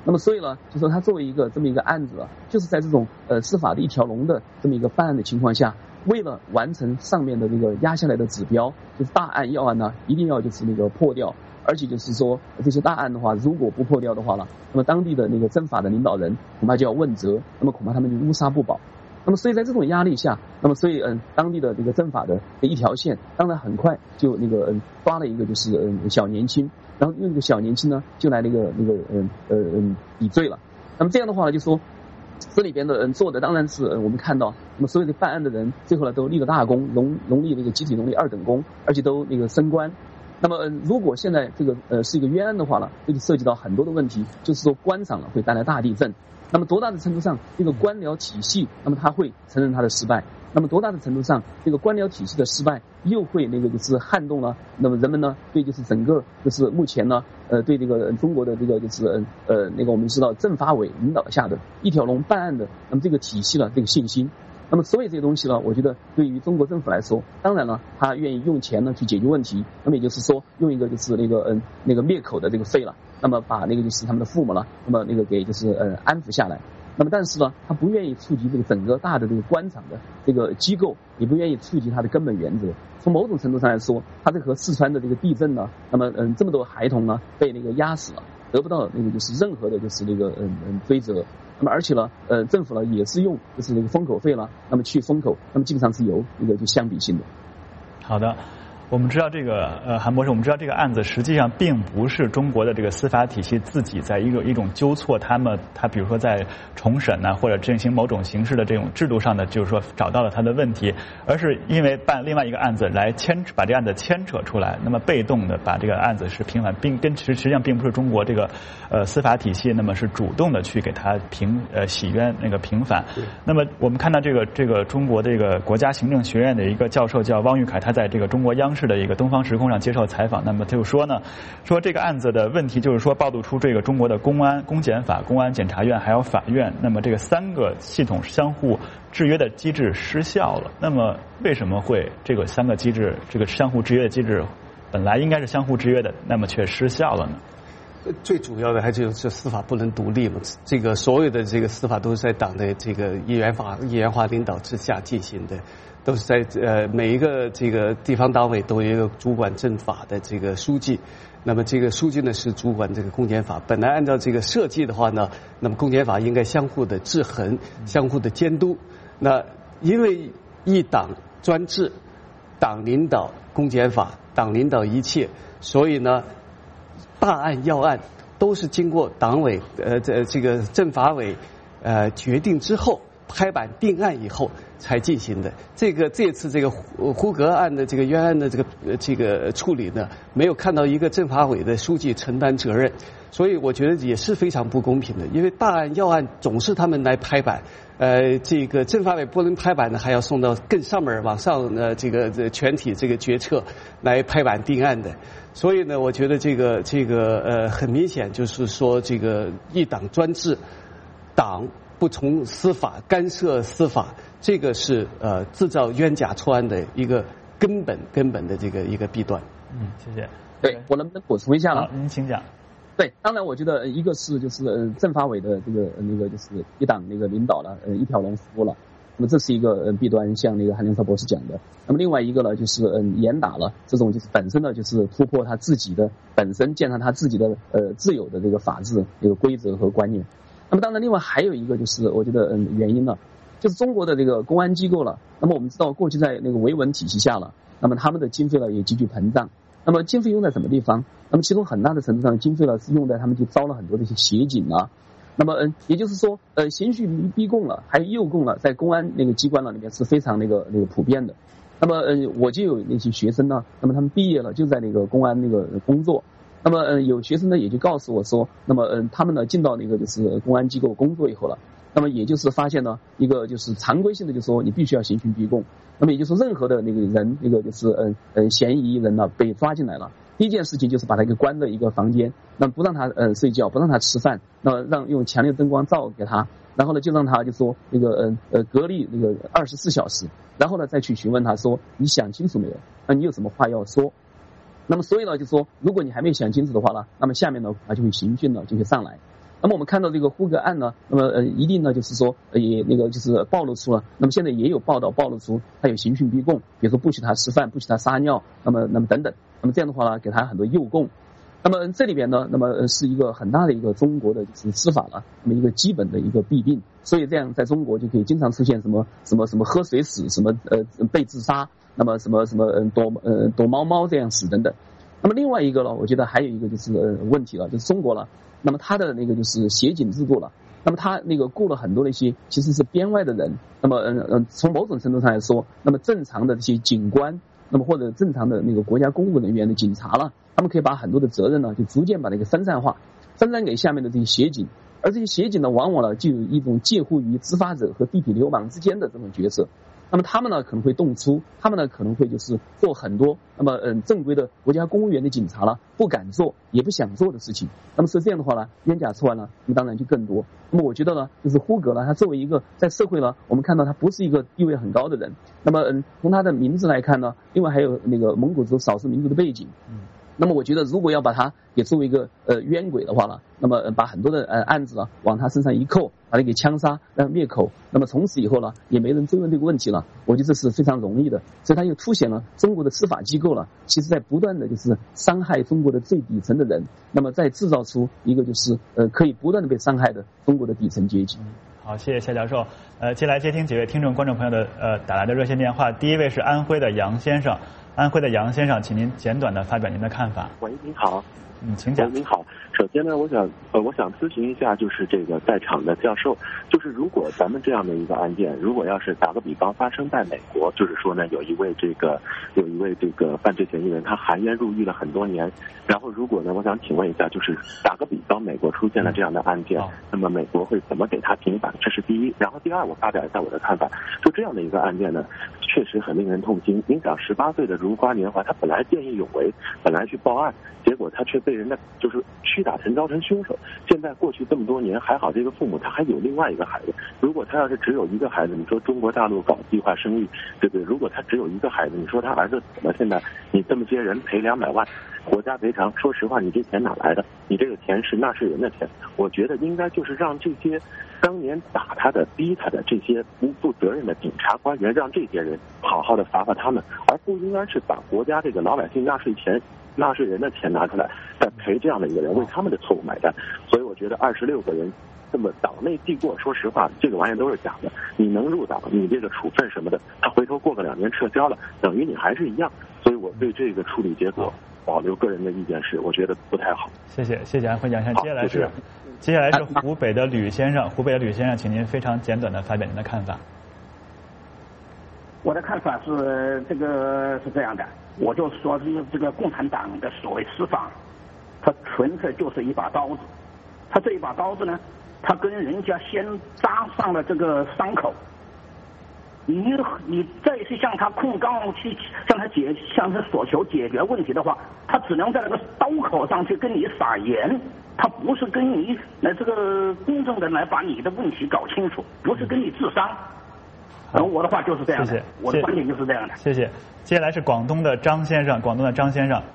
那么所以呢，就说他作为一个这么一个案子啊，就是在这种呃司法的一条龙的这么一个办案的情况下，为了完成上面的那个压下来的指标，就是大案要案呢，一定要就是那个破掉，而且就是说这些大案的话，如果不破掉的话呢，那么当地的那个政法的领导人恐怕就要问责，那么恐怕他们就乌纱不保。那么所以在这种压力下，那么所以嗯，当地的这个政法的一条线，当然很快就那个嗯抓了一个就是嗯小年轻，然后用这个小年轻呢就来那个那个嗯呃嗯抵罪了。那么这样的话呢，就说这里边的人做的当然是我们看到，那么所有的办案的人最后呢都立了大功，荣荣立那个集体荣立二等功，而且都那个升官。那么嗯，如果现在这个呃是一个冤案的话呢，这就涉及到很多的问题，就是说官场呢会带来大地震。那么多大的程度上，这个官僚体系，那么他会承认他的失败；那么多大的程度上，这个官僚体系的失败又会那个就是撼动了，那么人们呢对就是整个就是目前呢呃对这个中国的这个就是呃那个我们知道政法委领导下的一条龙办案的那么这个体系了这个信心。那么所有这些东西呢，我觉得对于中国政府来说，当然了，他愿意用钱呢去解决问题，那么也就是说用一个就是那个嗯那个灭口的这个费了，那么把那个就是他们的父母了，那么那个给就是呃安抚下来。那么但是呢，他不愿意触及这个整个大的这个官场的这个机构，也不愿意触及它的根本原则。从某种程度上来说，它这和四川的这个地震呢，那么嗯这么多孩童呢被那个压死了，得不到那个就是任何的就是那个嗯嗯追责。那么而且呢，呃，政府呢也是用就是那个封口费了，那么去封口，那么基本上是有一个就相比性的。 好的。我们知道这个呃，韩博士，我们知道这个案子实际上并不是中国的这个司法体系自己在一种一种纠错他们，他比如说在重审呢，或者进行某种形式的这种制度上的，就是说找到了他的问题，而是因为办另外一个案子来牵把这个案子牵扯出来，那么被动的把这个案子是平反，并跟实实际上并不是中国这个呃司法体系，那么是主动的去给他平呃洗冤那个平反。那么我们看到这个这个中国这个国家行政学院的一个教授叫汪玉凯，他在这个中国央视的一个东方时空上接受采访，那么他就说呢，说这个案子的问题就是说暴露出这个中国的公安、公检法、公安检察院还有法院，那么这个三个系统相互制约的机制失效了。那么为什么会这个三个机制，这个相互制约的机制本来应该是相互制约的，那么却失效了呢？ 最主要的还就是司法不能独立嘛，这个所有的这个司法都是在党的这个一元法一元化领导之下进行的，都是在呃每一个这个地方党委都有一个主管政法的这个书记，那么这个书记呢是主管这个公检法。本来按照这个设计的话呢，那么公检法应该相互的制衡，相互的监督。那因为一党专制，党领导公检法，党领导一切，所以呢大案要案都是经过党委呃这这个政法委呃决定之后，拍板定案以后才进行的。这个这次这个胡胡格案的这个冤案的这个这个处理呢，没有看到一个政法委的书记承担责任，所以我觉得也是非常不公平的。因为大案要案总是他们来拍板，呃，这个政法委不能拍板呢，还要送到更上面往上呃这个这全体这个决策来拍板定案的。所以呢，我觉得这个这个呃很明显就是说这个一党专制，党不从司法干涉司法，这个是呃制造冤假错案的一个根本根本的这个一个弊端。 嗯，谢谢。 对，我能不能补充一下呢？ 好，您请讲。 对，当然我觉得一个是就是呃政法委的这个那个就是一党那个领导了，呃一条龙服务了。那么这是一个呃弊端，像那个韩良超博士讲的。那么另外一个呢，就是嗯严打了这种就是本身呢就是突破他自己的本身建立他自己的呃自有的这个法治这个规则和观念。那么当然另外还有一个就是我觉得嗯原因呢，就是中国的这个公安机构了。那么我们知道过去在那个维稳体系下了，那么他们的经费呢也急剧膨胀。那么经费用在什么地方？那么其中很大的程度上经费呢是用在他们就招了很多这些协警啊。那么嗯，也就是说，呃，刑讯逼供了，还有诱供了，在公安那个机关了里面是非常那个那个普遍的。那么嗯，我就有那些学生呢，那么他们毕业了就在那个公安那个工作。那么嗯，有学生呢也就告诉我说，那么嗯，他们呢进到那个就是公安机构工作以后了，那么也就是发现呢一个就是常规性的，就是说你必须要刑讯逼供。那么也就是说任何的那个人，那个就是嗯嗯嫌疑人呢被抓进来了。第一件事情就是把他给关在一个房间，那不让他呃睡觉，不让他吃饭，那让用强烈灯光照给他，然后呢就让他就说那个呃呃隔离那个二十四小时，然后呢再去询问他说你想清楚没有？那你有什么话要说？那么所以呢就说如果你还没想清楚的话呢，那么下面呢他就会刑讯呢就会上来。 那么我们看到这个呼格案呢，那么呃一定呢就是说呃也那个就是暴露出了，那么现在也有报道暴露出他有刑讯逼供，比如说不许他吃饭，不许他撒尿，那么那么等等，那么这样的话呢，给他很多诱供。那么这里边呢，那么是一个很大的一个中国的就是司法了，那么一个基本的一个弊病，所以这样在中国就可以经常出现什么什么什么喝水死，什么呃被自杀，那么什么什么呃躲呃躲猫猫这样死等等。那么另外一个呢，我觉得还有一个就是呃问题了，就是中国了，那么它的那个就是协警制度了，那么他那个雇了很多的一些其实是编外的人，那么嗯嗯从某种程度上来说，那么正常的这些警官，那么或者正常的那个国家公务人员的警察了。他们可以把很多的责任呢，就逐渐把那个分散化，分散给下面的这些协警，而这些协警呢，往往呢就有一种介乎于执法者和地痞流氓之间的这种角色。那么他们呢可能会动粗，他们呢可能会就是做很多那么嗯正规的国家公务员的警察了不敢做也不想做的事情。那么是这样的话呢，冤假错案呢，那么当然就更多。那么我觉得呢，就是呼格呢，他作为一个在社会呢，我们看到他不是一个地位很高的人。那么嗯从他的名字来看呢，另外还有那个蒙古族少数民族的背景。嗯。那么我觉得，如果要把他也作为一个呃冤鬼的话呢，那么把很多的呃案子呢往他身上一扣，把他给枪杀，让灭口，那么从此以后呢，也没人追问这个问题了。我觉得这是非常容易的，所以他又凸显了中国的司法机构了，其实在不断的就是伤害中国的最底层的人，那么再制造出一个就是呃可以不断的被伤害的中国的底层阶级。 好，谢谢夏教授。呃，接下来接听几位听众观众朋友的呃打来的热线电话。第一位是安徽的杨先生，安徽的杨先生，请您简短的发表您的看法。 喂，您好。 嗯，请讲。 您好，首先呢，我想呃，我想咨询一下，就是这个在场的教授，就是如果咱们这样的一个案件，如果要是打个比方发生在美国，就是说呢，有一位这个有一位这个犯罪嫌疑人，他含冤入狱了很多年，然后如果呢，我想请问一下，就是打个比方，美国出现了这样的案件，那么美国会怎么给他平反？这是第一。然后第二，我发表一下我的看法，就这样的一个案件呢，确实很令人痛心。您想，十八岁的如花年华，他本来见义勇为，本来去报案，结果他却被人的就是屈打成招成凶手。现在过去这么多年，还好这个父母他还有另外一个孩子。如果他要是只有一个孩子，你说中国大陆搞计划生育，对不对？如果他只有一个孩子，你说他儿子死了，现在你这么些人赔两百万，国家赔偿，说实话，你这钱哪来的？你这个钱是纳税人的钱。我觉得应该就是让这些当年打他的、逼他的这些不负责任的警察官员，让这些人好好的罚罚他们，而不应该是把国家这个老百姓纳税钱。纳税人的钱拿出来，再赔这样的一个人，为他们的错误买单。所以我觉得二十六个人这么党内记过，说实话，这个玩意都是假的。你能入党，你这个处分什么的，他回头过个两年撤销了，等于你还是一样。所以我对这个处理结果保留个人的意见是，我觉得不太好。 谢谢，谢谢安徽杨先生。接下来是，接下来是湖北的吕先生，湖北的吕先生，请您非常简短的发表您的看法。 我的看法是，这个是这样的。我就说这个共产党的所谓司法，它纯粹就是一把刀子。它这一把刀子呢，它跟人家先扎上了这个伤口。你你再去向他控告，去向他解向他所求解决问题的话，他只能在那个刀口上去跟你撒盐，他不是跟你来这个公正的来把你的问题搞清楚，不是跟你治伤。然后我的话就是这样的， 谢谢， 我的观点就是这样的。 谢谢。接下来是广东的张先生，广东的张先生。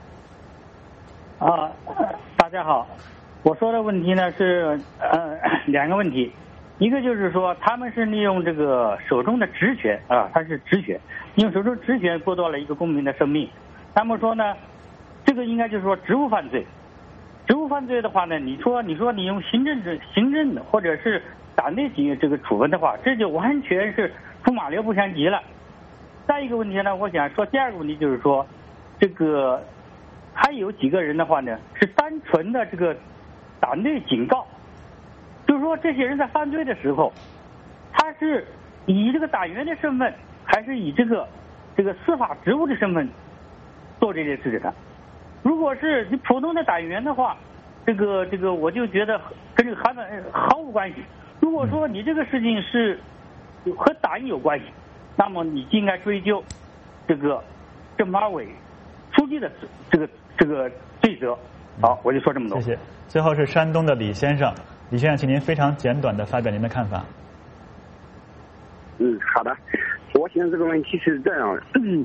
啊，大家好，我说的问题呢是呃两个问题，一个就是说他们是利用这个手中的职权啊，他是职权，用手中职权剥夺了一个公民的生命。他们说呢，这个应该就是说职务犯罪，职务犯罪的话呢，你说你说你用行政行政或者是党内进行这个处分的话，这就完全是出马六不相及了。再一个问题呢，我想说第二个问题就是说，这个还有几个人的话呢，是单纯的这个党内警告，就是说这些人在犯罪的时候，他是以这个党员的身份，还是以这个这个司法职务的身份做这件事情的。如果是你普通的党员的话，这个这个我就觉得跟这个韩本毫无关系。如果说你这个事情是和党有关系，那么你就应该追究这个政法委书记的这个这个罪责。好，我就说这么多。 谢谢。最后是山东的李先生，李先生，请您非常简短的发表您的看法。 嗯，好的。我想这个问题是这样，嗯，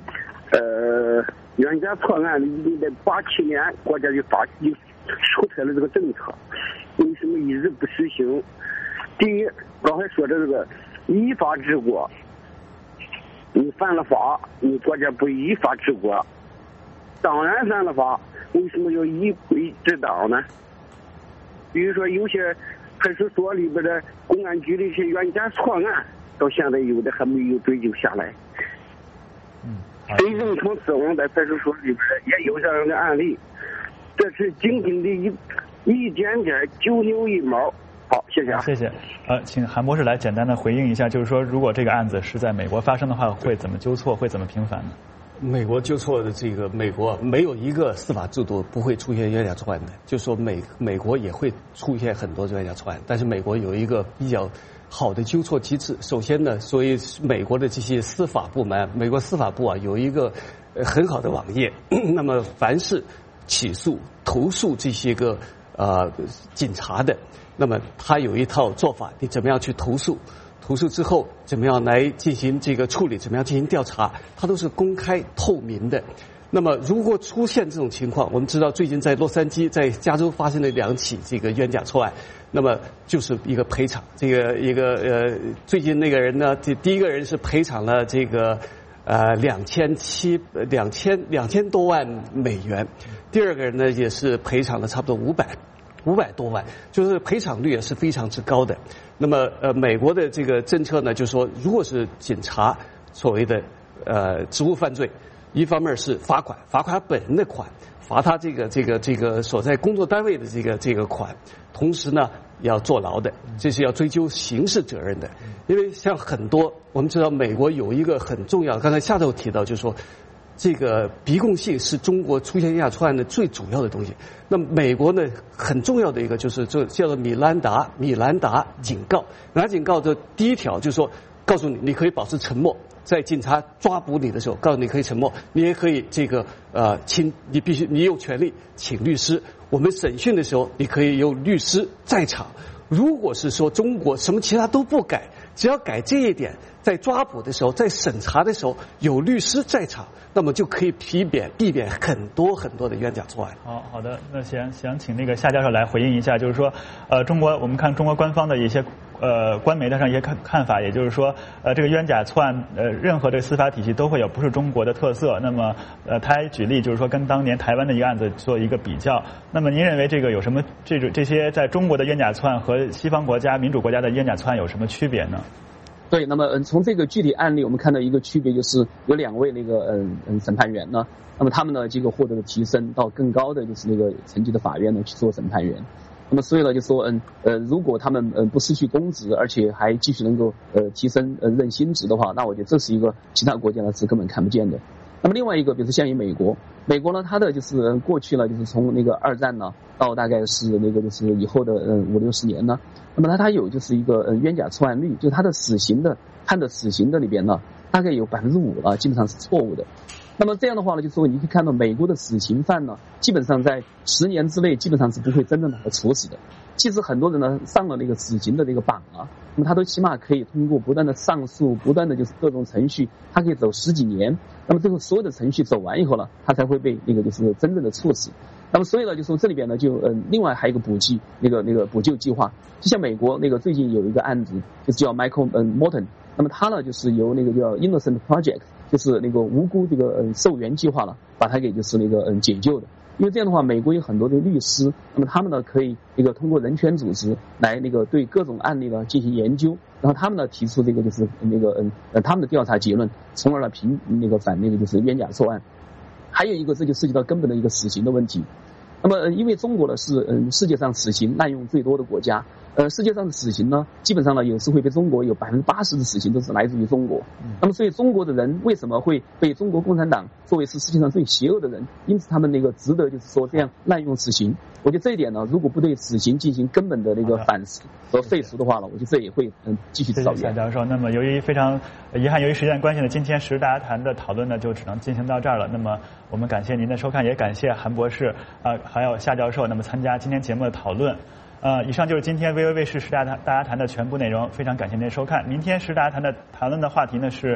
呃，冤假错案的，已经在八七年国家就发就出台了这个政策，为什么一直不实行？第一，刚才说的这个依法治国，你犯了法，你国家不依法治国，当然犯了法，为什么要依规治党呢？比如说有些派出所里边的公安局的一些冤假错案，到现在有的还没有追究下来。 嗯， 非正常死亡在派出所里边也有这样的案例，这是仅仅的一一点点九牛一毛。好，谢谢啊。 谢谢。呃，请韩博士来简单的回应一下，就是说，如果这个案子是在美国发生的话，会怎么纠错，会怎么平反呢？ 美国纠错的这个美国没有一个司法制度不会出现冤假错案的，就是说美美国也会出现很多冤假错案，但是美国有一个比较好的纠错机制。首先呢，所以美国的这些司法部门，美国司法部啊有一个呃很好的网页，那么凡是起诉、投诉这些个呃警察的，那么他有一套做法，你怎么样去投诉？投诉之后怎么样来进行这个处理？怎么样进行调查？它都是公开透明的。那么如果出现这种情况，我们知道最近在洛杉矶、在加州发生了两起这个冤假错案，那么就是一个赔偿。这个一个呃，最近那个人呢，这第一个人是赔偿了这个呃两千七两千两千多万美元，第二个人呢也是赔偿了差不多五百。五百多万，就是赔偿率也是非常之高的。那么，呃，美国的这个政策呢，就是说，如果是警察所谓的呃职务犯罪，一方面是罚款，罚款他本人的款，罚他这个这个这个所在工作单位的这个这个款，同时呢要坐牢的，这是要追究刑事责任的。因为像很多我们知道，美国有一个很重要，刚才夏周提到，就是说。这个逼供性是中国出现冤假错案的最主要的东西。那么美国呢，很重要的一个就是这叫做米兰达米兰达警告。米兰警告的第一条就是说，告诉你你可以保持沉默，在警察抓捕你的时候，告诉你可以沉默，你也可以这个呃请你必须你有权利请律师。我们审讯的时候，你可以有律师在场。如果是说中国什么其他都不改，只要改这一点，在抓捕的时候，在审查的时候有律师在场，那么就可以避免避免很多很多的冤假错案。 好好的，那想想请那个夏教授来回应一下，就是说，呃，中国我们看中国官方的一些呃官媒的上一些看看法，也就是说，呃，这个冤假错案，呃，任何这个司法体系都会有，不是中国的特色。那么，呃，他还举例，就是说跟当年台湾的一个案子做一个比较。那么您认为这个有什么这种这些在中国的冤假错案和西方国家民主国家的冤假错案有什么区别呢？ 对，那么嗯，从这个具体案例，我们看到一个区别，就是有两位那个嗯嗯审判员呢，那么他们呢这个获得了提升到更高的就是那个层级的法院呢去做审判员。那么所以呢，就说嗯呃，如果他们嗯不失去公职，而且还继续能够呃提升呃任薪职的话，那我觉得这是一个其他国家呢是根本看不见的。那么另外一个，比如说像于美国，美国呢它的就是过去呢就是从那个二战呢到大概是那个就是以后的嗯五六十年呢。那么它它有就是一个呃冤假错案率，就是它的死刑的判的死刑的里边呢，大概有百分之五啊，基本上是错误的。那么这样的话呢，就是说你可以看到美国的死刑犯呢，基本上在十年之内基本上是不会真正的处死的。其实很多人呢上了那个死刑的那个榜啊，那么他都起码可以通过不断的上诉，不断的就是各种程序，他可以走十几年。那么最后所有的程序走完以后呢，他才会被那个就是真正的处死。那么所以呢，就说这里边呢，就嗯、呃，另外还有一个补给那个那个补救计划，就像美国那个最近有一个案子，就是叫 Michael 嗯 Morton， 那么他呢就是由那个叫 Innocent Project， 就是那个无辜这个嗯受援计划了，把他给就是那个嗯解救的。因为这样的话，美国有很多的律师，那么他们呢可以那个通过人权组织来那个对各种案例呢进行研究，然后他们呢提出这个就是那个嗯呃他们的调查结论，从而呢评那个反那个就是冤假错案。还有一个，这就涉及到根本的一个死刑的问题。那么，因为中国呢是嗯世界上死刑滥用最多的国家，呃，世界上的死刑呢，基本上呢有时会被中国有百分之八十的死刑都是来自于中国。那么，所以中国的人为什么会被中国共产党作为是世界上最邪恶的人？因此，他们那个值得就是说这样滥用死刑。我觉得这一点呢，如果不对死刑进行根本的那个反思和废除的话呢，我觉得这也会嗯继续造谣。 谢谢夏教授。那么，由于非常遗憾，由于时间关系呢，今天时事大家谈的讨论呢就只能进行到这儿了。那么，我们感谢您的收看，也感谢韩博士啊、呃、还有夏教授那么参加今天节目的讨论。呃，以上就是今天 V O A 卫视时大家大家谈的全部内容，非常感谢您的收看。明天时大家谈的谈论的话题呢是。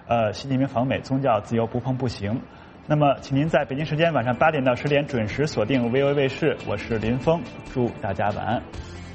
呃，习近平访美，宗教自由不碰不行。那么，请您在北京时间晚上八点到十点准时锁定 V O A 卫视，我是林峰，祝大家晚安。